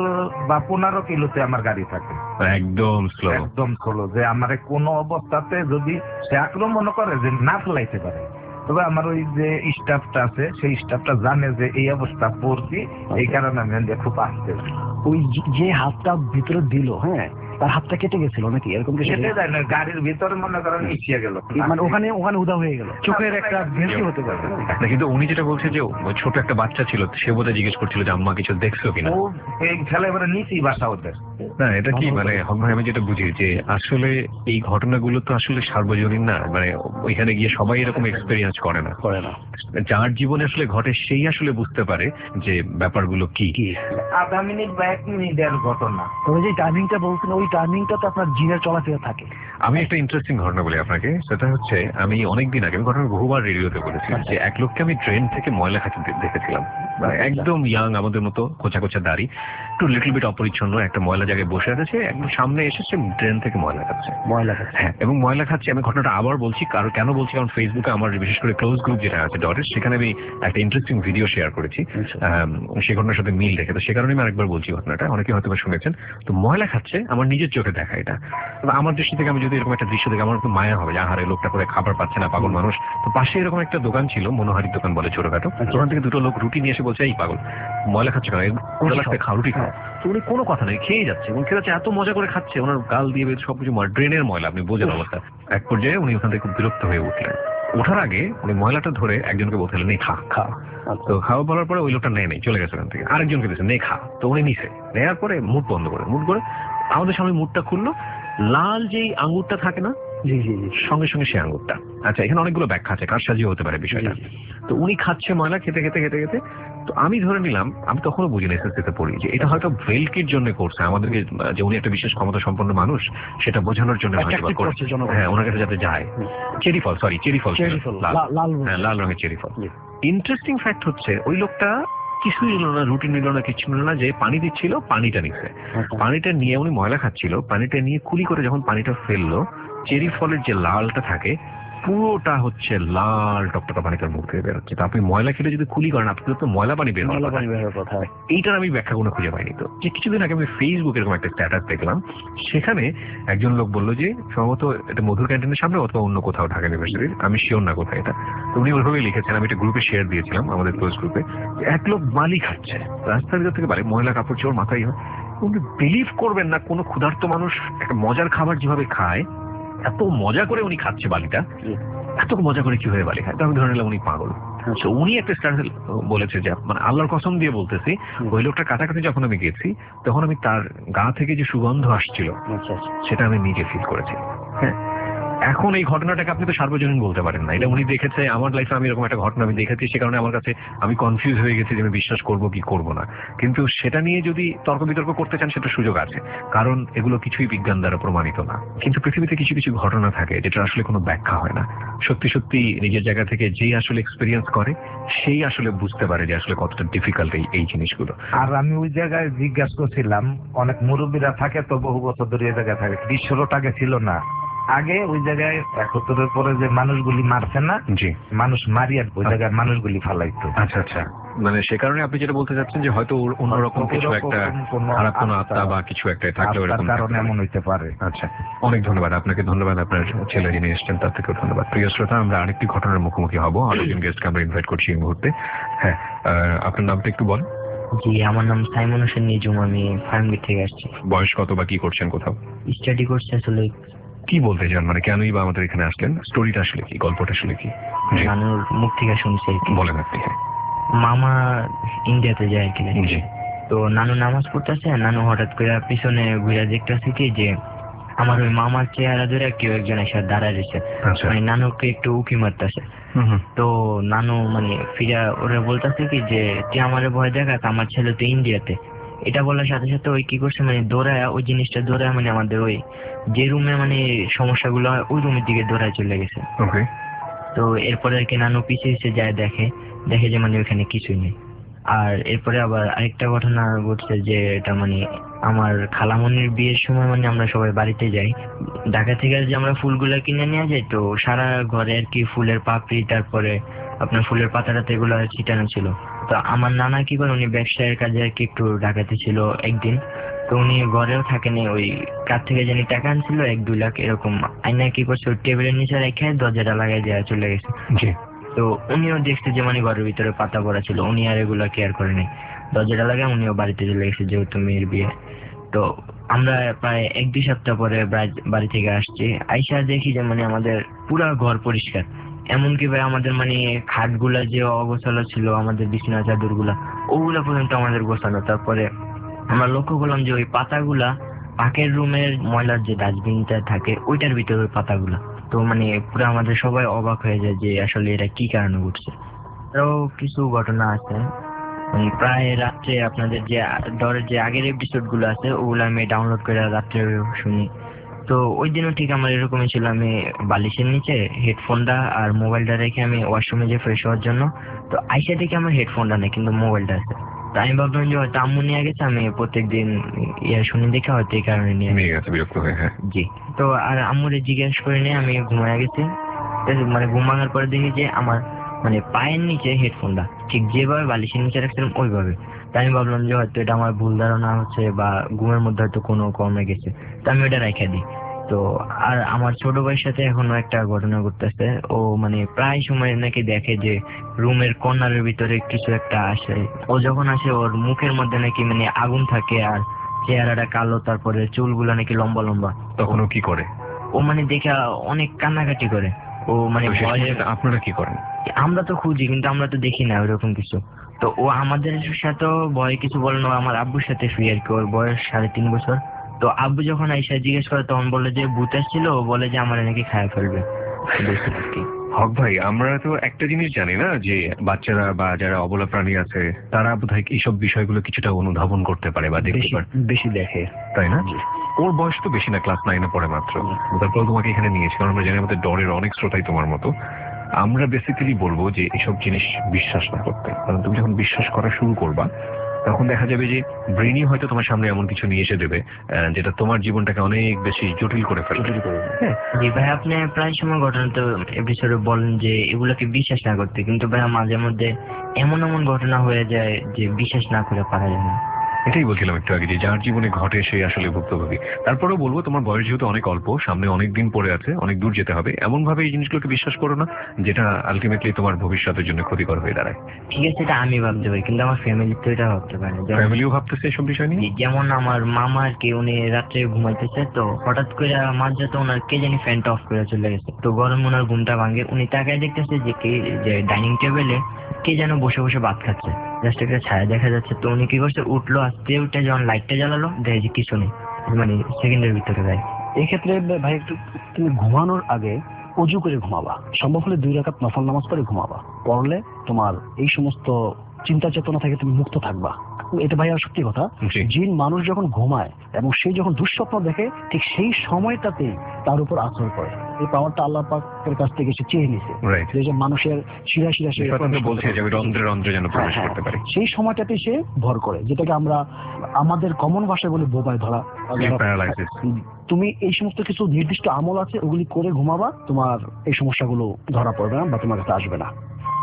বা পনেরো কিলোতে আমার গাড়ি থাকে। একদম স্লো, একদম স্লো, যে আমার কোনো অবস্থাতে যদি সে আক্রমণ করে যে না ফেলাইতে পারে। তবে আমার ওই যে স্টাফটা আছে, সেই স্টাফটা জানে যে এই অবস্থা পড়ছি, এই কারণে আমি খুব আসতে। ওই যে হাতটা ভিতরে দিল, হ্যাঁ, তার হাতটা কেটে গেছিল নাকি এরকম কিছু? কেটে যায় না, গাড়ির ভিতরে মনে করেন ইচ্ছিয়ে গেল, মানে ওখানে ওখানে উদা হয়ে গেল, চোখের একটা ভেসি হতে পারে। কিন্তু উনি যেটা বলছে যে ছোট একটা বাচ্চা ছিল, সে বোধহয় জিজ্ঞেস করছিল যে আম্মা কিছু দেখছো কিনা। ও এই ছেলে এবারে নিচেই বাসা ওদের। না, এটা কি মানে আমি যেটা বুঝি যে আসলে এই ঘটনাগুলো তো আসলে সার্বজনীন না, মানে ওইখানে গিয়ে সবাই এরকম এক্সপেরিয়েন্স করে না করে না যার জীবনে আসলে ঘটে সেই আসলে বুঝতে পারে যে ব্যাপারগুলো কি কি। আধা মিনিট বা এক মিনিটের ঘটনা। তবে যে টাইমিংটা বলছেন, ওই টাইমিংটা তো আপনার জিনের চলাফেরা থাকে। আমি একটা ইন্টারেস্টিং ঘটনা বলি আপনাকে। সেটা হচ্ছে, আমি অনেকদিন আগে আমি ঘটনা বহুবার রেডিওতে বলেছি যে এক লোককে আমি ট্রেন থেকে ময়লা খাতে দেখেছিলাম। মানে একদম ইয়াং, আমাদের মতো কোচা কোচা দাড়ি, একটু লিটল বিট অপরিচ্ছন্ন, একটা ময়লা জায়গায় বসে আছে, একদম সামনে এসেছে, ট্রেন থেকে ময়লা খাচ্ছে। ময়লা খাচ্ছে হ্যাঁ, এবং ময়লা খাচ্ছে। আমি ঘটনাটা আবার বলছি, কারণ কেন বলছি, কারণ ফেসবুকে আমার বিশেষ করে ক্লোজ গ্রুপ যেটা আছে ডটের, সেখানে আমি একটা ইন্টারেস্টিং ভিডিও শেয়ার করেছি সেই ঘটনার সাথে মিল রেখে। তো সে কারণে আমি আরেকবার বলছি ঘটনাটা, অনেকে হয়তো শুনেছেন। তো ময়লা খাচ্ছে, আমার নিজের চোখে দেখা এটা। আমার দৃষ্টি থেকে আমি যদি এরকম একটা দৃশ্য দেখি, আমার একটু মায়া হবে যে আহারে লোকটা করে খাবার পাচ্ছে না, পাগল মানুষ। তো পাশে এরকম একটা দোকান ছিল, মনোহারির দোকান বলে ছোটখাটো, ওখান থেকে দুটো লোক রুটি নিয়ে এসে বলছে, এই পাগল ময়লা খাচ্ছে কেন, খাও রুটি খাও। তো উনি কোনো কথা নেই, খেয়ে যাচ্ছে এবং খেয়ে যাচ্ছে, এত মজা করে খাচ্ছে, ওনার গাল দিয়ে সবকিছু ড্রেনের ময়লা, আপনি বোঝেন অবস্থা। এক পর্যায়ে উনি ওখান থেকে খুব বিরক্ত হয়ে উঠলেন। ওঠার আগে উনি ময়লাটা ধরে একজনকে বলছিলেন, নেই খা খা। তো খাওয়া বলার পরে ওই লোকটা নেই নেই চলে গেছে ওখান থেকে, আরেকজনকে দিয়েছে, নেই খা। তো উনি নিছে, নেওয়ার পরে মুখ বন্ধ করে মুখ করে আমাদের সামনে মুখটা খুললো, লাল যেই আঙুরটা থাকে না, জি জি জি সঙ্গে সঙ্গে সে আঙুরটা। আচ্ছা, এখানে অনেকগুলো ব্যাখ্যা আছে, কার সাজিয়ে হতে পারে বিষয়টা। তো উনি খাচ্ছে ময়লা, খেতে খেতে খেতে খেতে তো আমি ধরে নিলাম, আমি তখনও বুঝি না, এসএসসিতে পড়ি, যে এটা হয়তো ভেলকির জন্য করছে আমাদেরকে, যে উনি একটা বিশেষ ক্ষমতা সম্পন্ন মানুষ, সেটা বোঝানোর জন্য করছে। হ্যাঁ, ওনার কাছে যাতে যায়। চেরি ফল, সরি চেরি ফল, হ্যাঁ, লাল রঙের চেরি ফল। ইন্টারেস্টিং ফ্যাক্ট হচ্ছে, ওই লোকটা কিছুই নিল না, রুটি নিল না, কিছু নিল না, যে পানি দিচ্ছিল পানিটা নিচ্ছে। পানিটা নিয়ে উনি ময়লা খাচ্ছিল, পানিটা নিয়ে কুলি করে যখন পানিটা ফেললো, চেরি ফলের যে লালটা থাকে পুরোটা হচ্ছে লাল টকটকা পানি তার মুখ থেকে বেরোচ্ছে। তো আপনি ময়লা খেলে যদি কুলি করেন, আপনি তো ময়লা পানি বের হওয়ার কথা। এইটার আমি ব্যাখ্যা কোনো খুঁজে পাইনি। তো যে কিছুদিন আগে আমি ফেসবুকে এরকম একটা স্ট্যাটাস দেখলাম, সেখানে একজন লোক বললো যে সম্ভবত এটা মধুর ক্যান্টিনের সামনে অথবা অন্য কোথাও, ঢাকা ইউনিভার্সিটির, আমি শিওর না কোথায় এটা। তো উনি ওইভাবেই লিখেছেন, আমি একটা গ্রুপে শেয়ার দিয়েছিলাম, আমাদের ক্লোজ গ্রুপে, এক লোক বালি খাচ্ছে রাস্তার ভিতর থেকে, বালি, ময়লা কাপড় চোর মাথায়। উনি বিলিভ করবেন না, কোনো ক্ষুধার্ত মানুষ একটা মজার খাবার যেভাবে খায়, এত মজা করে উনি খাচ্ছে বালিটা, এত মজা করে কি হয়ে বালি খায়, তো আমি ধরে নিলাম উনি পাগল। তো উনি একটা স্টার বলেছে যে মানে আল্লাহর কসম দিয়ে বলতেছি, ওই লোকটার কাছাকাছি যখন আমি গেছি তখন আমি তার গা থেকে যে সুগন্ধ আসছিল সেটা আমি নিজে ফিল করেছি। হ্যাঁ, এখন এই ঘটনাটাকে আপনি তো সার্বজনীন বলতে পারেন না, এটা উনি দেখেছে, আমার লাইফে আমি এরকম একটা ঘটনা আমি দেখেছি, সে কারণে আমার কাছে আমি কনফিউজ হয়ে গেছি যে আমি বিশ্বাস করবো কি করবো না। কিন্তু সেটা নিয়ে যদি তর্ক বিতর্ক করতে চান সেটা সুযোগ আছে, কারণ এগুলো কিছুই বিজ্ঞান দ্বারা প্রমাণিত না। কিন্তু পৃথিবীতে কিছু কিছু ঘটনা থাকে যেটা আসলে কোনো ব্যাখ্যা হয় না। সত্যি সত্যি নিজের জায়গা থেকে যেই আসলে এক্সপিরিয়েন্স করে সেই আসলে বুঝতে পারে যে আসলে কতটা ডিফিকাল্ট এই এই জিনিসগুলো। আর আমি ওই জায়গায় জিজ্ঞাসা করছিলাম, অনেক মুরব্বীরা থাকে তো বহু বছর ধরে এই জায়গায় থাকে, বিশ্বরোট আগে ছিল না। আগে ওই জায়গায় একাত্তরের পরে যে মানুষগুলি মারছে না, জি মানুষ মারিয়া ওই জায়গায় মানুষগুলি ফালাইতো। আচ্ছা আচ্ছা, মানে সে কারণে আপনি যেটা বলতে চাচ্ছেন যে হয়তো অন্যরকম কিছু একটা খারাপ কোনো আত্মা বা কিছু একটা থাকলে এরকম কারণে এমন হইতে পারে। আচ্ছা, অনেক ধন্যবাদ আপনাকে, ধন্যবাদ আপনার ছেলে যিনি এসছেন তার থেকেও ধন্যবাদ। প্রিয় শ্রোতা, আমরা আরেকটি ঘটনার মুখোমুখি হব, আরেকজন গেস্টকে আমরা ইনভাইট করছি এই মুহূর্তে। হ্যাঁ, আপনার নামটা একটু বলেন। জি, আমার নাম সাইমন হোসেন নিজুম, আমি ফার্মগেট থেকে আসছি। বয়স কত বা কি করছেন কোথাও? স্টাডি করছি। আসলে কি বলতে চান, মানে কেনই বা আমাদের এখানে আসলেন, স্টোরিটা আসলে কি, গল্পটা আসলে কি? নানুর মুখ থেকে শুনছি। বলেন আপনি। মামা ইন্ডিয়াতে যায় আর কি, তো নানু নামাজ পড়তেছে, নানু হঠাৎ করে পিছনে ঘুরে দেখতেছে কি যে আমার ওই মামার চেহারা ধরে কেউ একজন এসে দাঁড়ায় রয়েছে, মানে নানুকে একটু উকি মারতেছে। তো নানু মানে ফিরা ওরা বলতেছে কি যে তুই আমারে ভয় দেখাস, আমার ছেলে তো ইন্ডিয়াতে। এটা বলার সাথে সাথে ওই কি করছে মানে দৌড়ায়, ওই জিনিসটা দৌড়ায় মানে আমাদের ওই যে রুমে মানে সমস্যাগুলো হয় ওই রুমের দিকে দৌড়ায় চলে গেছে। তো এরপরে আর কি নানু পিছিয়ে পিছিয়ে যায়, দেখে দেখে যে মানে ওইখানে কিছুই নেই। আর এরপরে আবার আরেকটা ঘটনা ঘটছে যে এটা মানে আমার খালামনির বিয়ের সময় মানে আমরা সবাই বাড়িতে যাই, ঢাকা থেকে যে আমরা ফুলগুলা কিনে নিয়ে যাই, তো সারা ঘরে আর কি ফুলের পাপড়ি, তারপরে আপনার ফুলের পাতাটাতে এগুলো ছিটানো ছিল। তো আমার নানা কি করে, উনি ব্যবসায়ের কাজে আর কি একটু ঢাকাতে ছিল একদিন, তো উনি ঘরেও থাকেনি, ওই কার থেকে জানি টাকা আনছিল এক দুই লাখ এরকম, আইনা কি করছে ওই টেবিলের নিচে রেখে দরজাটা লাগাই দেওয়া চলে গেছে। তো উনিও দেখছে যে মানে ঘরের ভিতরে পাতা পড়া ছিল, উনি আর এগুলো কেয়ার করেনি, দরজাটা লাগায় উনিও বাড়িতে চলে গেছে যেহেতু মেয়ের বিয়ে। তো আমরা প্রায় এক দুই সপ্তাহ পরে বাড়ি থেকে আসছি, আইসা দেখি যে মানে আমাদের পুরা ঘর পরিষ্কার, এমনকি ভাই আমাদের মানে খাটগুলা যে অগোছালো ছিল, আমাদের বিছানা চাদর গুলা ওগুলা পর্যন্ত আমাদের গোছানো। তারপরে আমরা লক্ষ্য করলাম যে ওই পাতাগুলা পাকের রুমের ময়লার যে ডাস্টবিনটা থাকে ওইটার ভিতরে ওই পাতাগুলা। তো মানে পুরো আমাদের সবাই অবাক হয়ে যায় যে আসলে এটা কি কারণে ঘটছে। আরো কিছু ঘটনা আছে, প্রায় রাত্রে আপনাদের যে ধরের যে আগের এপিসোড গুলো আছে ওগুলো আমি ডাউনলোড করে রাত্রে শুনি। তো ওই দিনও ঠিক আমার এরকমই ছিল, আমি বালিশের নিচে হেডফোনটা আর মোবাইলটা রেখে আমি ওয়াশরুমে যে ফ্রেশ হওয়ার জন্য, তো আইসা থেকে আমার হেডফোনটা নেই কিন্তু মোবাইলটা আছে। তো আমি ভাবলাম যে হয়তো আম্মু নিয়ে গেছে, আমি প্রত্যেকদিন ইয়ে শুনি দেখে হয়তো এই কারণে নিয়ে গেছে বিরক্ত হয়ে। হ্যাঁ জি। তো আর আম্মুরে জিজ্ঞেস করে নিয়ে আমি ঘুমায় গেছি, মানে ঘুমানোর পরে দেখি যে আমার মানে পায়ের নিচে হেডফোনটা ঠিক যেভাবে বালিশের নিচে রাখছিলাম ওইভাবে। তাই আমি ভাবলাম যে হয়তো এটা আমার ভুল ধারণা হচ্ছে বা ঘুমের মধ্যে হয়তো কোনো কমে গেছে, তো আমি ওটা রেখে দিই। তো আর আমার ছোট ভাইয়ের সাথে এখনো একটা ঘটনা ঘটতেছে, ও মানে প্রায় সময় নাকি দেখে যে রুমের কর্নারের ভিতরে কিছু একটা আসে, ও যখন আসে ওর মুখের মধ্যে নাকি মানে আগুন থাকে আর চেহারাটা কালো, তারপরে চুলগুলো নাকি লম্বা লম্বা। তখন ও কি করে? ও মানে দেখে অনেক কান্নাকাটি করে। ও মানে আপনারা কি করেন? আমরা তো খুঁজি কিন্তু আমরা তো দেখি না ওরকম কিছু। তো ও আমাদের সাথেও ভয় কিছু বলে না, আমার আব্বুর সাথে শুয়ে আর কি, ওর বয়স সাড়ে তিন বছর। তো আব্বু যখন আইসা জিজ্ঞেস করে তখন বলে যে ভূত আসছিল, ও বলে যে আমার নাকি খায় ফেলবে। হক ভাই, আমরা তো একটা জিনিস জানি না যে বাচ্চারা বা যারা অবলা প্রাণী আছে তারা বোধহয় এইসব বিষয়গুলো কিছুটা অনুধাবন করতে পারে বা দেখতে পারে, বেশি দেখে, তাই না? ওর বয়স তো বেশি না, ক্লাস নাইনে পড়ে মাত্র। তারপর তোমাকে এখানে নিয়েছি কারণ আমরা জানি আমাদের ডরের অনেক শ্রোতাই তোমার মতো। আমরা বেসিক্যালি বলবো যে এসব জিনিস বিশ্বাস না করতে, কারণ তুমি যখন বিশ্বাস করা শুরু করবা তখন দেখা যাবে যে ব্রেনই হয়তো তোমার সামনে এমন কিছু নিয়ে এসে দেবে যেটা তোমার জীবনটাকে অনেক বেশি জটিল করে ফেলবে। জি ভাই, আপনি প্রায় সময় ঘটনা তো এপিসোডে বলেন যে এগুলোকে বিশ্বাস না করতে, কিন্তু ভাই মাঝে মধ্যে এমন এমন ঘটনা হয়ে যায় যে বিশ্বাস না করে পারা যায় না। এটাই বলছিলাম একটু আগে যে যার জীবনে ঘটে সে আসলে ভুক্তভোগী। তারপরেও বলবো তোমার বয়স যেহেতু অনেক অল্প, সামনে অনেক দিন পড়ে আছে, অনেক দূর যেতে হবে, এমন ভাবে এই জিনিসগুলোকে বিশ্বাস করো না যেটা আলটিমেটলি তোমার ভবিষ্যতের জন্য ক্ষতিকর হয়ে দাঁড়ায়। ঠিক আছে, এটা আমি ভাবতে পারি, কিন্তু আমার ফ্যামিলি তো এটা ভাবতে পারে। ফ্যামিলিও ভাবতেছে এসব বিষয় নিয়ে। যেমন আমার মামা আর কি, উনি রাত্রে ঘুমাইতেছে, তো হঠাৎ করে মাঝরাতে ওনার কে জানি ফ্যানটা অফ করে চলে গেছে। তো গরম ওনার ঘুমটা ভাঙে, উনি তাকায় দেখতেছে যে কে যে ডাইনিং টেবিলে কে যেন বসে বসে ভাত খাচ্ছে, জাস্ট একটা ছায়া দেখা যাচ্ছে। তো উনি কি করছে, উঠলো, আস্তে উঠে যখন লাইটটা জ্বালালো দেখে যে কিছু নেই, মানে সেকেন্ডের ভিতরে যায়। এই ক্ষেত্রে ভাই একটু তুমি ঘুমানোর আগে অজু করে ঘুমাবা, সম্ভব হলে দুই রাকাত নফল নামাজ পড়ে ঘুমাবা। পড়লে তোমার এই সমস্ত চিন্তা চেতনা থেকে তুমি মুক্ত থাকবা। এটা ভাই আর সত্যি কথা, জিন মানুষ যখন ঘুমায় এবং সে যখন দুঃস্বপ্ন দেখে ঠিক সেই সময়টাতে তার উপর আশ্রয় করে। এই পাওয়ারটা আল্লাহ পাকের কাছ থেকে সে চেয়ে নিছে, যে মানুষের শিরা শিরা সেই সময়টাতে সে ভর করে, যেটাকে আমরা আমাদের কমন ভাষায় বলি বোবায় ধরা। তুমি এই সমস্ত কিছু নির্দিষ্ট আমল আছে, ওগুলি করে ঘুমাবা, তোমার এই সমস্যাগুলো ধরা পড়বে না বা তোমার কাছে আসবে না।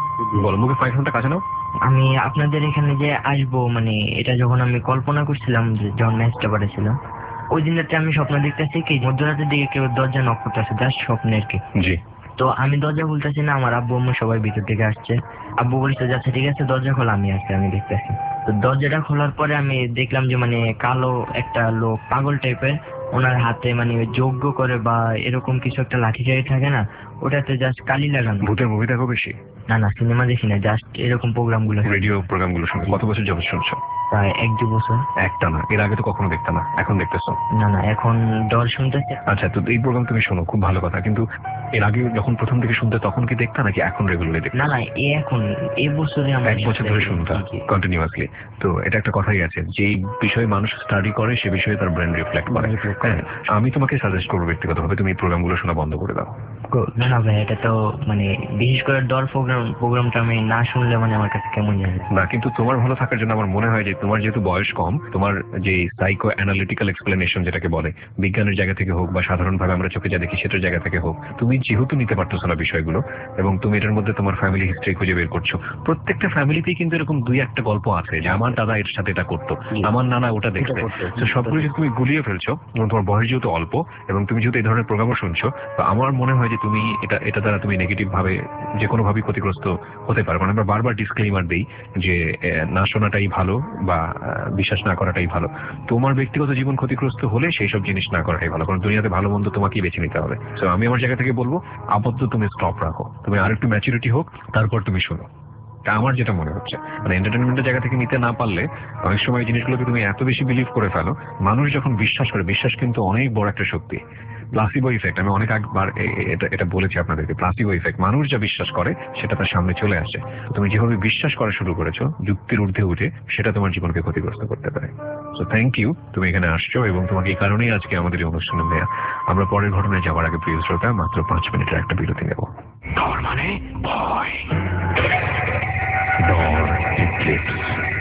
আমি আপনাদের এখানে যে আসবো, মানে এটা যখন আমি কল্পনা করছিলাম, যখন ম্যাচটা পাঠাছিলাম, ওই দিনটাতে আমি স্বপ্ন দেখতেছি কি মধ্যরাতের দিকে কেউ দরজা নক করতেছে, জাস্ট স্বপ্নের কি। তো আমি দরজা খুলতেছি না, আমার আব্বু আম্মু সবাই ভিতর থেকে আসছে। আব্বু বলছে যাচ্ছে ঠিক আছে দরজা খোলা, আমি আসছি, আমি দেখতেছি। তো দরজাটা খোলার পরে আমি দেখলাম যে মানে কালো একটা লোক, পাগল টাইপের, ওনার হাতে মানে যজ্ঞ করে বা এরকম কিছু একটা লাঠি টাঠি থাকে না, ওটাতে জাস্ট কালি লাগানো। ভূতের মুভি দেখো বেশি? না না, সিনেমা দেখি না, জাস্ট এরকম প্রোগ্রাম গুলো, রেডিও প্রোগ্রাম গুলো শুনছো? কত বছর যাবত শুনছো? প্রায় এক দু বছর। একটা না, এর আগে তো কখনো দেখতে না, এখন দেখতেছো? না না, এখন ডর শুনতেছে। আচ্ছা, তো এই প্রোগ্রাম তুমি শোনো, খুব ভালো কথা, কিন্তু এর আগে যখন প্রথম থেকে শুনতে তখন কি দেখতা নাকি এখন রেগুলারলি দেখতে? না না, এই এখন এই বছরে আমরা এক বছর ধরে শুনতা কন্টিনিউয়াসলি। তো এটা একটা কথাই আছে, যে বিষয়ে মানুষ স্টাডি করে সে বিষয়ে তার ব্রেন রিফ্লেক্ট করে। আমি তোমাকে সাজেস্ট করবো ব্যক্তিগতভাবে তুমি এই প্রোগ্রামগুলো শোনা বন্ধ করে দাও। না না ভাই, এটা তো মানে বিশেষ করে ডর প্রোগ্রাম প্রোগ্রামটা আমি না শুনলে মানে আমার কাছে কেমন যায় না। কিন্তু তোমার ভালো থাকার জন্য আমার মনে হয় যে তোমার যেহেতু বয়স কম, তোমার যে সাইকো অ্যানালিটিক্যাল এক্সপ্লেনেশন যেটাকে বলে, বিজ্ঞানের জায়গা থেকে হোক বা সাধারণভাবে আমরা চোখে যা দেখি সেটার জায়গা থেকে হোক, তুমি যেহেতু নিতে পারতেছো না বিষয়গুলো এবং তুমি এটার মধ্যে তোমার ফ্যামিলি হিস্ট্রি খুঁজে বের করছো। প্রত্যেকটা ফ্যামিলিতেই কিন্তু এরকম দুই একটা গল্প আছে যে আমার দাদা এর সাথে এটা করতো, আমার নানা ওটা দেখছে। তো সবগুলো যদি তুমি গুলিয়ে ফেলছো এবং তোমার বয়স যেহেতু অল্প এবং তুমি যেহেতু এই ধরনের প্রোগ্রামও শুনছো, তো আমার মনে হয় যে তুমি এটা এটা দ্বারা তুমি নেগেটিভ ভাবে যে কোনো ভাবে ক্ষতিগ্রস্ত হতে পারো। মানে আমরা বারবার ডিসক্লেইমার দিই যে না শোনাটাই ভালো বা বিশ্বাস না করাটাই ভালো। তোমার ব্যক্তিগত জীবন ক্ষতিগ্রস্ত হলে সেই সব জিনিস না করাটাই ভালো, কারণ দুনিয়াতে ভালো মন্দ তোমাকেই বেছে নিতে হবে। তো আমি আমার জায়গা থেকে বলবো আপাতত তুমি স্টপ রাখো, তুমি আর একটু ম্যাচুরিটি হোক, তারপর তুমি শোনো। আমার যেটা মনে হচ্ছে মানে এন্টারটেনমেন্টের জায়গা থেকে নিতে না পারলে অনেক সময় জিনিসগুলোকে তুমি এত বেশি বিলিভ করে ফেলো। মানুষ যখন বিশ্বাস করে, বিশ্বাস কিন্তু অনেক বড় একটা শক্তি। প্লাসিবো ইফেক্ট, আমি অনেক একবার এটা এটা বলেছি আপনাদেরকে, প্লাসিবো ইফেক্ট, মানুষ যা বিশ্বাস করে সেটা তার সামনে চলে আসে। তুমি যেভাবে বিশ্বাস করা শুরু করেছো যুক্তির ঊর্ধ্বে উঠে, সেটা তোমার জীবনকে ক্ষতিগ্রস্ত করতে পারে। সো থ্যাংক ইউ, তুমি এখানে আসছো এবং তোমাকে এই কারণেই আজকে আমাদের এই অনুষ্ঠানে নেওয়া। আমরা পরের ঘটনায় যাওয়ার আগে প্রিয় শ্রোতা মাত্র পাঁচ মিনিটের একটা বিরতি নেব। ডর মানে ভয়, ডর ইক্লিপস।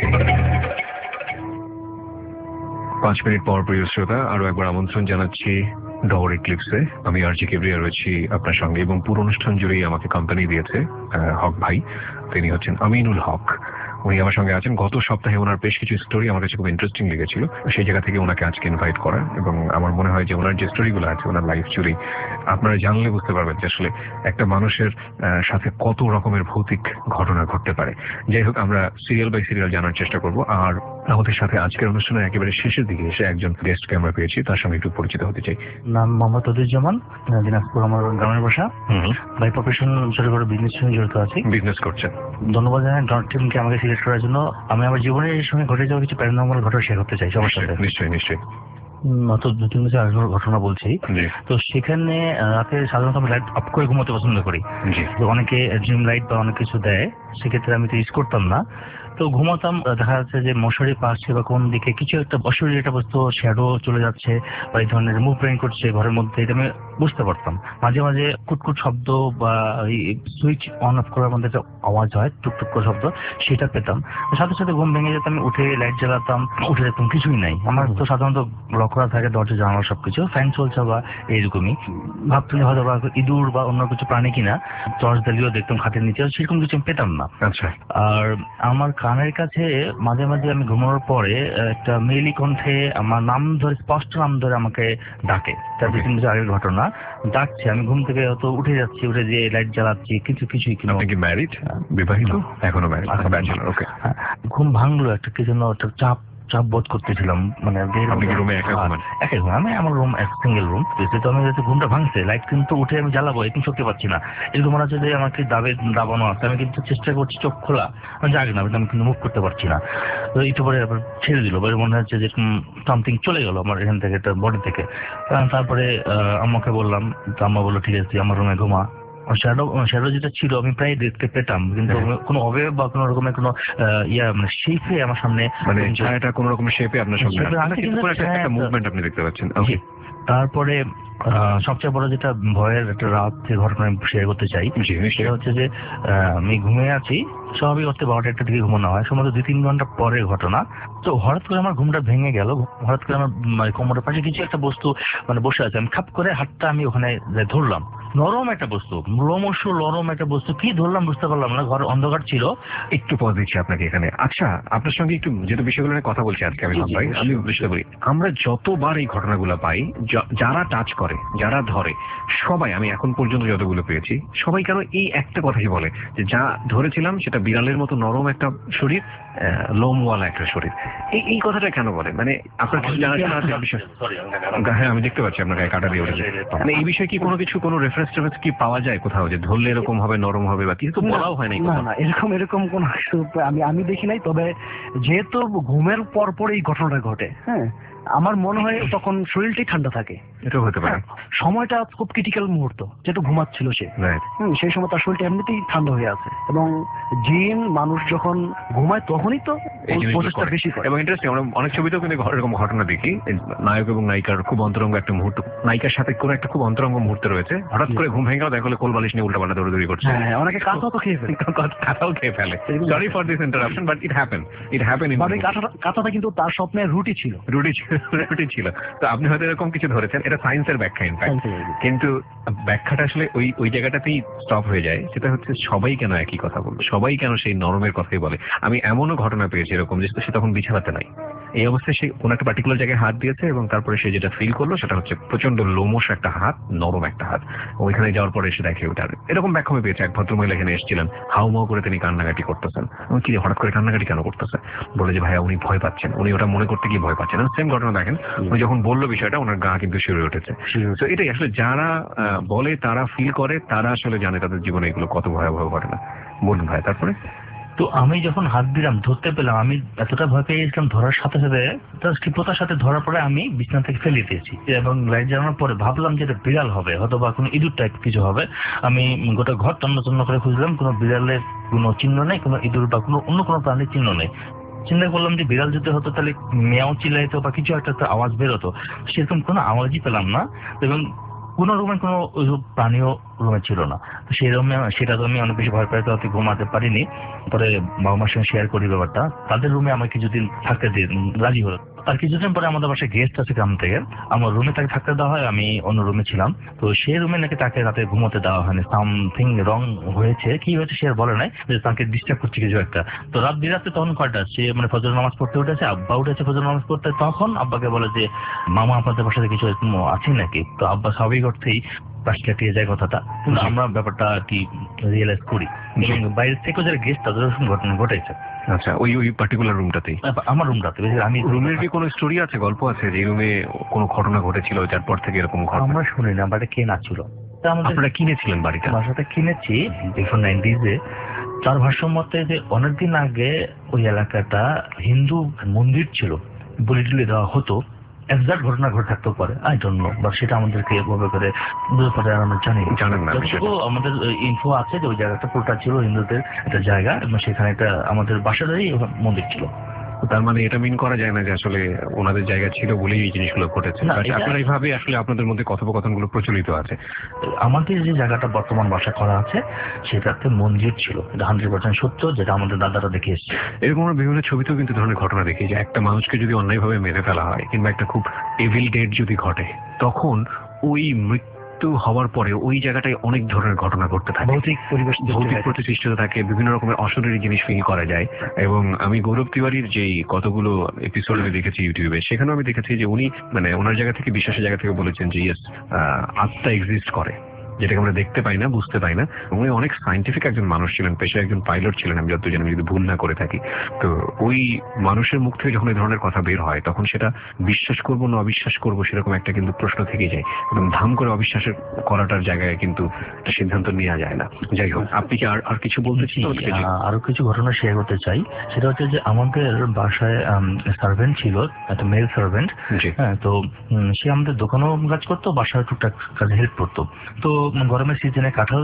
পাঁচ মিনিট পর প্রিয় শ্রোতা আরো একবার আমন্ত্রণ জানাচ্ছি ডর ইক্লিপসে। আমি আরজি কিবরিয়া রয়েছি আপনার সঙ্গে এবং পুরো অনুষ্ঠান জুড়েই আমাকে কোম্পানি দিয়েছে হক ভাই, তিনি হচ্ছেন আমিনুল হক। উনি আমার সঙ্গে আছেন। গত সপ্তাহে ওনার বেশ কিছু স্টোরি আমার কাছে খুব ইন্টারেস্টিং লেগেছিল, সেই জায়গা থেকে ওনাকে আজকে ইনভাইট করা। এবং আমার মনে হয় যে ওনার যে স্টোরিগুলো আছে ওনার লাইফ জুড়েই আপনারা জানলে বুঝতে পারবেন যে আসলে একটা মানুষের সাথে কত রকমের ভৌতিক ঘটনা ঘটতে পারে। যাই হোক, আমরা সিরিয়াল বাই সিরিয়াল জানার চেষ্টা করব। আর আমাদের সাথে আজকের অনুষ্ঠানের একেবারে শেষের দিকে এসে একজন গেস্টকে আমরা পেয়েছি, তার সঙ্গে একটু পরিচিত হতে চাই। নাম মোহাম্মদ অদুজ্জামান, দিনাজপুর আমার গ্রামের বাসা। বাই প্রফেশন ছোট বড় বিজনেস সঙ্গে জড়িত আছি। বিজনেস করছেন? ধন্যবাদ জানাই ডট টিমকে আমাকে সিলেক্ট করার জন্য। আমি আমার জীবনের সঙ্গে ঘটে যাওয়া কিছু প্যারানর্মাল ঘটনা শেয়ার করতে চাই সবার সাথে। নিশ্চয়ই নিশ্চয়ই। মাত্র দু তিন বছর আগের ঘটনা বলছি। তো সেখানে রাতে সাধারণত আমি লাইট অফ করে ঘুমোতে পছন্দ করি। অনেকে ড্রিম লাইট বা অনেক কিছু দেয়, সেক্ষেত্রে আমি তো ইউজ করতাম না। তো ঘুমাতাম, দেখা যাচ্ছে যে মশারি পাশে বা কোন দিকে কিছু একটা অশরীর একটা বস্তু শ্যাডো চলে যাচ্ছে বা এই ধরনের মুভমেন্ট করছে ঘরের মধ্যে, এটা আমি বুঝতে পারতাম। মাঝে মাঝে কুটকুট শব্দ বা সুইচ অন অফ করার মধ্যে একটা আওয়াজ হয়, টুকটুক করে শব্দ, সেটা পেতাম। সাথে সাথে ঘুম ভেঙে যেতাম, উঠে লাইট জ্বালাতাম, উঠে যেতাম, কিছুই নাই। আমার তো সাধারণত ব্লক লক করা থাকে দরজা জানালা সবকিছু, ফ্যান চলছে বা এইরকমই, ভাবতাম যে হয়তো বা ইঁদুর বা অন্য কিছু প্রাণী কিনা, টর্চ দিলেও দেখতাম খাটের নিচে, সেরকম কিছু আমি পেতাম না। আচ্ছা। আর আমার কানের কাছে মাঝে মাঝে আমি ঘুমানোর পরে একটা মেয়েলি কণ্ঠে আমার নাম ধরে, স্পষ্ট নাম ধরে আমাকে ডাকে। তার দুই তিন বছর আগের ঘটনা, ডাকছে, আমি ঘুম থেকে হয়তো উঠে যাচ্ছি, উঠে যে লাইট জ্বালাচ্ছি, কিছু কিছুই কিনা। আপনি কি ম্যারিড, বিবাহিত? এখনো ম্যারিড, ওকে। ঘুম ভাঙলো, একটা কি জন্য একটা চাপ চাপ বোধ করতেছিলাম, মানে রুমে একা ঘুমান? একা ঘুম, আমি আমার রুম এক সিঙ্গেল রুম, তো আমি যাতে ঘুমটা ভাঙছে, লাইট কিন্তু উঠে আমি জ্বালাবো এরকম শক্তি পাচ্ছি না, এরকম মনে হচ্ছে যে আমাকে দাবে দাবানো আছে, আমি কিন্তু চেষ্টা করছি চোখ খোলা, আমি জাগি না, আমি কিন্তু মুভ করতে পারছি না। তো একটু পরে আবার ছেড়ে দিল, মনে হচ্ছে যে সামথিং চলে গেল আমার এখান থেকে, বডি থেকে। তারপরে আম্মাকে বললাম, তো আম্মা বললো ঠিক আছে আমার রুমে ঘুমা। শ্যাডো শ্যাডো যেটা ছিল আমি প্রায় দেখতে পেতাম, কিন্তু কোনো অবয়ব বা কোনো রকমের কোনো ইয়া মানে শেপে আমার সামনে, মানে ছায়াটা কোনো রকমের শেপে আপনার সামনে একটা মুভমেন্ট আপনি দেখতে পাচ্ছেন। ওকে। তারপরে সবচেয়ে বড় যেটা ভয়ের একটা রাত যে ঘটনা আমি শেয়ার করতে চাই, সেটা হচ্ছে যে আমি ঘুমিয়ে আছি, স্বাভাবিক অর্থে বারোটা একটা দিকে ঘুমানো হয়, সম্ভবত দুই তিন ঘন্টা পরের ঘটনা। তো হঠাৎ করে আমার ঘুমটা ভেঙে গেল, হঠাৎ করে আমার কোমরের পাশে কিছু একটা বস্তু মানে বসে আছে, আমি খাপ করে হাতটা আমি ওখানে ধরলাম, নরম একটা বস্তু, লোমশ নরম একটা বস্তু, কি ধরলাম বুঝতে পারলাম না, ঘর অন্ধকার ছিল। একটু পজ দিচ্ছি আপনাকে এখানে। আচ্ছা, আপনার সঙ্গে একটু যেটা বিষয়গুলো নিয়ে কথা বলছি আজকে আমি ভাই, আমি বুঝতে পারি আমরা যতবার এই ঘটনাগুলো পাই, যারা টাচ করে, যারা ধরে, সবাই, আমি এখন পর্যন্ত যতগুলো পেয়েছি, সবাই কেন এই একটা কথাই বলে যে যা ধরেছিলাম সেটা বিড়ালের মতো নরম একটা শরীর, লোমওয়ালা একটা শরীর। এই এই কথাটা কেন বলে? মানে আপনার কিছু জানাশোনা আছে বিষয়? হ্যাঁ, আমি দেখতে পাচ্ছি আপনার গায়ে কাটা দিয়ে উঠেছে। মানে এই বিষয়ে কি কোনো কিছু, কোনো রেফারেন্স টেফারেন্স কি পাওয়া যায় কোথাও, যে ধরলে এরকম হবে, নরম হবে, বা কিছু তো বলাও হয় নাই? না, এরকম এরকম কোন আমি আমি দেখি নাই। তবে যেহেতু ঘুমের পর পর এই ঘটনাটা ঘটে, হ্যাঁ, আমার মনে হয় তখন শরীরটাই ঠান্ডা থাকে। এটাও হতে পারে। সময়টা খুব ক্রিটিক্যাল মুহূর্ত, যেটা ঘুমাচ্ছিল সে, সেই সময় তার শরীরটা এমনিতেই ঠান্ডা হয়ে আছে। এবং জিন মানুষ যখন ঘুমায় তখনই তো প্রচেষ্টা বেশি করে। এবং ইন্টারেস্টিং, আমরা অনেক ছবিতেও কিন্তু এরকম ঘটনা দেখি, নায়ক এবং নায়িকার খুব অন্তরঙ্গ একটা মুহূর্ত, নায়িকার সাথে কোনো একটা খুব অন্তরঙ্গ মুহূর্তে রয়েছে, হঠাৎ করে ঘুম ভেঙে গেল, দেখা গেলো কোল বালিশ নিয়ে উল্টা পাল্টা দৌড়াদৌড়ি করছে। হ্যাঁ, অনেকে কাঁথাও তো খেয়ে ফেলে, কাঁথাও খেয়ে ফেলে। Sorry for this interruption, but it happen, it happen. কাঁথাটা কিন্তু তার স্বপ্নের রুটি ছিল, রুটি ছিল, রুটি ছিল। তো আপনি হয়তো এরকম কিছু ধরেছেন, এটা সায়েন্সের ব্যাখ্যা ইনফ্যাক্ট, কিন্তু ব্যাখ্যাটা আসলে ওই ওই জায়গাটাতেই স্টপ হয়ে যায়। সেটা হচ্ছে সবাই কেন একই কথা বলবে, সবাই কেন সেই নরমের কথাই বলে। আমি এমনও ঘটনা পেয়েছি এরকম যে সে তখন বিছানাতে নাই, এই অবস্থায় সে কোন একটা পার্টিকুলার জায়গায় হাত দিয়েছে, এবং তারপরে সে যেটা ফিল করলো সেটা হচ্ছে প্রচন্ড লোমশ একটা হাত, নরম একটা হাত। ওইখানে যাওয়ার পরে এসে দেখে ওটা এরকম ব্যাখ্যা আমি পেয়েছি। এক ভদ্রমহিলা এখানে এসেছিলেন, হাউমাউ করে তিনি কান্নাকাটি করতেছেন। আমি কি হঠাৎ করে কান্নাকাটি কেন করতেছে, বলে যে ভাইয়া উনি ভয় পাচ্ছেন, উনি ওটা মনে করতে গিয়ে ভয় পাচ্ছেন। সেম ঘটনা দেখেন, উনি যখন বললো বিষয়টা, ওনার গা কিন্তু শিউরে উঠেছে। তো এটাই আসলে যারা বলে, তারা ফিল করে, তারা আসলে জানে তাদের জীবনে এগুলো কত ভয়াবহ ঘটনা। বলুন ভাই, তারপরে? তো আমি যখন হাত দিলাম, ধরতে পেলাম, আমি এতটা ভয় পেয়ে গেছিলাম, ধরার সাথে সাথে তার ক্ষিপ্রতার সাথে ধরার পরে আমি বিছানা থেকে ফেলে দিয়েছি, এবং লাইট জ্বালানোর পরে ভাবলাম যে এটা বিড়াল হবে, হয়তো বা কোনো ইঁদুর টাইপ কিছু হবে। আমি গোটা ঘর তন্ন তন্ন করে খুঁজলাম, কোনো বিড়ালের কোনো চিহ্ন নেই, কোনো ইঁদুর বা কোনো অন্য কোনো প্রাণীর চিহ্ন নেই। চিন্তা করলাম যে বিড়াল যদি হতো তাহলে মেয়াও চিল্লাইতো বা কিছু একটা আওয়াজ বেরোতো, সেরকম কোনো আওয়াজই পেলাম না। এবং কোনো রুমে কোনো প্রাণীও রুমে ছিল না। তো সেই রুমে, সেটা তো আমি অনেক বেশি ভয় পাই, তো ঘুমাতে পারিনি। পরে বাবা মার সঙ্গে শেয়ার করি ব্যাপারটা, তাদের রুমে আমাকে কিছুদিন থাকতে দিয়ে রাজি হলো। তার কিছুদিন পরে আমাদের বাসায় গেস্ট আছে গ্রাম থেকে, আমার রুমে তাকে থাকতে দেওয়া হয়, আমি অন্য রুমে ছিলাম। তো সেই রুমে নাকি তাকে রাতে ঘুমোতে দেওয়া হয়নি, সামথিং রং হয়েছে, কি হয়েছে সে আর বলে নাই, যে তাকে ডিস্টার্ব করছে কিছু একটা। তো রাত বিরাতে তখন কয়টা, সে মানে ফজর নামাজ পড়তে উঠেছে, আব্বা উঠেছে ফজর নামাজ পড়তে, তখন আব্বাকে বলে যে মামা আপনাদের বাসাতে কিছু আছে নাকি। তো আব্বা স্বাভাবিক অর্থেই পাশ কাটিয়ে যায় কথাটা, কিন্তু আমরা ব্যাপারটা আর কি রিয়েলাইজ করি, এবং বাইরের থেকে যারা গেস্ট তাদের ঘটনা ঘটেছে। আচ্ছা, ওই ওই পার্টিকুলার রুমটাতেই, আমার রুমটাতে। আমি রুমের কি কোনো স্টোরি আছে, গল্প আছে যে রুমে কোনো ঘটনা ঘটেছিল যার পর থেকে এরকম ঘটনা? আমরা শুনি না, বাড়িতে কে না ছিল। আপনারা কিনেছিলেন বাড়িটা? বাসাটা কিনেছি দেখুন নাইনটিজে। তার ভাষ্য মতে যে অনেকদিন আগে ওই এলাকাটা হিন্দু মন্দির ছিল, বলি টুলি দেওয়া হতো। এক্সাক্ট ঘটনা ঘটে থাকতেও পারে, আই ডোন্ট নো, বা সেটা আমাদেরকে এভাবে করে বুঝতে পারে আমরা জানি জানেন না। আমাদের ইনফো আছে যে ওই জায়গাটা পুরোটা ছিল হিন্দুদের একটা জায়গা, এবং সেখানে একটা আমাদের বাসারই মন্দির ছিল। তার মানে এটা মিন করা যায় না যে আসলে ওনাদের জায়গা ছিল বলেই এই জিনিসগুলো ঘটেছে, আপনারা এইভাবে আসলে আপনাদের মধ্যে কথোপকথনগুলো প্রচলিত আছে। আমাদের যে জায়গাটা বর্তমান বাসা করা আছে সেটাতে মন্দির ছিল, এটা হান্ড্রেড পার্সেন্ট সত্য, যেটা আমাদের দাদারা দেখে এসছে। এরকম আমরা বিভিন্ন ছবিতেও কিন্তু ধরনের ঘটনা দেখি যে একটা মানুষকে যদি অন্যায়ভাবে মেরে ফেলা হয় কিংবা একটা খুব এভিল ডেট যদি ঘটে, তখন ওই মৃত্যু হওয়ার পরে ওই জায়গাটায় অনেক ধরনের ঘটনা ঘটতে থাকে, ভৌতিক পরিবেশ ভৌতিক প্রতিষ্ঠিত থাকে, বিভিন্ন রকমের অশরীরী জিনিস ফিল করা যায়। এবং আমি গৌরব তিওয়ারির যেই কতগুলো এপিসোড আমি দেখেছি ইউটিউবে, সেখানেও আমি দেখেছি যে উনি মানে ওনার জায়গা থেকে বিশ্বাসের জায়গা থেকে বলেছেন যে ইয়েস, আত্মা এক্সিস্ট করে, যেটাকে আমরা দেখতে পাই না, বুঝতে পাই না। উনি অনেক সায়েন্টিফিক একজন মানুষ ছিলেন, পেশায় একজন পাইলট ছিলেন, আমি যত জানি, যদি ভুল না করে থাকি। তো ওই মানুষের মুখ থেকে যখন এই ধরনের কথা বের হয় তখন সেটা বিশ্বাস করবো না অবিশ্বাস করবো সেরকম একটা কিন্তু প্রশ্ন থেকে যায়, এবং ধাম করে অবিশ্বাসের করাটার জায়গায় কিন্তু একটা সিদ্ধান্ত নেওয়া যায় না। যাই হোক, আপনি কি আর আর কিছু বলতে চাই? আরো কিছু ঘটনা শেয়ার করতে চাই। সেটা হচ্ছে যে আমাদের বাসায় সার্ভেন্ট ছিল, একটা মেল সার্ভেন্ট। হ্যাঁ, তো সে আমাদের দোকানেও কাজ করতো, বাসায় টুকটাক কাজে হেল্প করতো। তো গরমের সিজনে কাঁঠাল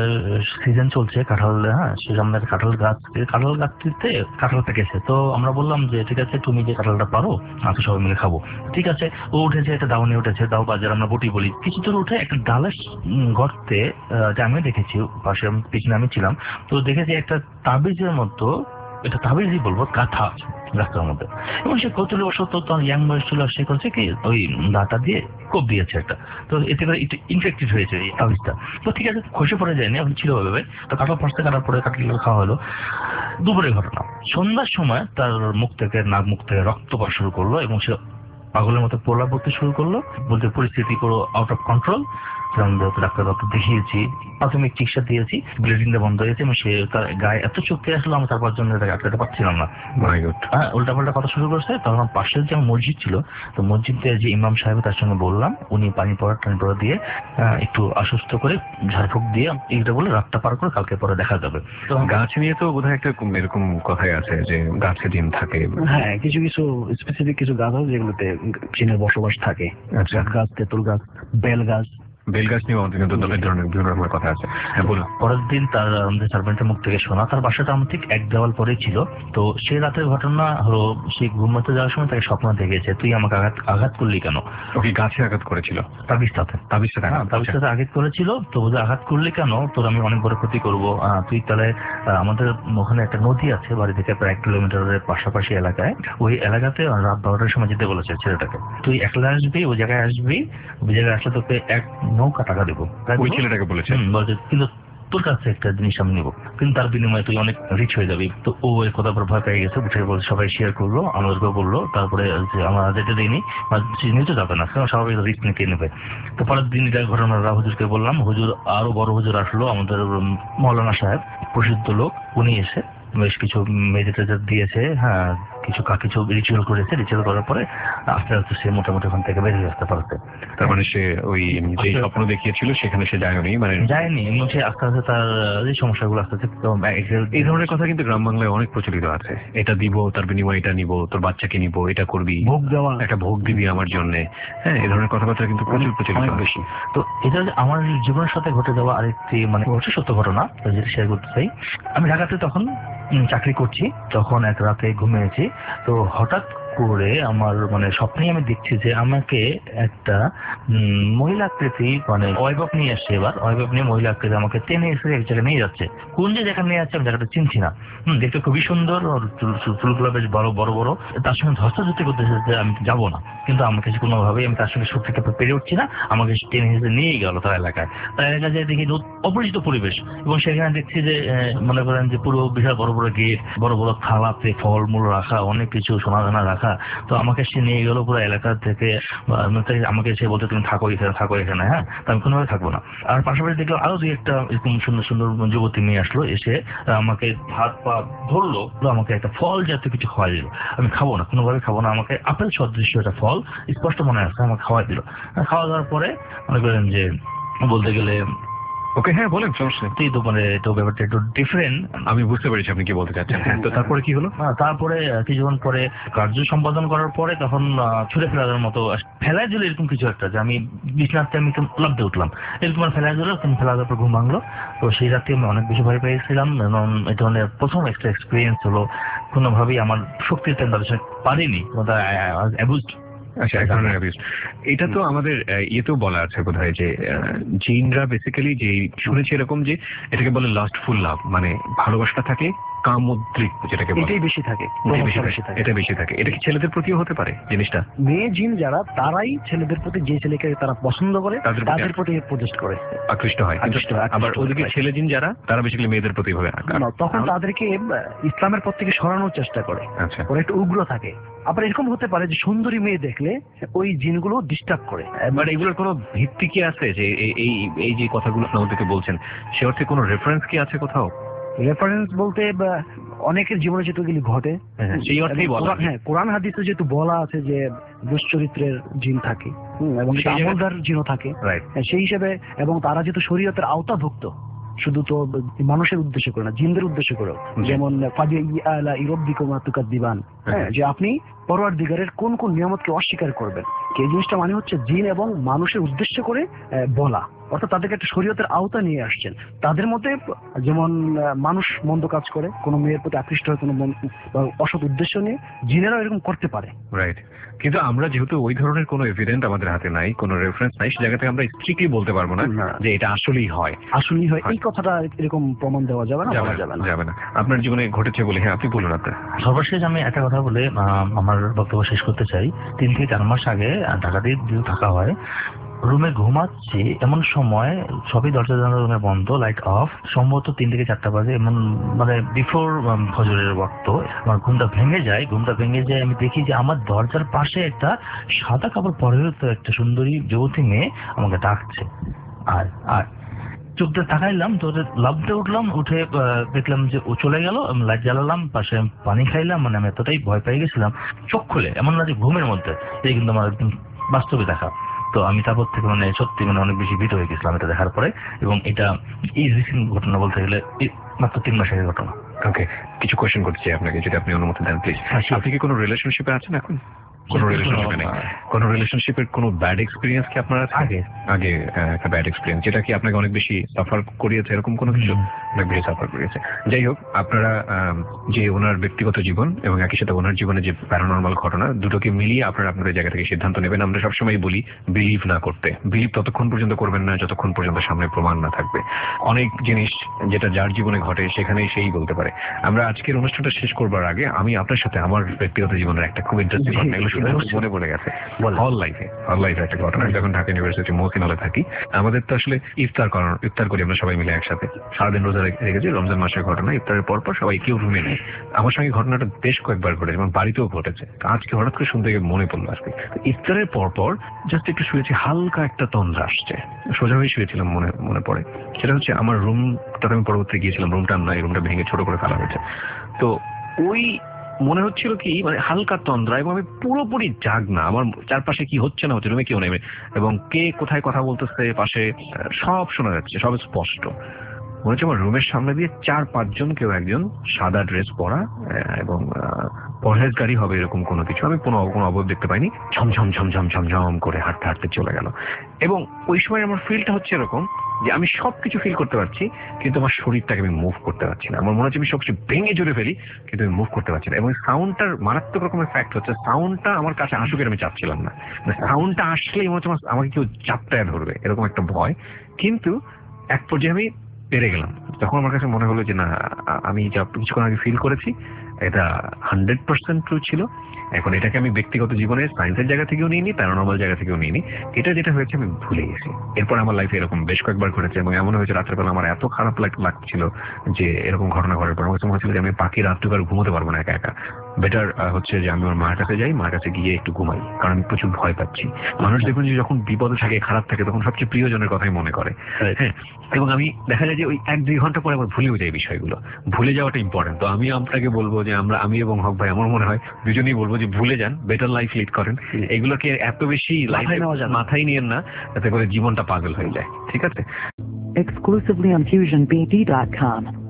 সিজন চলছে, কাঁঠাল, হ্যাঁ, সে আমাদের কাঁঠাল গাছ কাঁঠাল গাছটিতে কাঁঠাল পেকেছে। তো আমরা বললাম যে ঠিক আছে, তুমি যে কাঁঠালটা পারো আচ্ছা সবাই মিলে খাবো। ঠিক আছে, ও উঠেছে, একটা দাউনি উঠেছে, দাও বাজার আমরা বটি বলি। কিছু দূর উঠে একটা ডালের গর্তে, আমি দেখেছি পাশে পিছনে আমি ছিলাম, তো দেখেছি একটা তাবিজের মতো, এটা তাবিজই বলবো, কাঁথা রাস্তার মধ্যে। এবং সে কৌতূহলী বশত, তখন ইয়াং বয়স ছিল, সে করছে কি ওই দাঁতা দিয়ে কোপ দিয়েছে একটা, তো এতে করে একটু ইনফেক্টেড হয়েছে এই তাবিজটা। তো ঠিক আছে, খসে পড়ে যায়নি, এখন ছিল ওইভাবে। তো কাঁঠাল ফাঁসতে কাটার পরে কাঁঠাল খাওয়া হলো। দুপুরের ঘটনা, সন্ধ্যার সময় তার মুখ থেকে, নাক মুখ থেকে রক্ত পড়া শুরু করলো এবং সে পাগলের মতো পোলা পড়তে শুরু করলো, বলতে পরিস্থিতি পুরো আউট অফ কন্ট্রোল। ডাক্তার ডক্টর দেখিয়েছি, প্রাথমিক চিকিৎসা দিয়েছি, ব্লিডিংটা বন্ধ হয়েছে এবং সে তার গায়ে এত চোখে আসলো, আমি তারপর জন্য আটকাতে পারছিলাম না। হ্যাঁ, উল্টা পাল্টা কথা শুরু করছে। তখন পাশের যে মসজিদ ছিল, তো মসজিদে যে ইমাম সাহেব, তার সঙ্গে বললাম, উনি পানি পড়া টানি পড়া দিয়ে একটু আশ্বস্ত করে ঝাড়ফুঁক দিয়ে এইটা বলে রাতটা পার করে কালকে পরে দেখা যাবে। তো গাছ নিয়ে তো বোধহয় একটা এরকম কথাই আছে যে গাছে ডিম থাকে। হ্যাঁ, কিছু কিছু স্পেসিফিক কিছু গাছ আছে যেগুলোতে জিনের বসবাস থাকে। আচ্ছা, গাছ, তেঁতুল গাছ, বেল গাছ, বেলগাছ নিয়েও আমাদের কিন্তু ধরনের বিভিন্ন রকমের কথা আছে। হ্যাঁ, বলুন। পরের দিন তার আমাদের সার্ভেন্টের মুখ থেকে শোনা, তার বাসাটা আমার ঠিক এক দেওয়াল পরেই ছিল। তো সে রাতের ঘটনা হলো, সে ঘুমাতে যাওয়ার সময় তাকে স্বপ্ন দেখেছে, তুই আমাকে আঘাত আঘাত করলি কেন? ওকে গাছে আঘাত করেছিল? তাবিজটাতে তাবিজটাতে হ্যাঁ তাবিজটাতে আঘাত করেছিল। তো আঘাত করলি কেন? তোর আমি অনেক বড় ক্ষতি করবো। তুই তাহলে, আমাদের ওখানে একটা নদী আছে বাড়ি থেকে প্রায় এক কিলোমিটারের পাশাপাশি এলাকায়, ওই এলাকাতে রাত বারোটার সময় যেতে বলেছে ছেলেটাকে। তুই একলা আসবি, ওই জায়গায় আসবি, ওই জায়গায় আসলে তোকে এক নৌকা টাকা দেবো। ওই ছেলেটাকে বলেছে? বলছে, কিন্তু তোর কাছে একটা জিনিস আমি নেবো, কিন্তু তার বিনিময়ে তুই অনেক রিচ হয়ে যাবি। তো ও এই কথা পর ভয় পেয়ে গেছে, উঠে বলছে, সবাই শেয়ার করলো, আমাদেরকেও বললো। তারপরে আমরা যেতে দিইনি, নিতে যাবে না, কারণ স্বাভাবিক রিস্ক নিতে নেবে। তো পরের দিন এটা ঘটনাটা হুজুরকে বললাম। হুজুর, আরো বড় হুজুর আসলো, আমাদের মৌলানা সাহেব, প্রসিদ্ধ লোক, উনি এসে বেশ কিছু মেডিটেটর দিয়েছে, হ্যাঁ কিছু কিছু রিচুয়াল করেছে। রিচুয়াল করার পরে আস্তে আস্তে সে মোটামুটি ওখান থেকে বেরিয়ে আসতে পারছে। তার মানে সে ওই যে স্বপ্ন দেখিয়েছিল সেখানে সে যায়নি, মানে যায়নি, এবং সে আস্তে আস্তে তার যে সমস্যাগুলো আস্তে আস্তে। এই ধরনের কথা কিন্তু গ্রাম বাংলায় অনেক প্রচলিত আছে, এটা দিব তার বিনিময়ে এটা নিব, তোর বাচ্চাকে নিব, এটা করবি, ভোগ দেওয়া, একটা ভোগ দিবি আমার জন্য। হ্যাঁ, এই ধরনের কথাবার্তা কিন্তু প্রচুর প্রচলিত বেশি। তো এটা আমার জীবনের সাথে ঘটে যাওয়া আরেকটি মানে সত্য ঘটনা, যেটা শেয়ার করতে চাই। আমি ঢাকাতে তখন চাকরি করছি, তখন এক রাতে ঘুমিয়েছি। তো হঠাৎ করে আমার মানে স্বপ্নেই আমি দেখছি যে আমাকে একটা মহিলা আকৃতি, মানে ওয়াইবক নিয়ে আসছে। এবার ওয়াইবক নিয়ে মহিলা আকৃতি আমাকে টেনে এসে এক জায়গায় নিয়ে যাচ্ছে। কোন যে জায়গায় নিয়ে যাচ্ছে আমি জায়গাটা চিনছি না। হম দেখতে খুবই সুন্দর, চুলগুলো বেশ বড় বড় বড়। তার সঙ্গে ধস্তাধস্তি করতেছে যে আমি যাবো না, কিন্তু আমাকে কোনোভাবেই আমি তার সঙ্গে সত্যি পেরে উঠছি না। আমাকে টেনে এসে নিয়ে গেল তার এলাকায়। তার এলাকায় যে দেখি অপরিচিত পরিবেশ, এবং সেখানে দেখছি যে মনে করেন যে পুরো বিশাল বড় বড় গেট, বড় বড় থালাতে ফলমূল রাখা, অনেক কিছু সোনা দানা রাখা। তো আমাকে সে নিয়ে গেল পুরো এলাকা থেকে। আমাকে সে বলতে, তুমি থাকো এখানে, থাকো এখানে। হ্যাঁ, আমি কোনোভাবে থাকবো না। আর পাশাপাশি দেখলাম আরো দুই একটা এরকম সুন্দর সুন্দর যুবতী মেয়ে আসলো, এসে আমাকে হাত পা ধরলো, আমাকে একটা ফল জাতীয় কিছু খাওয়াই দিল। আমি খাবো না, কোনোভাবে খাবো না। আমাকে আপেল সদৃশ্য একটা ফল স্পষ্ট মনে আছে, আমাকে খাওয়াই দিল। খাওয়া দাওয়ার পরে মনে করেন যে বলতে গেলে ওকে, হ্যাঁ বলেন, সমস্যা নেই। তো মানে তো ব্যাপারটা একটু ডিফারেন্ট, আমি বুঝতে পেরেছি আপনি কি বলতে চাচ্ছেন। হ্যাঁ, তো তারপরে কি হলো? তারপরে কিছুক্ষণ পরে কার্য সম্পাদন করার পরে তখন ছুড়ে ফেলার মতো ফেলায় দিল এরকম কিছু একটা, যে আমি বিছনাতে আমি লাফতে উঠলাম, এরকম ফেলায় দিল, ফেলা দেওয়ার পর ঘুম ভাঙলো। তো সেই রাতে আমি অনেক বেশি ভয় পেয়েছিলাম এবং এই ধরনের প্রথম একটা এক্সপিরিয়েন্স হলো। কোনোভাবেই আমার শক্তির তেমন পারিনি। আচ্ছা, এক ধরনের অ্যাবিউজ। এটা তো আমাদের ইয়েতেও বলা আছে বোধহয় যে জিনরা বেসিক্যালি, যে শুনেছি এরকম যে এটাকে বলে লাস্টফুল লাভ, মানে ভালোবাসা থাকে কামোদ্রিক, যেটাকে বলে এটাই বেশি থাকে, এটা বেশি থাকে। এটা কি ছেলেদের প্রতিও হতে পারে জিনিসটা? মেয়ে জিন যারা, তারাই ছেলেদের প্রতি, যে ছেলেকে তারা পছন্দ করে তাদের প্রতি প্রজেক্ট করে, আকৃষ্ট হয়। আবার ওদিকে ছেলে জিন যারা, তারা বেসিক্যালি মেয়েদের প্রতি ভাবে, তখন তাদেরকে ইসলামের পথ থেকে সরানোর চেষ্টা করে। আচ্ছা, ওরা একটু উগ্র থাকে। আবার এরকম হতে পারে যে সুন্দরী মেয়ে দেখলে ওই জিনগুলো ডিস্টার্ব করে। মানে এগুলোর কোনো ভিত্তি কি আছে যে এই এই যে কথাগুলো আপনাদেরকে বলছেন, সে অর্থে কোনো রেফারেন্স কি আছে কোথাও? রেফারেন্স বলতে অনেকের জীবনে যেহেতু এগুলি ঘটে, সেই অর্থেই বলা। হ্যাঁ, কোরআন হাদিসে যেহেতু বলা আছে যে দুশ্চরিত্রের জিন থাকে এবং আমলদার জিনও থাকে, সেই হিসেবে, এবং তারা যেহেতু শরীয়তের আওতাভুক্ত, শুধু তো মানুষের উদ্দেশ্য করে না, জিনদের উদ্দেশ্য করেও। যেমন যে আপনি পরওয়ারদিগারের কোন কোন নিয়ামতকে অস্বীকার করবেন, এই জিনিসটা মানে হচ্ছে জিন এবং মানুষের উদ্দেশ্য করে বলা, অর্থাৎ তাদেরকে একটা শরীয়তের আওতা নিয়ে আসছেন। তাদের মধ্যে যেমন মানুষ মন্দ কাজ করে, কোনো মেয়ের প্রতি আকৃষ্ট হয় কোনো অসৎ উদ্দেশ্য নিয়ে, জিনেরাও এরকম করতে পারে। রাইট। কিন্তু আমরা যেহেতু ওই ধরনের কোনো এভিডেন্ট আমাদের হাতে নাই, কোনো রেফারেন্স নাই, সে জায়গাতে আমরা স্ট্রিক্টলি বলতে পারবো না যে এটা আসলেই হয়। আসলেই হয় এই কথাটা এরকম প্রমাণ দেওয়া যাবে না, বলা যাবে না, যাবে না। আপনার জীবনে ঘটেছে বলে। হ্যাঁ, আপনি বলুন। আপনার সর্বশেষ আমি একটা কথা বলে আমার বক্তব্য শেষ করতে চাই। তিন থেকে চার মাস আগে ঢাকাতে থাকা হয়, রুমে ঘুমাচ্ছি, এমন সময় সবই দরজা জানালা রুমে বন্ধ, লাইট অফ, সম্ভবত তিন থেকে চারটা বাজে, এমন মানে বিফোর ফজরের ওয়াক্ত। আমার ঘুমটা ভেঙে যায়, ঘুমটা ভেঙে যায় আমি দেখি যে আমার দরজার পাশে একটা সাদা কাপড় পরিহিত একটা সুন্দরী যুবতী মেয়ে আমাকে ডাকছে। আর আর চোখ দিয়ে তাকাইলাম, তো লাফতে উঠলাম, উঠে দেখলাম যে ও চলে গেল। লাইট জ্বালালাম, পাশে পানি খাইলাম, মানে আমি এতটাই ভয় পেয়ে গেছিলাম। চোখ খুলে, এমন না যে ঘুমের মধ্যে, এই কিন্তু আমার একদম বাস্তবে দেখা। তো আমি তারপর থেকে মানে সত্যি মানে অনেক বেশি ভীত হয়ে গেছিলাম এটা দেখার পরে। এবং এটা এই রিসেন্ট ঘটনা বলতে গেলে মাত্র তিন মাস আগের ঘটনা। ওকে, কিছু কোয়েশ্চেন করতে চাই আপনাকে, যদি আপনি অনুমতি দেন প্লিজ। আপনি কি কোনো রিলেশনশিপে আছেন এখন? কোনো রিলেশনশিপে নেই? কোনো রিলেশনশিপের কোনো ব্যাড এক্সপিরিয়েন্স কি আপনার আছে? আগে আগে একটা ব্যাড এক্সপিরিয়েন্স যেটা কি আপনাকে অনেক বেশি সাফার করিয়েছে, এরকম কোনো কিছু? অনেক বেশি সাফার করিয়েছে। যাই হোক, আপনারা যে ওনার ব্যক্তিগত জীবন এবং একই সাথে ওনার জীবনে যে প্যারানর্মাল ঘটনা, দুটোকে মিলিয়ে আপনারা আপনাদের জায়গা থেকে সিদ্ধান্ত নেবেন। আমরা সবসময় বলি বিলিভ না করতে। বিলিভ ততক্ষণ পর্যন্ত করবেন না যতক্ষণ পর্যন্ত সামনে প্রমাণ না থাকবে। অনেক জিনিস যেটা যার জীবনে ঘটে সেখানেই সেই বলতে পারে। আমরা আজকের অনুষ্ঠানটা শেষ করবার আগে আমি আপনার সাথে আমার ব্যক্তিগত জীবনের একটা খুব ইন্টারেস্টিং ঘটনা, এগুলো শুনে মনে পড়ে গেছে। হল লাইফে হল লাইফে একটা ঘটনা। যখন ঢাকা ইউনিভার্সিটি মহসিন হলে থাকি, আমাদের তো আসলে ইফতার করার ইফতার করি আমরা সবাই মিলে একসাথে। সারাদিন রোজা রেখেছি, রমজান মাসের ঘটনা। ইফতারের পর পর সবাই কেউ রুমে নেই। আমার সঙ্গে ঘটনাটা বেশ কয়েকবার ঘটেছে এবং বাড়িতেও ঘটেছে। আজকে হঠাৎ করে শুনতে গিয়ে মনে পড়লো আজকে। ইফতারের পর পর জাস্ট একটু শুয়েছি, হালকা একটা তন্দ্রা আসছে, সোজা হয়ে শুয়েছিলাম, মনে মনে পড়ে সেটা হচ্ছে আমার রুমটাতে আমি পরবর্তী গিয়েছিলাম, রুমটা নাই, রুমটা ভেঙে ছোট করে ফেলা হয়েছে। তো ওই মনে হচ্ছিল কি মানে হালকা তন্দ্রা, এবং আমি পুরোপুরি জাগ না, আমার চারপাশে কি হচ্ছে না হচ্ছে, রুমে কেউ নেবে এবং কে কোথায় কথা বলতেছে পাশে সব শোনা যাচ্ছে, সব স্পষ্ট। মনে হচ্ছে আমার রুমের সামনে দিয়ে চার পাঁচজন, কেউ একজন সাদা ড্রেস পরা এবং পরহেজগারি হবে এরকম কোনো কিছু, আমি কোনো কোনো অবধ দেখতে পাইনি, ঝমঝম ঝমঝম ঝমঝম করে হাঁটতে হাঁটতে চলে গেল। এবং ওই সময় আমার ফিলটা হচ্ছে এরকম যে আমি সবকিছু ফিল করতে পারছি, কিন্তু আমার শরীরটাকে আমি মুভ করতে পারছি না। আমার মনে হচ্ছে আমি সবকিছু ভেঙে জুড়ে ফেলি, কিন্তু আমি মুভ করতে পারছি না। এবং সাউন্ডটার মারাত্মক রকমের ফ্যাক্ট হচ্ছে, সাউন্ডটা আমার কাছে আসুকের আমি চাচ্ছিলাম না। সাউন্ডটা আসলেই মনে হচ্ছে আমাকে কেউ চাপটায় ধরবে, এরকম একটা ভয়। কিন্তু এক পর্যায়ে আমি পেরে গেলাম। তখন আমার কাছে মনে হলো যে না, আমি যা কিছুক্ষণ আগে ফিল করেছি এটা হান্ড্রেড পার্সেন্ট ট্রু ছিল। এখন এটাকে আমি ব্যক্তিগত জীবনে সায়েন্সের জায়গা থেকেও নিইনি, প্যারানর্মাল জায়গা থেকেও নিইনি। এটা যেটা হয়েছে আমি ভুলে গেছি। এরপর আমার লাইফে এরকম বেশ কয়েকবার ঘটেছে এবং এমন হয়েছে রাতের বেলা আমার এত খারাপ লাগছিল যে এরকম ঘটনা ঘটার পর আমার কাছে মনে হচ্ছিল যে আমি বাকি রাতটুকু আর ঘুমোতে পারবো না একা একা। বেটার হচ্ছে যে আমি আমার মার কাছে যাই, মার কাছে গিয়ে একটু ঘুমাই, কারণ আমি প্রচুর ভয় পাচ্ছি। মানুষ দেখুন যে যখন বিপদে থাকে, খারাপ থাকে, তখন সবচেয়ে প্রিয়জনের কথাই মনে করে। হ্যাঁ, এবং আমি দেখা যায় যে ওই এক দুই ঘন্টা পরে আবার ভুলেও যাই বিষয়গুলো। ভুলে যাওয়াটা ইম্পর্টেন্ট। তো আমি আপনাকে বলবো যে আমরা, আমি এবং হক ভাই, আমার মনে হয় দুজনেই বলবো যে ভুলে যান, বেটার লাইফ লিড করেন। এগুলোকে এত বেশি লাইফে মাথায় নিয়েন না, যাতে করে জীবনটা পাগল হয়ে যায়। ঠিক আছে? Exclusively on fusion b d dot com.